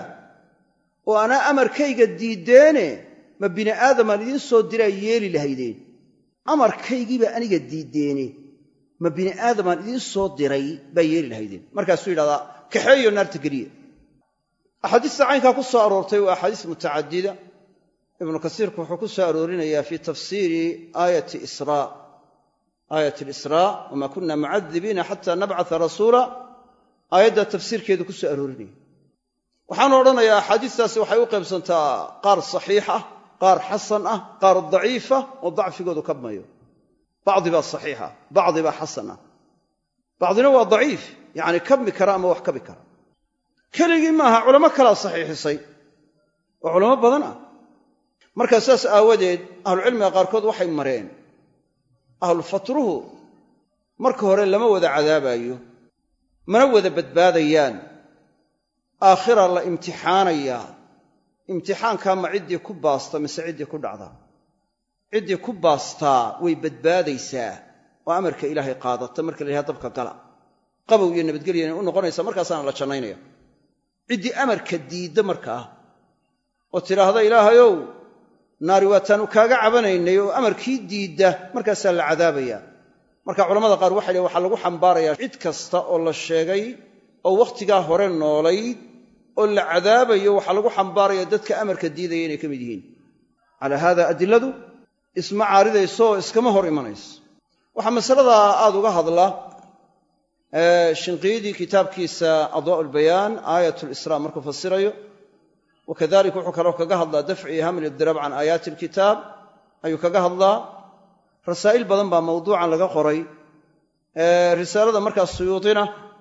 oo anaa amarkayga diiddeene ma bini aadamaan idiin soo diraa yeeli lahaydeen amarkaygiibaa aniga diiddeene ma bini aadamaan idiin soo diray baa yeeli lahaydeen markaasuu yidhahdaa kaxeeyo naarta geliya axaadiista caynkaa ku soo aroortay waa axaadiis mutacadida ibnu kasiirku wuxuu ku soo aroorinayaa fii tafsiiri aayati israa aayat alisraa wamaa kunna mucadibiina xataa nabcata rasuula aayadda tafsiirkeedu ku soo aroorinaya waxaanu odhanayaa axaadiistaasi waxay u qaybsantaa qaar saxiix ah qaar xasan ah qaar daciifa oo dacfigoodu kabmayo bacdi baa saxiixa bacdi baa xasan ah bacdina waa daciif yacni kabmi kara ama wax kabi kara keligii maaha culamo kalaa saxiixisay oo culamo badan ah markaa saas aawadeed ahlucilmiga qaarkood waxay mareen ahlulfatruhu marka hore lama wada cadaabaayo mana wada badbaadayaan aakhira la imtixaanayaa imtixaankaa ma ciddii ku baasta mise ciddii ku dhacda ciddii ku baastaa way badbaadaysaa oo amarka ilaahay qaadata marka la yidhaha dabka gala qabow iyo nabadgelya u noqonaysa markaasaana la jannaynaya ciddii amarka diidda markaa oo tidhaahda ilaahayow naari waataanu kaaga cabanaynay oo amarkii diidda markaasaa la cadaabayaa marka culamada qaar waxay leeyn waxaa lagu xambaarayaa cid kasta oo la sheegay oo wakhtigaa hore noolayd oo la cadaabayo waxaa lagu xambaaraya dadka amarka diidaya inay ka mid yihiin calaa haada adiladu isma caaridayso oo iskama hor imanayso waxaa masaladaa aad uga hadla shinqiidii kitaabkiisa adwaa'u lbayaan aayat lisraa markuu fasirayo wakadalika wuxuu kaloo kaga hadlaa dafci iham lidiraab can aayaati alkitaab ayuu kaga hadlaa rasaa'il badan baa mawduucan laga qoray risaalada markaas suyuutina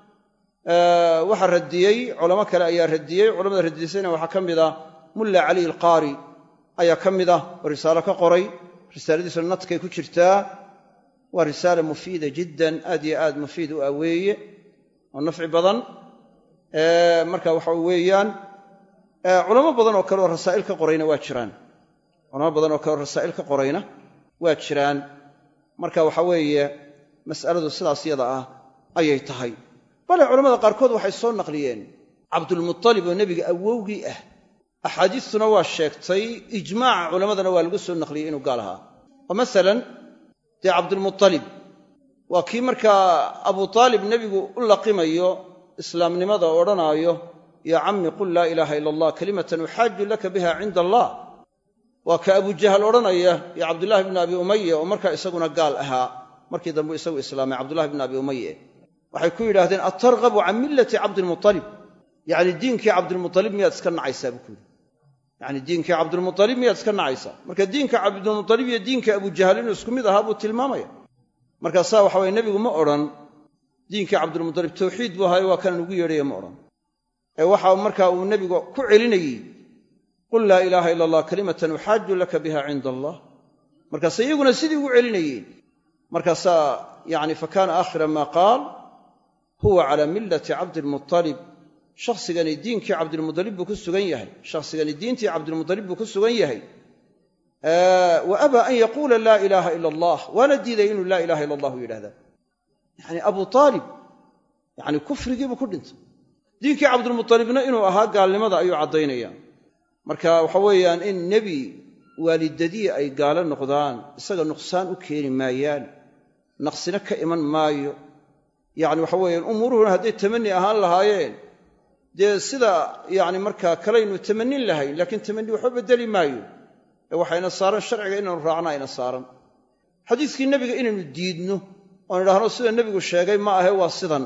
waxaa radiyey culamo kale ayaa radiyey culamada radisayna waxaa ka mid ah mulla cali alqaari ayaa ka mid ah oo risaalo ka qoray risaaladiisu nadkay ku jirtaa waa risaala mufiida jiddan aad iyo aad mufiid u aweeye oo nafci badan marka waxa weeyaan culamo badan oo kale oo rasaa'il ka qorayna waa jiraan culamo badan oo kale oo rasaa'il ka qorayna waa jiraan marka waxa weeye mas'aladu sidaas yada ah ayay tahay bale culamada qaarkood waxay soo naqliyeen cabdulmutalib oo nebiga awowgii ah axaadiistuna waa sheegtay ijmaaca culammadana waa lagu soo naqliyey inuu gaal ahaa oo masalan dee cabdulmutalib waa kii markaa abu taalib nebigu u laqimayo islaamnimada oo odhanaayo yaa cammi qul laa ilaaha ila allah kalimatan uxaaju laka biha cinda allah waa ka abujahal odhanaya iyo cabdullaahi bnu abi umaye oo markaa isaguna gaal ahaa markii dambe isagu islaamay cabdullahi bnu abi umaye waxay ku yidhaahdeen atarghabu can millati cabdilmutalib yacni diinkii cabdilmutalib miyaad iska nacaysaa buu ku yidhi yacni diinkii cabdilmutalib miyaad iska nacaysaa marka diinka cabdilmutalib iyo diinka abujahal inuu isku mid ahaa buu tilmaamaya markaasaa waxa weye nebigu ma odhan diinkii cabdilmutalib tawxiid buu ahaayo waa kanaan ugu yeedhaya ma odhan ee waxa markaa uu nebigu ku celinayey qul laa ilaaha ila allah kalimatan uxaaju laka biha cinda allah markaase iyaguna sidii ugu celinayeen markaasaa yani fakaana aakhira maa qaal huwa calaa millati cabdilmutalib shakhsigani diinkii cabdilmutalib buu ku sugan yahay shakhsigani diintii cabdilmutalib buu ku sugan yahay wa abaa an yaquula laa ilaaha ila allah waana diiday inuu laa ilaha ila allahu yidhahda yani abu aalib yani kufrigiibuu ku dhintay diinkii cabdilmutalibna inuu ahaa gaalnimada ayuu caddaynaya marka waxa weeyaan in nebi waalidadii ay gaalo noqdaan isaga nuqsaan u keeni maayaan naqsina ka iman maayo yacni waxa weeyaan umuuruhuna hadday tamanni ahaan lahaayeen dee sida yacni markaa kalaynu tamannin lahayn laakiin tamanni waxba beddeli maayo ee waxayna saaran sharciga inaanu raacna ayna saaran xadiiskii nebiga inaynu diidno oon idhaahno sida nebigu sheegay ma ahe waa sidan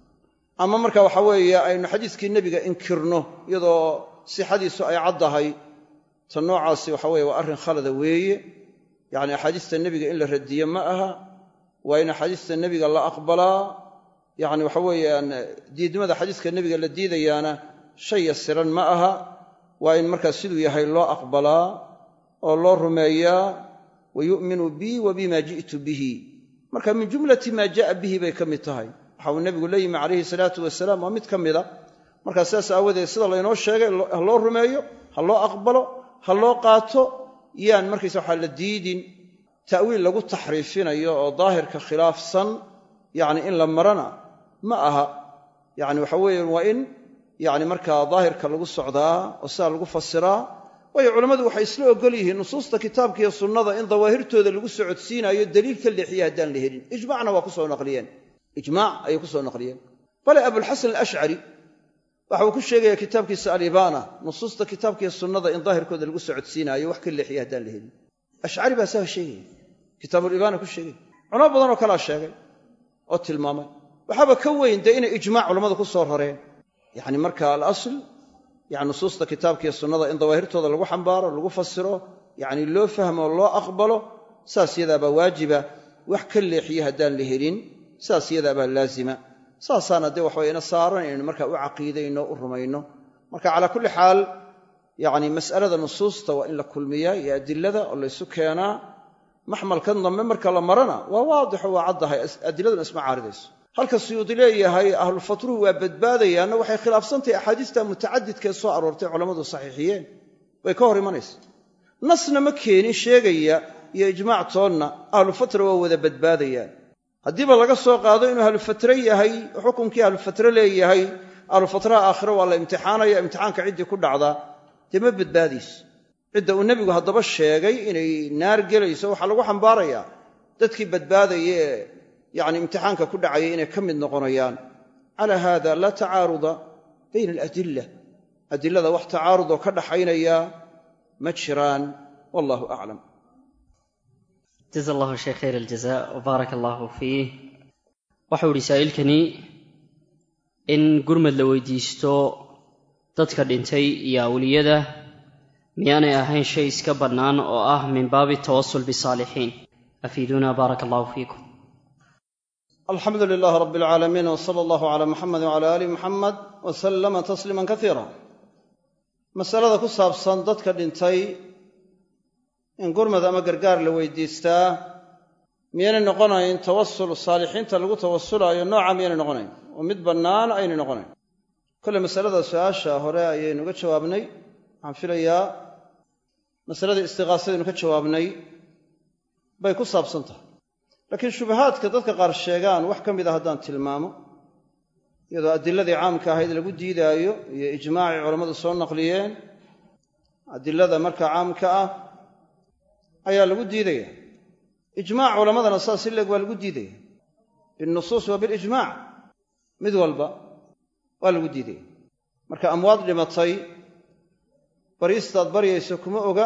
ama marka waxa weeye aynu xadiiskii nebiga inkirno iyadoo sixadiisu ay caddahay ta noocaasi waxa weeye waa arrin khalada weeye yacni axaadiista nebiga in la radiyo ma aha waa in axaadiista nebiga la aqbalaa yacni waxa weeyaan diidmada xadiiska nebiga la diidayaana shay yasiran ma aha waa in markaa siduu yahay loo aqbalaa oo loo rumeeyaa wa yu'minu bii wa bima ji'tu bihi marka min jumlati maa ja'a bihi bay ka mid tahay waxa uu nebigu la yimi calayhi salaatu wasalaam waa mid ka mida markaa sidaas aawadeed sida laynoo sheegay ha loo rumeeyo ha loo aqbalo ha loo qaato yaan markaysa waxaa la diidin ta'wiil lagu taxriifinayo oo daahirka khilaafsan yacni in la marana ma aha yacni waxa weeye waa in yacni markaa daahirka lagu socdaa oo sidaa lagu fasiraa waayo culammadu waxay isla ogol yihiin nusuusta kitaabka iyo sunnada in dawaahirtooda lagu socodsiinaayo daliil ka leexiya haddaan la helin ijmacna waa ku soo naqliyeen ijmaac ayay ku soo naqliyeen bale abulxasan alashcari waxa uu ku sheegaya kitaabkiisa alibaana nusuusta kitaabkiiyo sunnada in daahirkooda lagu socodsiinaayo wax ka leexiya haddaan la helin ashcari baa saa sheegaya kitaabulibaana ku sheegay culamo badan oo kalaa sheegay oo tilmaamay waxaaba ka weyn dee inay ijmaac culammadu ku soo rareen yacni marka alasl yani nusuusta kitaabkiiyo sunnada in dawaahirtooda lagu xambaaro lagu fasiro yacni loo fahmo o loo aqbalo saas yadaabaa waajiba wax ka leexiya haddaan la helin saas yadaabaa laazima saasaana dee waxaway ina saaran inaynu markaa u caqiidayno u rumayno marka calaa kulli xaal yacni mas'alada nusuusta waa in la kulmiyaa iyo adilada oo laysu keenaa maxmalkan dambe marka la marana waa waadixo waa caddahay adiladuna isma caaridayso halka suyuudi leeyahay ahlulfatruhu waa badbaadayaanna waxay khilaafsantahay axaadiista mutacadidkaee soo aroortay culammadu saxiixiyeen way ka hor imanaysa nasna ma keenin sheegaya iyo ijmaac toonna ahlufatra waa wada badbaadayaan haddiiba laga soo qaado inuu ahlufatre yahay xukunkii ahlufatre leeyahay ahlufatraha aakhire waa la imtixaanaya imtixaanka ciddii ku dhacdaa dee ma badbaadayso cidda uu nebigu haddaba sheegay inay naar gelayso waxaa lagu xambaarayaa dadkii badbaadaya ee yacni imtixaanka ku dhacaya inay ka mid noqonayaan calaa haada laa tacaaruda bayna aladilla adilada wax tacaarudoo ka dhaxaynaya ma jiraan wallahu aclam jaza allahu sheekh khayr aljaza wbaaraka allahu fiih waxau idhi saa'ilkani in gurmad la weydiisto dadka dhintay iyo awliyada miyaanay ahayn shay iska bannaan oo ah min baabi tawasul bisaalixiin afiiduuna baaraka allahu fiikum alxamdu lilaah rabbi alcaalamiin wsala allahu calaa muxamed wcala aali muxamed wasalama tasliiman kaiira masalada ku saabsan dadka dhintay in gurmad ama gargaar la weydiistaa miyaynay noqonayn tawasul saalixiinta lagu tawasulaayo nooca miyaynay noqonayn oo mid bannaan aynay noqonayn kolle masalada su-aasha hore ayaynu ga jawaabnay waxaan filayaa masaladii istiqaasadaynu ka jawaabnay bay ku saabsan tahay laakiin shubahaadka dadka qaar sheegaan wax ka mid a haddaan tilmaamo iyadoo adiladii caamka ahayd lagu diidaayo iyo ijmaacii culammadu soo naqliyeen adilada markaa caamka ah ayaa lagu diidaya ijmaac culammadana saas si leeg waa lagu diidaya binnusuus wa bilijmaac mid walba waa lagu diidaya marka amwaad dhimatay bariistaad baryayso kuma oga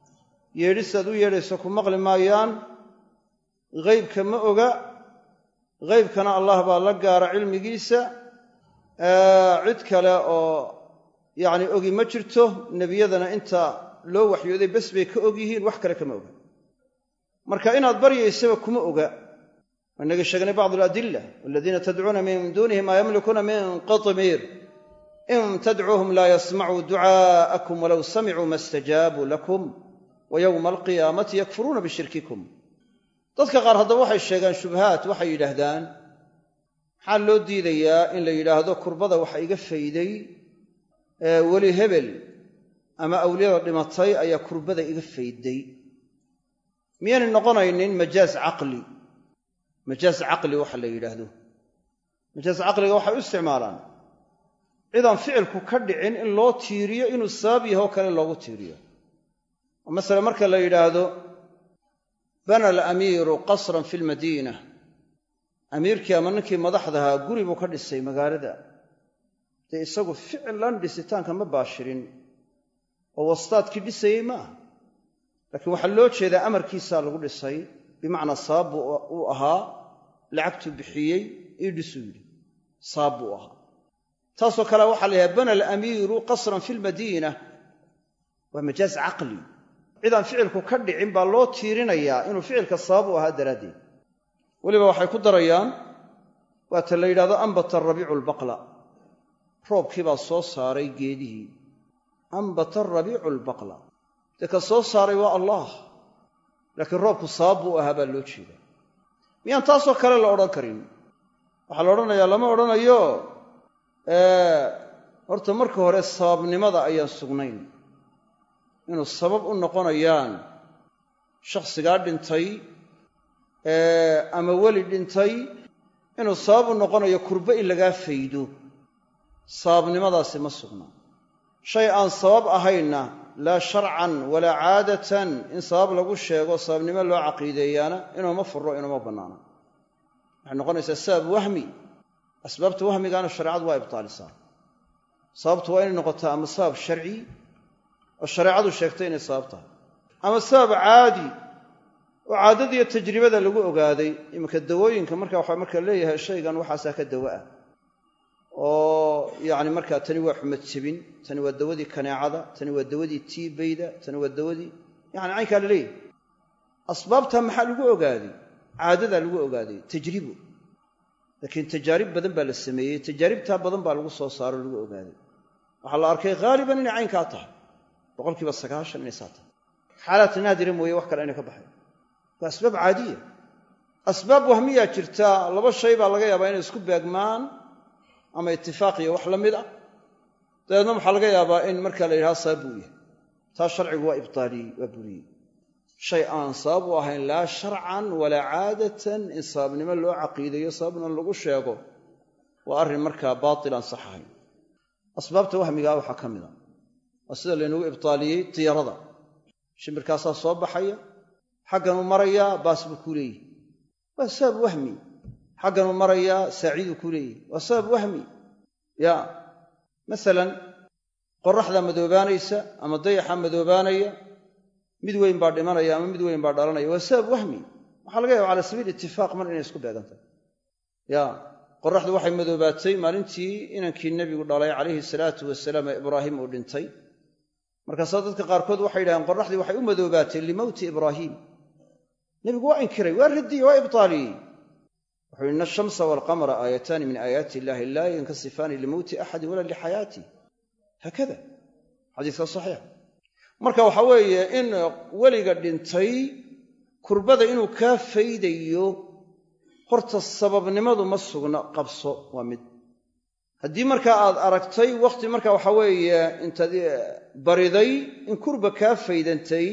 yeedhistaad u yeedhayso ku maqli maayaan ghaybka ma oga ghaybkana allah baa la gaara cilmigiisa cid kale oo yacni ogi ma jirto nebiyadana inta loo waxyooday bes bay ka og yihiin wax kale kama oga marka inaad baryaysaba kuma oga inaga sheegnay bacd aladilla waladiina tadcuuna min duunihi maa yamlikuuna min qatmiir in tadcuuhum laa yasmacuu ducaa'akum walow samicuu ma stajaabuu lakum wa yowma alqiyaamati yakfuruuna bishirkikum dadka qaar haddaba waxay sheegaan shubahaat waxay yidhaahdaan maxaa loo diidayaa in la yidhaahdo kurbada waxa iga fayday weli hebel ama awliyada dhimatay ayaa kurbada iga fayday miyaanay noqonaynin majaaz caqli majaaz caqli waxa la yidhaahdo majaaz caqliga waxay u isticmaalaan cidaan ficilku ka dhicin in loo tiiriyo inuu sabab yahoo kale loogu tiiriyo oo masala marka la yidhaahdo bana alamiiru qasran fi lmadiina amiirkii ama ninkii madaxdahaa guri buu ka dhisay magaalada dee isagu ficlan dhisitaanka ma baashirin oo wastaadkii dhisayey ma aha laakiin waxaa loo jeedaa amarkiisaa lagu dhisay bimacnaa sabab buu uu ahaa lacagtuu bixiyey ii dhisuu yidhi sabab buu ahaa taasoo kale waxaa la yidhaha bana alamiiru qasran fi lmadiina waa majaaz caqli cidaan ficilku ka dhicin baa loo tiirinayaa inuu ficilka sabab u ahaa daraaddeed weliba waxay ku darayaan waata la yidhahdo ambata rabiicu albaqla roobkii baa soo saaray geedihii ambata rabiicu albaqla dee ka soo saaray waa allah laakiin roobku sabab buu ahaa baa loo jeedaa miyaan taasoo kale la odhan karin waxaa la odhanayaa lama odhanayo horta marka hore sababnimada ayaan sugnayn inuu sabab u noqonayaan shakhsigaa dhintay ama weli dhintay inuu sabab u noqonayo kurbo in lagaa faydo sababnimadaasi ma sugnaa shay aan sabab ahaynna laa sharcan walaa caadatan in sabab lagu sheego sababnimo loo caqiideeyaana inuuma furo inuuma bannaana waxay noqonaysaa sabab wahmi asbaabta wahmigaana shareecadu waa ibtaalisaa sababtu waa inay noqotaa ama sabab sharci oo shareecadu sheegtay inay sabab tahay ama sabab caadi oo caadadiiyo tajribada lagu ogaaday iminka dawooyinka marka waxaa marka leeyahay shaygan waxaasaa ka dawo ah oo yacni markaa tani waa xumad jebin tani waa dawadii kaneecada tani waa dawadii tiibayda tani waa dawadii yacni caynkaa la leeyahay asbaabtaa maxaa lagu ogaaday caadadaa lagu ogaaday tajribo laakiin tajaarib badan baa la sameeyey tajaaribtaa badan baa lagu soo saaro lagu ogaaday waxaa la arkay haaliban inay caynkaa tahay boqolkiiba sagaashan inay saa tahay xaalaat naadira mooye wax kale inay ka baxay waa asbaab caadiya asbaab wahmiyaa jirta laba shay baa laga yaabaa inay isku beegmaan ama itifaaq iyo wax la mid ah dabeedna waxaa laga yaabaa in markaa la yidhaha sabab buu yahay taa sharcigu waa ibtaaliyey waa buriyey shay aan sabab u ahayn laa sharcan walaa caadatan in sababnimo loo caqiidayo sababna lagu sheego waa arrin markaa baatil aan sax ahayn asbaabta wahmigaa waxaa ka mid a waa sida laynagu ibtaaliyey tiyarada shimbirkaasaa soo baxaya xagganuu marayaa baas buu kuu leeyahy waa sabab wahmi xagganuu marayaa saaciiduu kuu leeyahy waa sabab wahmi ya masalan qorraxdaa madoobaanaysa ama dayaxa madoobaanaya mid weyn baa dhimanaya ama mid weyn baa dhalanaya waa sabab wahmi waxaa laga yaaba cala sabiil itifaaq mar inay isku beegantahay ya qorraxdu waxay madoobaatay maalintii inankii nebigu dhalay calayhi salaatu wasalaam ee ibraahim uu dhintay markaasaa dadka qaarkood waxay yidhahdeen qorraxdii waxay u madoobaatay limowti ibraahiim nebigu waa inkiray waa radiyey waa ibtaaliyey wuxuu ina ashamsa waalqamara aayataani min aayaati illahi laa yankasifaani limowti axadin walaa lixayaatih haakada xadiiska saxiix marka waxaa weeye in weliga dhintay kurbada inuu kaa faydayo horta sababnimadu ma sugna qabso waa mid haddii markaa aad aragtay wakhti marka waxaa weeye intaad bariday in kurba kaa faydantay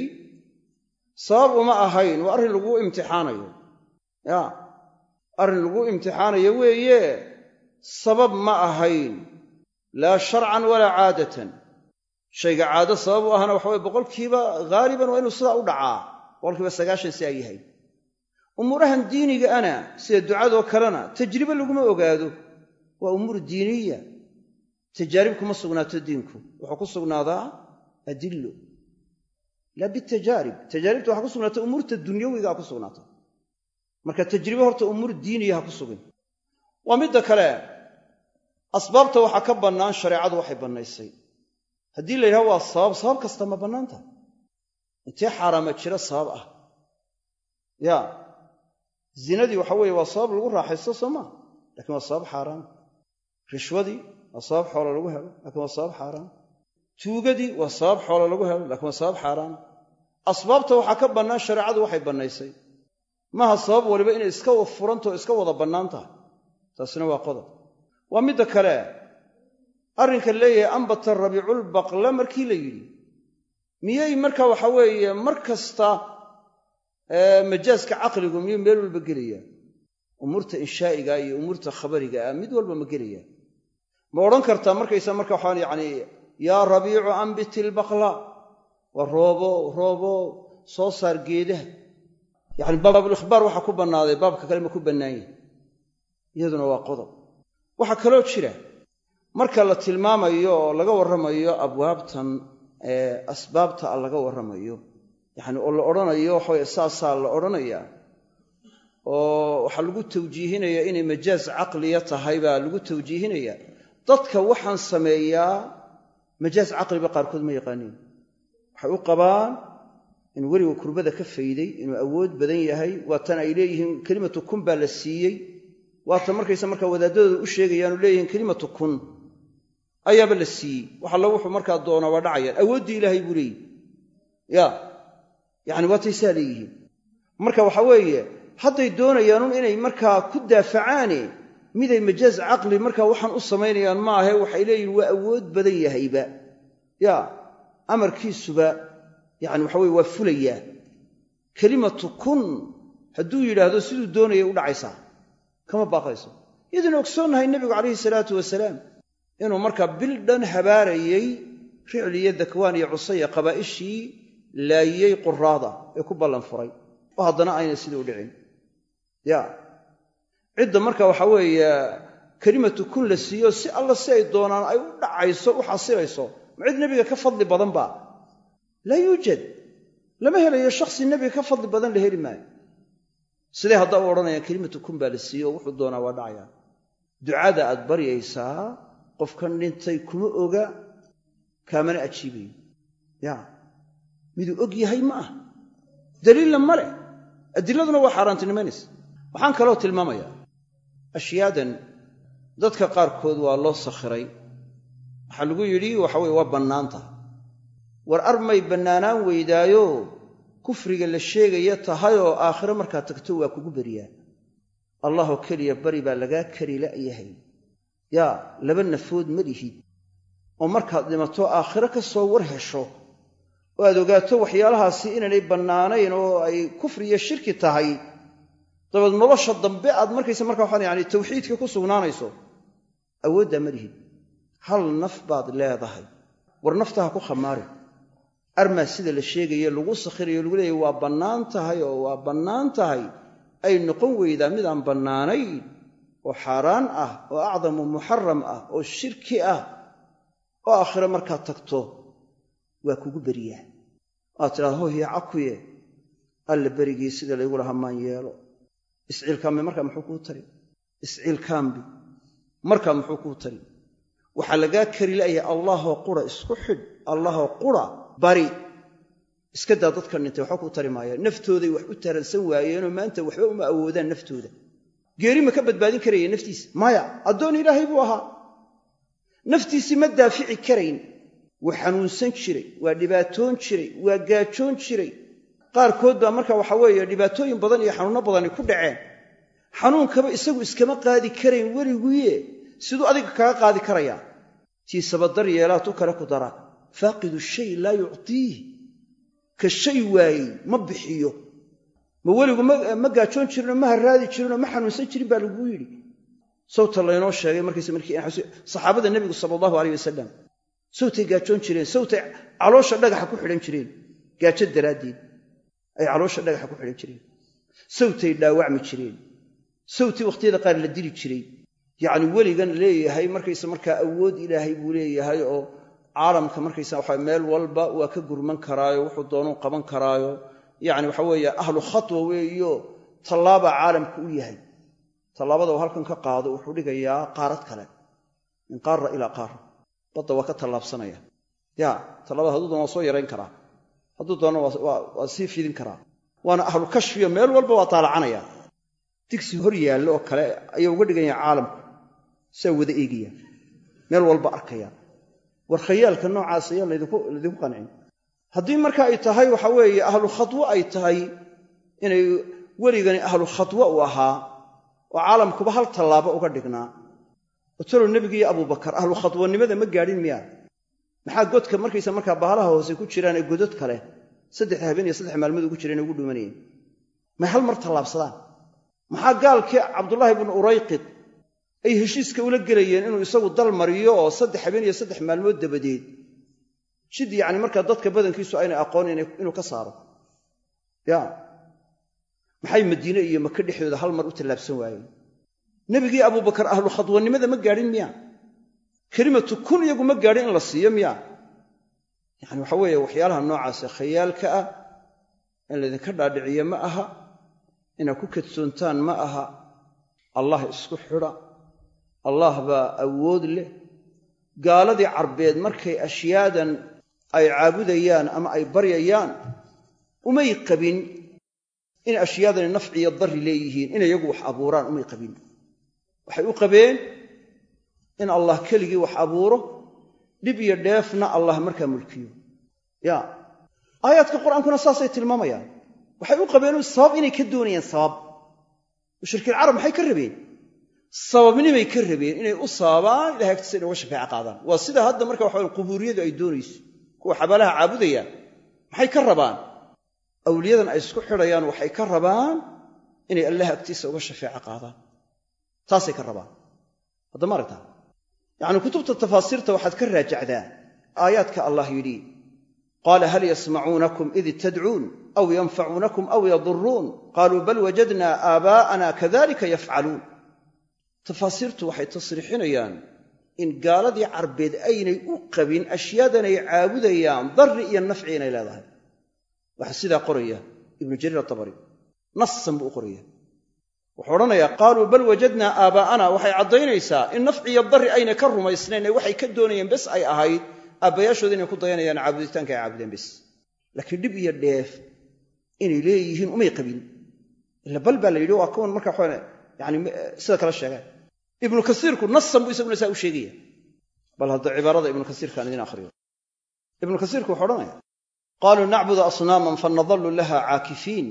sabab uma ahayn waa arrin lagu imtixaanayo ya arrin lagu imtixaanayo weeye sabab ma ahayn laa sharcan walaa caadatan shayga caado sabab u ahana waxa weye boqolkiiba haaliban waa inuu sidaa u dhacaa boqolkiiba sagaashan si ay yahay umuurahan diiniga ana sida ducadoo kalena tajribe laguma ogaado waa umuur diiniya tajaarib kuma sugnaato diinku wuxuu ku sugnaadaa adillo laa bitajaarib tajaaribta waxaa ku sugnaata umuurta dunyawigaa ku sugnaata marka tajribe horta umuur diiniya ha ku sugin. waa midda kale asbaabta waxaa ka bannaan shareecadu waxay bannaysay. haddii la yidhaha waa sabab sabab kasta ma bannaan tahay intee xaaraama jira sabab ah ya zinadii waxa weeye waa sabab lagu raaxaysto soo maa laakiin waa sabab xaaraan. rishwadii waa sabab xoolo lagu helo laakiin waa sabab xaaraan. tuugadii waa sabab xoolo lagu helo laakiin waa sabab xaaraan. asbaabta waxaa ka bannaan shareecadu waxay bannaysay maaha sabab waliba inay iska furanto iska wada bannaan tahay. taasina waa qodob. waa midda kale arrinka leeyahay ambata rabiiculbaqla markii la yidhi miyay marka waxa weeye mar kasta majaaska caqligu miyuu meel walba gelaya umuurta inshaa'iga iyo umuurta khabariga ah mid walba ma gelaya ma odhan kartaa markaysa marka waxaan yacni yaa rabiicu ambiti lbaqla waa roobo roobo soo saar geedaha yacni baabulikhbaar waxaa ku bannaaday baabka kale ma ku bannaan yahay iyaduna waa qodob. waxaa kaloo jira marka la tilmaamayo oo laga warramayo abwaabtan ee asbaabta a laga warramayo yacni oo la odhanayo waxaweye saasaa la odhanayaa oo waxaa lagu tawjiihinaya inay majaaz caqliya tahay baa lagu tawjiihinaya. dadka waxaan sameeyaa majaaz caqliba qaarkood ma yaqaaniin waxay u qabaan inuu weligu kurbada ka fayday inuu awood badan yahay waatan ay leeyihiin kelimatu kun baa la siiyey waata markaysa markaa wadaadadooda u sheegayaanu leeyihiin kelimatu kun ayaaba la siiyey wax alla wuxuu markaa doonaa waa dhacayaan awooddii ilaahay buu leeyihi ya yacni waatay saa leeyihiin. marka waxa weeye hadday doonayaanun inay markaa ku daafacaane miday majaaz caqli markaa waxaan u samaynayaan ma ahe waxay leeyihin waa awood badan yahayba ya amarkiisuba yacni waxa weye waa fulayaa. kelimatu kun hadduu yidhaahdo siduu doonayay u dhacaysaa kama baaqayso. idin ogsoonnahay nebigu calayhi salaatu wasalaam inuu markaa bil dhan habaarayey ricli iyo dakwaan iyo cusaya qabaa'ishii laayiyey quraada ee ku ballan furay oo haddana aynay sidii u dhicin ya cidda marka waxa weeye kelimatu kun la siiyo si alla si ay doonaan ay u dhacayso u xasilayso ma cid nebiga ka fadli badan ba laa yuujad lama helayo shakhsi nebiga ka fadli badan la heli maayo. siday hadda u odhanayaan kelimatu kun baa la siiyo oo wuxuu doonaa waa dhacayaa. ducada aad baryaysaa qofkan dhintay kuma oga kaamana ajiibayo ya miduu og yahay ma ah daliilna ma leh adiladuna waa xaaraantinimaynaysa. waxaan kaloo tilmaamayaa ashyaadan dadka qaarkood waa loo sakhiray waxaa lagu yidhi waxa weye waa bannaanta war armay bannaanaan weydaayo kufriga la sheegaya tahay oo aakhiro markaad tagto waa kugu beriyaa allahoo keliya bari baa lagaa kari la'yahay yaa laba nafood ma lihid oo markaad dhimato aakhiro ka soo war hesho oo aad ogaato waxyaalahaasi inaanay bannaanayn oo ay kufri iyo shirki tahay dabeed nolosha dambe aad markaysa markaa waxaan yani tawxiidka ku sugnaanayso awooddaa ma lihid hal naf baad leedahay war naftaha ku khamaari armaa sida la sheegaye lagu sakhirayo lagu leeyahy waa bannaan tahay oo waa bannaan tahay ay noqon weydaa midaan bannaanayn oo xaaraan ah oo acdamu muxaram ah oo shirki ah oo aakhiro markaad tagto waa kugu beriyaa aad tidhahda hohiya cakuye alla berigii sida laygu lahaa maan yeelo isciilkaambi markaa muxuu kuu tari isciilkaambi markaa muxuu kuu tari waxaa lagaa kari la'yahay allahoo qura isku xidh allahoo qura bari iska daa dadka dhintay waxba kuu tari maayaan naftooday wax u taransan waayeenoo maanta waxba uma awoodaan naftooda. geeri ma ka badbaadin karaya naftiisa maya addoon ilaahay buu ahaa naftiisii ma daafici karayn wuu xanuunsan jiray waa dhibaatoon jiray waa gaajoon jiray qaarkood baa marka waxa weeye dhibaatooyin badan iyo xanuunno badani ku dhaceen xanuunkaba isagu iskama qaadi karayn weliguye siduu adiga kaga qaadi karayaa tiisaba dar yeelaa tu kale ku dara faaqidu shay laa yuctiih ka shay waayey ma bixiyo ma weligu ma gaajoon jirinoo ma harraadi jirinoo ma xanuunsan jirin baa laguu yidhi sawta laynoo sheegay markiisa markii saxaabada nebigu sala allahu alayh wasalam sawtay gaajoon jireen sawtay caloosha dhagaxa ku xidhan jireen gaajo daraaddeed ay caloosha dhagaxa ku xidhan jireen sawtay dhaawacmi jireen sawtii wakhtiyada qaar la dili jiray yacni weligan leeyahay markaysa markaa awood ilaahay buu leeyahay oo caalamka markaysa waxa meel walba waa ka gurman karaayo wuxuu doonuu qaban karaayo yacni waxa weeye ahlu khatwa weeyo tallaaba caalamku u yahay tallaabada uu halkan ka qaado wuxuu dhigayaa qaarad kale min qaara ilaa qaara badda waa ka tallaabsanaya ya tallaabada hadduu doono waa soo yarayn karaa hadduu doono waa sii fidin karaa waana ahlu kashfiyo meel walba waa taalacanaya digsi hor yaallo oo kale ayuu uga dhigaya caalamku saa wada eegaya meel walba arkaya war khayaalka noocaas ayaa laydinku laydinku qancin haddii marka ay tahay waxa weeye ahlu khatwo ay tahay inay weligani ahlu khatwo u ahaa oo caalamkuba hal tallaabo uga dhignaa otolo nebiga iyo abubakar ahlu khatwanimada ma gaadhin miyaa maxaa godka markaysa markaa bahalaha hoose ku jiraan ee godod kale saddex habeen iyo saddex maalmood ugu jireen ugu dhumanayeen may hal mar tallaabsadaan maxaa gaalkii cabdullaahi ibnu urayqid ay heshiiska ula gelayeen inuu isagu dal mariyo oo saddex habeen iyo saddex maalmood dabadeed jid yacni markaa dadka badankiisu aynay aqoon inuu ka saaro ya maxay madiine iyo maka dhexdooda hal mar u tallaabsan waayeen nebigii abubakar ahlu khadwanimada ma gaadhin miya kelimatu kun iyagu ma gaadhin in la siiyo miya yacni waxa weeye waxyaalaha noocaase khayaalka ah in laydinka dhaadhiciyo ma aha inaad ku kadsoontaan ma aha allah isku xidha allah baa awood leh gaaladii carbeed markay ashyaadan ay caabudayaan ama ay baryayaan umay qabin in ashyaadani nafci iyo darri leeyihiin inay iyagu wax abuuraan umay qabin waxay u qabeen in allah keligii wax abuuro dhib iyo dheefna allah markaa mulkiyo ya aayaadka qur'aankuna saasay tilmaamayaan waxay u qabeen sabab inay ka doonayaan sabab mushrikiin carab maxay ka rabeen sababnimay ka rabeen inay u sababaan ilahay agtiisa inay uga shafeeco qaadaan waa sida hadda marka waxa qubuuriyadu ay doonayso kuwa xabaalaha caabudaya maxay ka rabaan awliyadan ay isku xidhayaan waxay ka rabaan inay allah agtiisa uga shafeeco qaadaan taasay ka rabaan hadda ma aragtaa yacni kutubta tafaasiirta waxaad ka raajacdaa aayaadka allah yidhi qaala hal yasmacuunakum id tadcuun aw yanfacuunakum aw yaduruun qaaluu bal wajadnaa aabaa'ana kadalika yafcaluun tafaasiirtu waxay tasriixinayaan in gaaladii carbeed aynay u qabin ashyaadanay caabudayaan darri iyo nafci inay leedahay waxaa sidaa qoraya ibnu jariir atabari nasan buu u qoraya wuxuu odhanayaa qaaluu bal wajadnaa aabaa'ana waxay caddaynaysaa in nafci iyo darri aynay ka rumaysnayn ee waxay ka doonayeen bes ay ahayd aabbayaashooda inay ku dayanayaan caabuditaanka ay caabudeen bes laakiin dhib iyo dheef inay leeyihiin umay qabin ila bal baa la yidhi waa kuwan marka waxaa yani sida kala sheegaan ibnu kasiirku nasan buu isaguna saa u sheegaya bal hadda cibaarada ibnu kasiirkaan idin akhriyo ibnu kasiirku wuxuu odhanaya qaaluu nacbudu asnaaman fanadallu laha caakifiin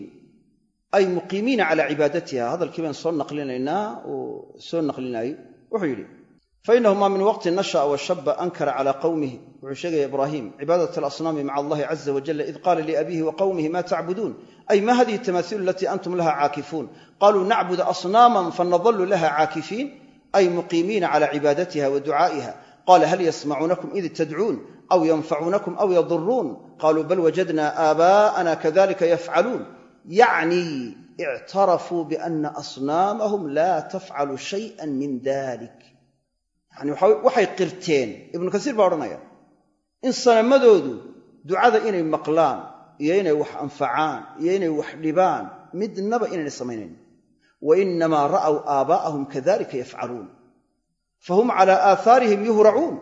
ay muqiimiina calaa cibaadatiha hadalkii baan soo naqlinaynaa uu soo naqlinaayo wuxuu yidhi fainahu maa min waqti nasha'a washaba ankara calaa qawmihi wuxuu sheegaya ibraahim cibaadat alasnaami maca allahi caza wajalla id qaala liabiihi wa qawmihi ma tacbuduun ay ma hadihi tamaasiilu alatii antum laha caakifuun qaluu nacbudu asnaaman fanadallu laha caakifiin ay muqiimiina calaa cibaadatiha wa ducaa'iha qala hal yasmacuunakum id tadcuun aw yanfacuunakum aw yaduruun qaluu bal wajadnaa aabaa'ana kadalika yafcaluun yacni ictarafuu biana asnaamahum laa tafcalu shay'an min dalik yani waxay qirteen ibnu kasiir baa odhanaya in sanamadoodu ducada inay maqlaan iyo inay wax anfacaan iyo inay wax dhibaan midnaba inaynay samaynayn wa inamaa ra'aw aabaa'ahum kadalika yafcaluun fahum calaa aahaarihim yuhracuun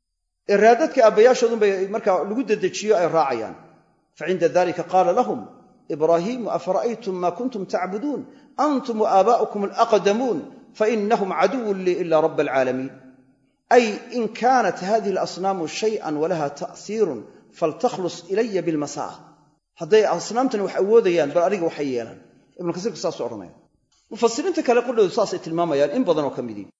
ee raadadka aabbayaashoodun bay markaa lagu dedejiyo ay raacayaan facinda dalika qaala lahum ibraahiimu afara'aytum maa kuntum tacbuduun antum wa aabaa'ukum alaqdamuun fainahum caduwun lii ila raba alcaalamiin ay in kaanat hadihi alasnaamu shay'an walaha ta'siirun faltakhlus ilaya bilmasa'a hadday asnaamtani wax awoodayaan bal adiga waxay yeelaan ibnu kasiirku saasuu odhanaya mufasiriinta kale qudhoodu saasay tilmaamayaan in badanoo ka midii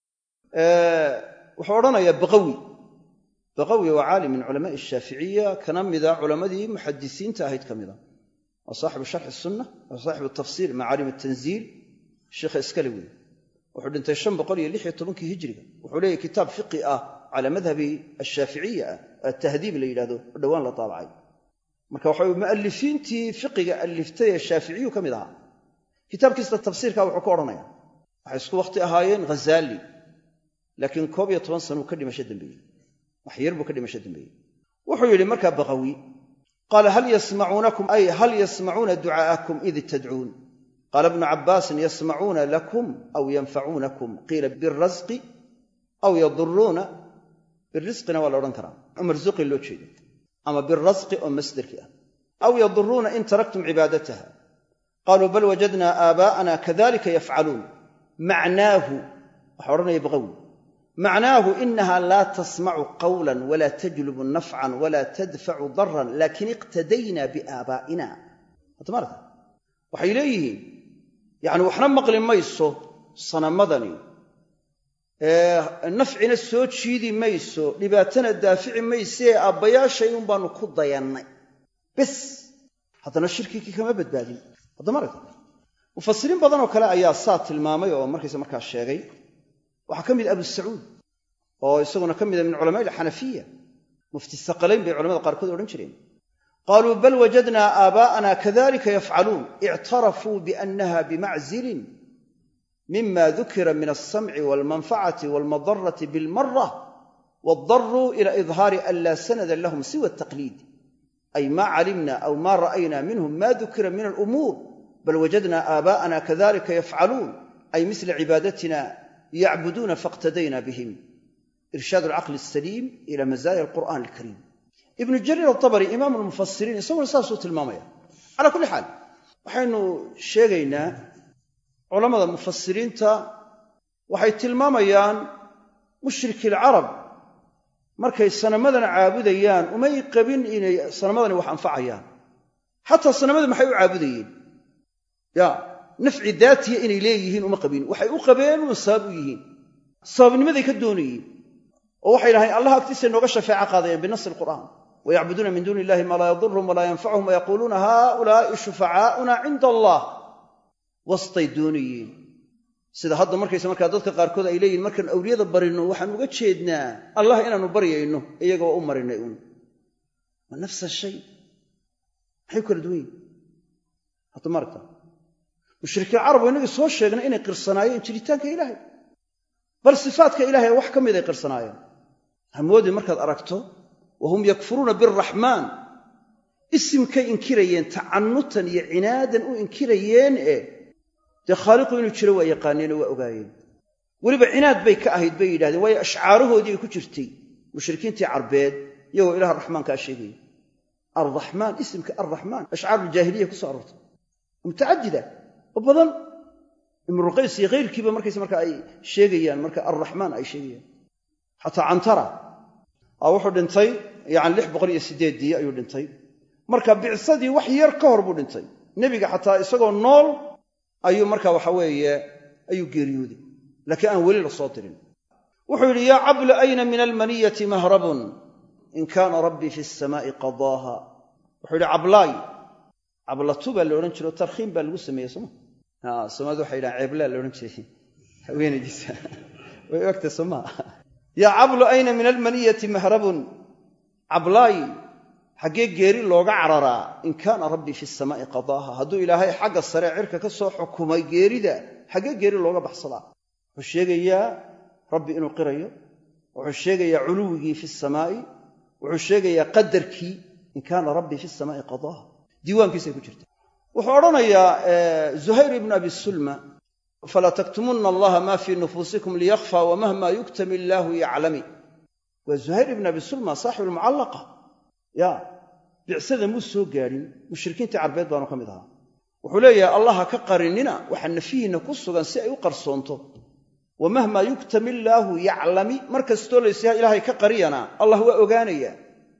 wuxuu odhanayaa baqawi baqawi waa caalim min culamaa'i ashaaficiya kana mida culammadii muxadisiinta ahayd ka mida waa saaxibu sharxi sunna waa saaxibu tafsiir macaalim atanziil sheikha iskale wey wuxuu dhintay shan boqol iyo lix iyo tobankii hijriga wuxuu leeyahy kitaab fiqi ah calaa madhabi ashaaficiya ah atahdiib la yidhahdo oo dhowaan la taabacay marka waxa mu'alifiintii fiqiga aliftay ee shaaficiyu ka mid ahaa kitaabkiisa tafsiirka wuxuu ka odhanaya waxay isku waqti ahaayeen ghazaali laakiin koob iyo toban sanuu ka dhimasho dambeeyey wax yar buu ka dhimasho dambeeyey wuxuu yidhi markaa baqawi qaala hal yasmacuunakum ay hal yasmacuuna ducaa'akum id tadcuun qaala ibnu cabbaasin yasmacuuna lakum aw yanfacuunakum qiila birazqi aw yaduruuna birisqina waa la odhan karaa oo marsuqin loo jeedo ama birazqi oo masderkii ah aw yaduruuna in taraktum cibaadataha qaaluu bal wajadnaa aabaa'ana kadalika yafcaluun macnaahu waxaa odhanaya baqawi macnaahu inaha laa tasmacu qawlan walaa tajlubu nafcan walaa tadfacu daran laakin iqtadaynaa biaabaa'ina hadmarka waxay leeyihiin yacni waxna maqli mayso sanamadani nafcina soo jiidi mayso dhibaatana daafici maysee aabbayaashay un baanu ku dayannay bes haddana shirkigii kama badbaadin haddamaragta mufasiriin badanoo kale ayaa saa tilmaamay oo markaysa markaa sheegay waxaa ka mid abu sacuud oo isaguna ka mida min culamaa'i alxanafiya mufti saqalayn bay culamada qaarkood odhan jireen qaaluu bal wajadnaa aabaa'ana kadalika yafcaluun ictarafuu biannaha bimaczilin mima dukira min alsamci walmanfacati walmadarati bilmara waadaruu ila idhaari an laa sanada lahum siwa ataqliid ay maa calimna aw maa ra'ayna minhum ma dukira min alumuur bal wajadnaa aabaa'ana kadalika yafcaluun ay misla cibaadatina yacbuduuna faqtadayna bihim irshaad alcaqli asaliim ila mazaaya alqur'aan alkariim ibnu jariir atabari imaamu lmufasiriin isaguna saasuu tilmaamaya calaa kulli xaal waxaynu sheegaynaa culammada mufasiriinta waxay tilmaamayaan mushrikilcarab markay sanamadan caabudayaan umay qabin inay sanamadani wax anfacayaan xataa sanamadu maxay u caabudayeen ya nafci daatiya inay leeyihiin uma qabin waxay u qabeen un sabab u yihiin sababnimaday ka doonayeen oo waxay dhahayn allah agtiisa nooga shafeeco qaadayaan binasi alqur'aan wayacbuduuna min duuni illahi maa laa yadurhum walaa yanfacuhum wayaquuluuna haaulaa'i shufacaa'una cinda allah wastay doonayeen sida hadda markaysa markaa dadka qaarkood ay leeyihin markaan awliyada barino waxaan uga jeednaa allah inaannu baryayno iyaga waa u marinay uun waa nafsa shay maxay u kala duwan yihin hadda maaragta mushrikiin carab inagii soo sheegnay inay qirsanaayeen jiritaanka ilaahay bal sifaadka ilaahay wax ka mid ay qirsanaayeen hamoodii markaad aragto wahum yakfuruuna biaraxmaan isimkay inkirayeen tacannutan iyo cinaadan u inkirayeen e dee khaaliqu inuu jiro waa yaqaaneen oo waa ogaayeen weliba cinaad bay ka ahayd bay yidhahdeen waayo ashcaarahoodii ay ku jirtay mushrikiintii carbeed iyagoo ilaha raxmaankaa sheegaya arraxmaan isimka arraxmaan ashcaaruuljaahiliya ku soo aroortay mutacadida oo badan imruqays iyo kayrkiiba markayse marka ay sheegayaan marka arraxmaan ay sheegayaan xataa cantara aa wuxuu dhintay yani lix boqol iyo sideeddii ayuu dhintay marka bicsadii wax yar ka hor buu dhintay nebiga xataa isagoo nool ayuu marka waxa weeye ayuu geeriyooday laakiin aan weli la soo dirin wuxuu yidhi yaa cablu ayna min almaniyati mahrabun in kaana rabbii fi samaa'i qadaaha wuxuu yidhi cablaay cablatu baa la odhan jiro tarkhiim baa lagu sameeyey sooma soomaalida waxay yidhahan ceeblaa la odhan jiray haweenaydiisa way ogta somaa yaa cablu ayna min almaniyati mahrabun cablaay xaggee geeri looga cararaa in kaana rabbii fi samaa'i qadaaha hadduu ilaahay xagga sare cirka ka soo xukumay geerida xaggee geeri looga baxsadaa wuxuu sheegayaa rabbi inuu qirayo wuxuu sheegayaa culuwigii fi samaa'i wuxuu sheegayaa qadarkii in kaana rabbii fi samaa'i qadaaha diiwaankiisay ku jirta wuxuu odhanayaa zuhayr ibnu abi sulma falaa taktumunna allaha maa fii nufuusikum liyakfa wamahma yuktam illaahu yaclami waa zuhayr ibnu abi sulma saaxibu almucallaqa ya bicsada muu soo gaadhin mushrikiintii carbeed baanu ka mid ahaa wuxuu leeyahay allah ha ka qarinina waxa nafihiinna ku sugan si ay u qarsoonto wamahma yuktam illaahu yaclami mar kastoo laysaha ilaahay ka qariyana allah waa ogaanaya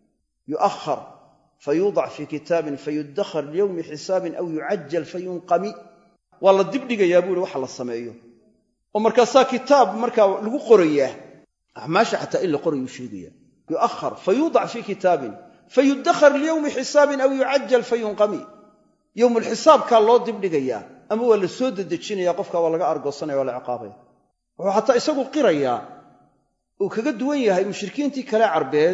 yu'ahar fayuudac fii kitaabin fayudakhar liyowmi xisaabin aw yucajal fayunqami waa la dibdhigayaa buu ihi waxa la sameeyo oo markaasaa kitaab markaa lagu qorayaa acmaasha xataa in la qorayuu sheegaya yu'ahar fayuudac fii kitaabin fayudakhar liyowmi xisaabin aw yucajal fayunqami yowmulxisaabkaa loo dibdhigayaa ama waa la soo dedejinaya qofka waa laga argoosanaya waa la ciqaabaya wuxuu xataa isagu qirayaa uu kaga duwan yahay mushrikiintii kale carbeed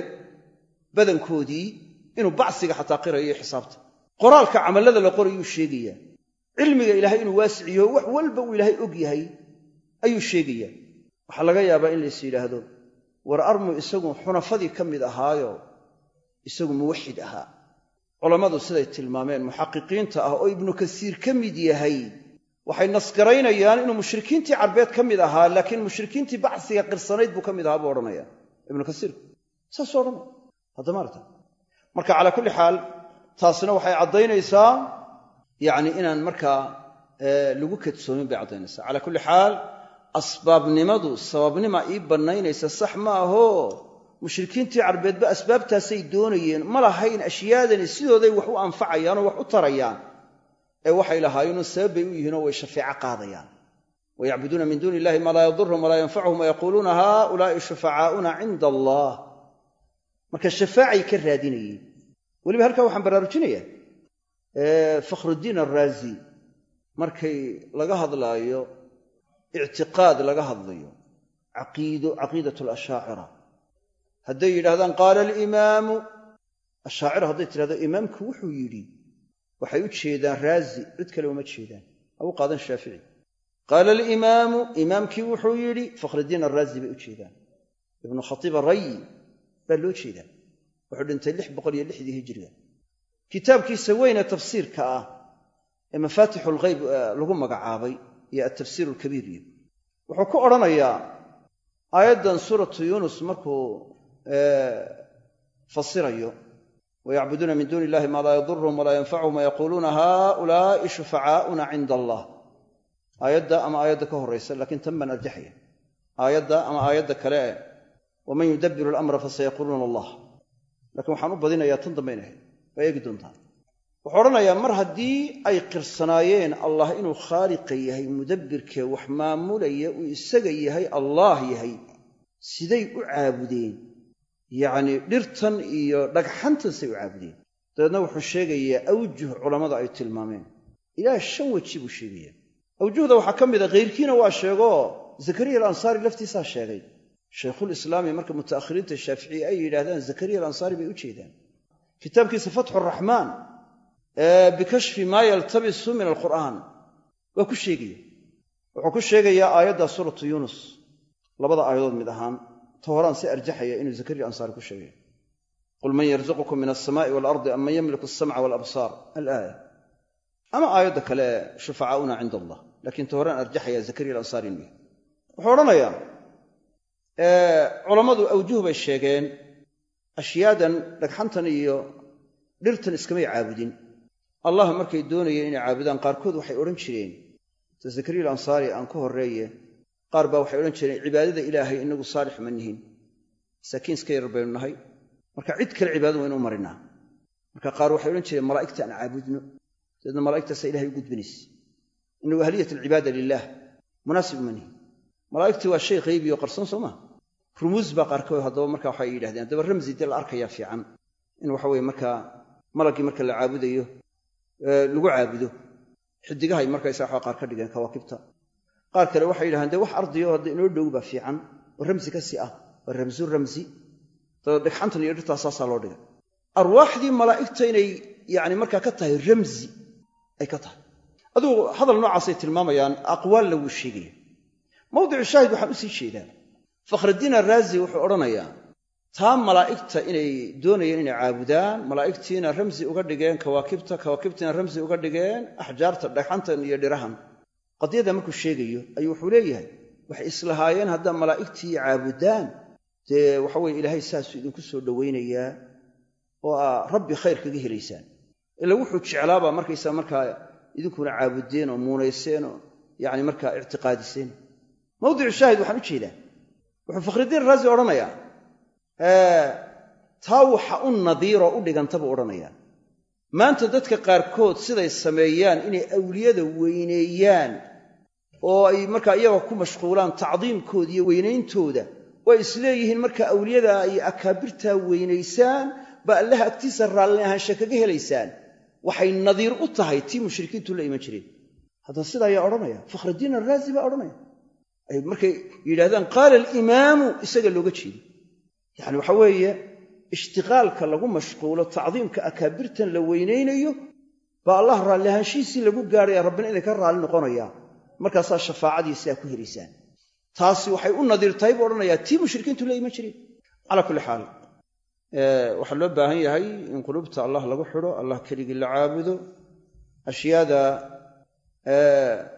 badankoodii inuu bacsiga xataa qirayo iyo xisaabta qoraalka camallada la qorayuu sheegayaa cilmiga ilaahay inuu waasiciyo wax walba uu ilaahay og yahay ayuu sheegayaa waxaa laga yaabaa in lays yidhaahdo war armu isagu xunafadii ka mid ahaayo isagu muwaxid ahaa culammadu siday tilmaameen muxaqiqiinta ah oo ibnu kasiir ka mid yahay waxay nasgaraynayaan inuu mushrikiintii carbeed ka mid ahaa laakiin mushrikiintii bacsiga qirsanayd buu ka mid ahaa buu odhanaya ibnu kasiir saasuu odhanaya hadda maarta marka calaa kulli xaal taasina waxay caddaynaysaa yacni inaan markaa lagu kadsoomin bay caddaynaysaa calaa kulli xaal asbaabnimadu sababnima ii bannaynaysa sax ma aho mushrikiintii carbeedba asbaabtaasay doonayeen ma lahayn ashyaadani sidooday wax u anfacayaan oo wax u tarayaan ee waxay lahaayeen sabab bay u yihiinoo way shafeeco qaadayaan wayacbuduuna min duuni illahi maa laa yadurhum walaa yanfacuhum wayaquuluuna haaulaa'i shufacaa'una cinda allah marka shafaacay ka raadinayeen weliba halkaa waxaan baraarujinayaa fakhrudiin arraazi markay laga hadlaayo ictiqaad laga hadlayo caqiido caqiidat alashaacira hadday yidhahdaan qaala alimaamu ashaacira hadday tidhahdo imaamku wuxuu yidhi waxay u jeedaan raazi cid kale uma jeedaan au qaadan shaafici qaala alimaamu imaamkii wuxuu yidhi fakhrudiin arraazi bay u jeedaan ibnu khatiib arayi baa loo jeedaa wuxuu dhintay lix boqol iyo lixdii hijiriga kitaabkiisa weyne tafsiirka ah ee mafaatixu lghayb lagu magacaabay iyo altafsiir alkabiir iyo wuxuu ku odhanayaa aayaddan suuratu yuunus markuu fasirayo wayacbuduuna min duuni illahi maa laa yadurhum walaa yanfacuhum wayaquuluuna haaulaa'i shufacaa'una cinda allah aayadda ama aayadda ka horraysa laakiin tan baan arjaxaya aayadda ama aayadda kale e waman yudabbiru alamra fasayaquuluuna allah lakiin waxaan u badinayaa tan dambe inahay waa eegi doontaan wuxuu odhanayaa mar haddii ay qirsanaayeen allah inuu khaaliqa yahay mudabbirkee wax maamulaya uu isaga yahay allaah yahay siday u caabudeen yacnii dhirtan iyo dhagxantan say u caabudeen dabeedna wuxuu sheegayaa awjuh culammada ay tilmaameen ilaa shan weji buu sheegayaa awjuhda waxaa ka mid a kayrkiina waa sheegoo zakariya alansaari laftiisaa sheegay shaykhulislaami marka muta'akhiriinta shaaficiye ay yidhaahdaan zakariya alansaari bay u jeedaan kitaabkiisa fatxu raxmaan bikashfi maa yaltabisu min alqur'aan waa ku sheegaya wuxuu ku sheegayaa aayadda suuratu yuunus labada aayadood mid ahaan ta horaan si arjaxaya inuu zakariya ansaari ku sheegaya qul man yarzuqukum min alsamaa'i waalardi am man yamliku alsamca waalabsaar alaaya ama aayadda kale shufacaa'una cinda allah laakiin ta horaan arjaxaya zakariya alansaari inuu yahay wuxuu odhanayaa culammadu awjuh bay sheegeen ashyaadan dhagxantan iyo dhirtan iskamay caabudin allah markay doonayeen inay caabudaan qaarkood waxay odhan jireen ta zakariya alansaari aan ka horreeye qaar baa waxay odhan jireen cibaadada ilaahay inagu saalix ma nihin masaakiin iska yar baynu nahay marka cid kale cibaadada waynu u marinaa marka qaar waxay odhan jireen malaa'igta aan caabudno dabeedna malaa'igtaasa ilahay u gudbinaysa inagu ahliyat alcibaada lilaah munaasib ma nihin malaa'igtii waa shay qaybi oo qarsoon soo maa rumuus baa qaarkood haddaba marka waxay yidhahdeen haddaba ramsi dee la arkayaa fiican in waxa weye markaa malaggii marka la caabudayo lagu caabudo xidigahay markaysa waxaa qaar ka dhigeen kawaakibta qaar kale waxay yidhahdeen dee wax ardiyo hadda inoo dhow baa fiican oo ramsi ka sii ah waa ramsu ramsi dabad dhagxantan iyo dhirtaa saasaa loo dhigay arwaaxdii malaa'igta inay yacni markaa ka tahay ramsi ay ka tahay adugu hadal noocaasay tilmaamayaan aqwaalna wuu sheegaya mawdicu shaahid waxaan u sii jeedaa fakhrudiin arraazi wuxuu odhanayaa taa malaa'igta inay doonayeen inay caabudaan malaa'igtiina ramsi uga dhigeen kawaakibta kawaakibtiina ramsi uga dhigeen axjaarta dhagxantan iyo dhirahan qadiyadda markuu sheegayo ayuu wuxuu leeyahay waxay islahaayeen haddaa malaa'igtii caabudaan dee waxa weye ilaahay saasuu idinku soo dhowaynayaa oo aa rabbi khayr kaga helaysaan ila wuxuu jeclaabaa markaysaa markaa idinkuna caabudeen oo muunayseen oo yacni markaa ictiqaadiseen mawdicu shaahid waxaan u jeedaa wuxuu fakhrudiin raazi odhanayaa taa waxa u nadiiroo u dhiganta buu odhanayaa maanta dadka qaarkood siday sameeyaan inay awliyada weyneeyaan oo ay markaa iyaga ku mashquulaan tacdiimkooda iyo weynayntooda oo ay isleeyihiin marka awliyada iyo akaabirtaa weynaysaan baa allaha agtiisa raalli ahaansha kaga helaysaan waxay nadiir u tahay tii mushrikiintu la iman jireen haddana sidaa ayaa odhanaya fakhrudiin arraazi baa odhanaya ay markay yidhahdaan qaala alimaamu isaga looga jeedo yacni waxa weeye ishtiqaalka lagu mashquulo tacdiimka akaabirtan la weynaynayo baa allah raalli ahaanshihiisii lagu gaadhaya rabbina idinka raalli noqonayaa markaasaa shafaacadiisaa ku helaysaan taasi waxay u nadiir tahay buu odhanayaa tii mushrikiintu la iman jireen calaa kulli xaal waxaa loo baahan yahay in qulubta allah lagu xidho allah keligii la caabudo ashyaada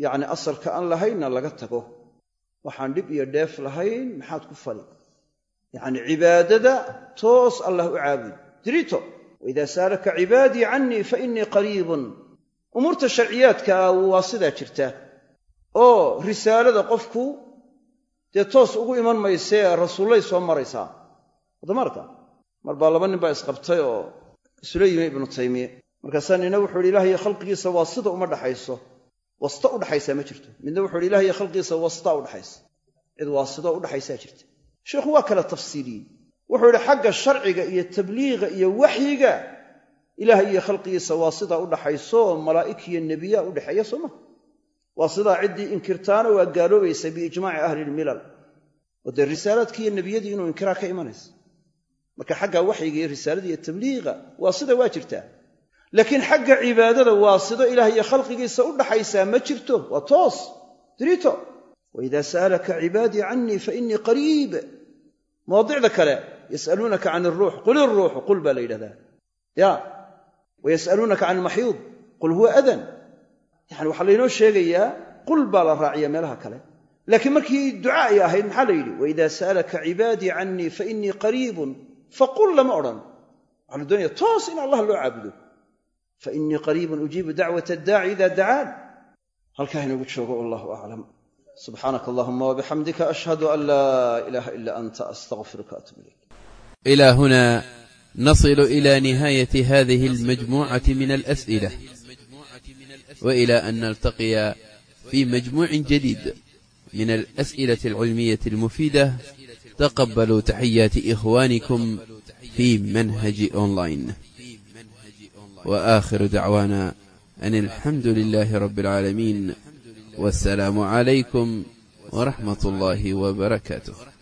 yacni asalka aan lahaynna laga tago waxaan dhib iyo dheef lahayn maxaad ku fali yacni cibaadada toos allah u caabud dirito waidaa saalaka cibaadii cannii fa innii qariibun umuurta sharciyaadka ah waa sidaa jirta oo risaalada qofku dee toos ugu iman maysee rasuullay soo maraysaa wadamarka mar baa laba nin baa isqabtay oo isula yimi ibnu taymiye markaasaa nina wuxuu yidhi ilaah iyo khalqigiisa waasida uma dhaxayso wasta u dhaxaysaa ma jirto midna wuxuu yidhi ilaah iyo khalqigiisa wasta u dhaxaysa cid waasido u dhaxaysaa jirta sheekhu waa kala tafsiiliyey wuxuu yidhi xagga sharciga iyo tabliiga iyo waxyiga ilaah iyo khalqigiisa waasida u dhaxayso malaa'ik iyo nebiya u dhaxeeya soo ma waasidaa ciddii inkirtaana waa gaaloobaysa biijmaaci ahli lmilal oo dee risaalaadkii iyo nebiyadii inuu inkiraa ka imanaysa marka xagga waxyiga iyo risaalada iyo tabliiga waasida waa jirtaa laakiin xagga cibaadada waasido ilaah iyo khalqigiisa u dhaxaysaa ma jirto waa toos dirito waidaa sa'alaka cibaadii cannii fa innii qariib mawaadicda kale yas'aluunaka can iruux qul iruuxu qul baa la yidhahdaa ya wayas'aluunaka can ilmaxiid qul huwa adan yani waxaa laynoo sheegayaa qul baa la raaciya meelaha kale laakiin markii ducaa ay ahayd maxaa la yidhi waidaa sa'alaka cibaadii cannii fa innii qariibun faqul lama odhan waxaa la doonaya toos in allah loo caabudo fa innii qariibun ujiibu dacwata addaaci idaa dacaan halkaa inoogu joogo wallahu aclam subxaanaka allahuma wabixamdika ashhadu an laa ilaaha ilaa anta astaqfiruka atuub ilayk إلى هنا نصل إلى نهاية هذه المجموعة من الأسئلة وإلى أن نلتقي في مجموع جديد من الأسئلة العلمية المفيدة تقبلوا تحيات إخوانكم في منهج أونلاين وآخر دعوانا أن الحمد لله رب العالمين والسلام عليكم ورحمة الله وبركاته.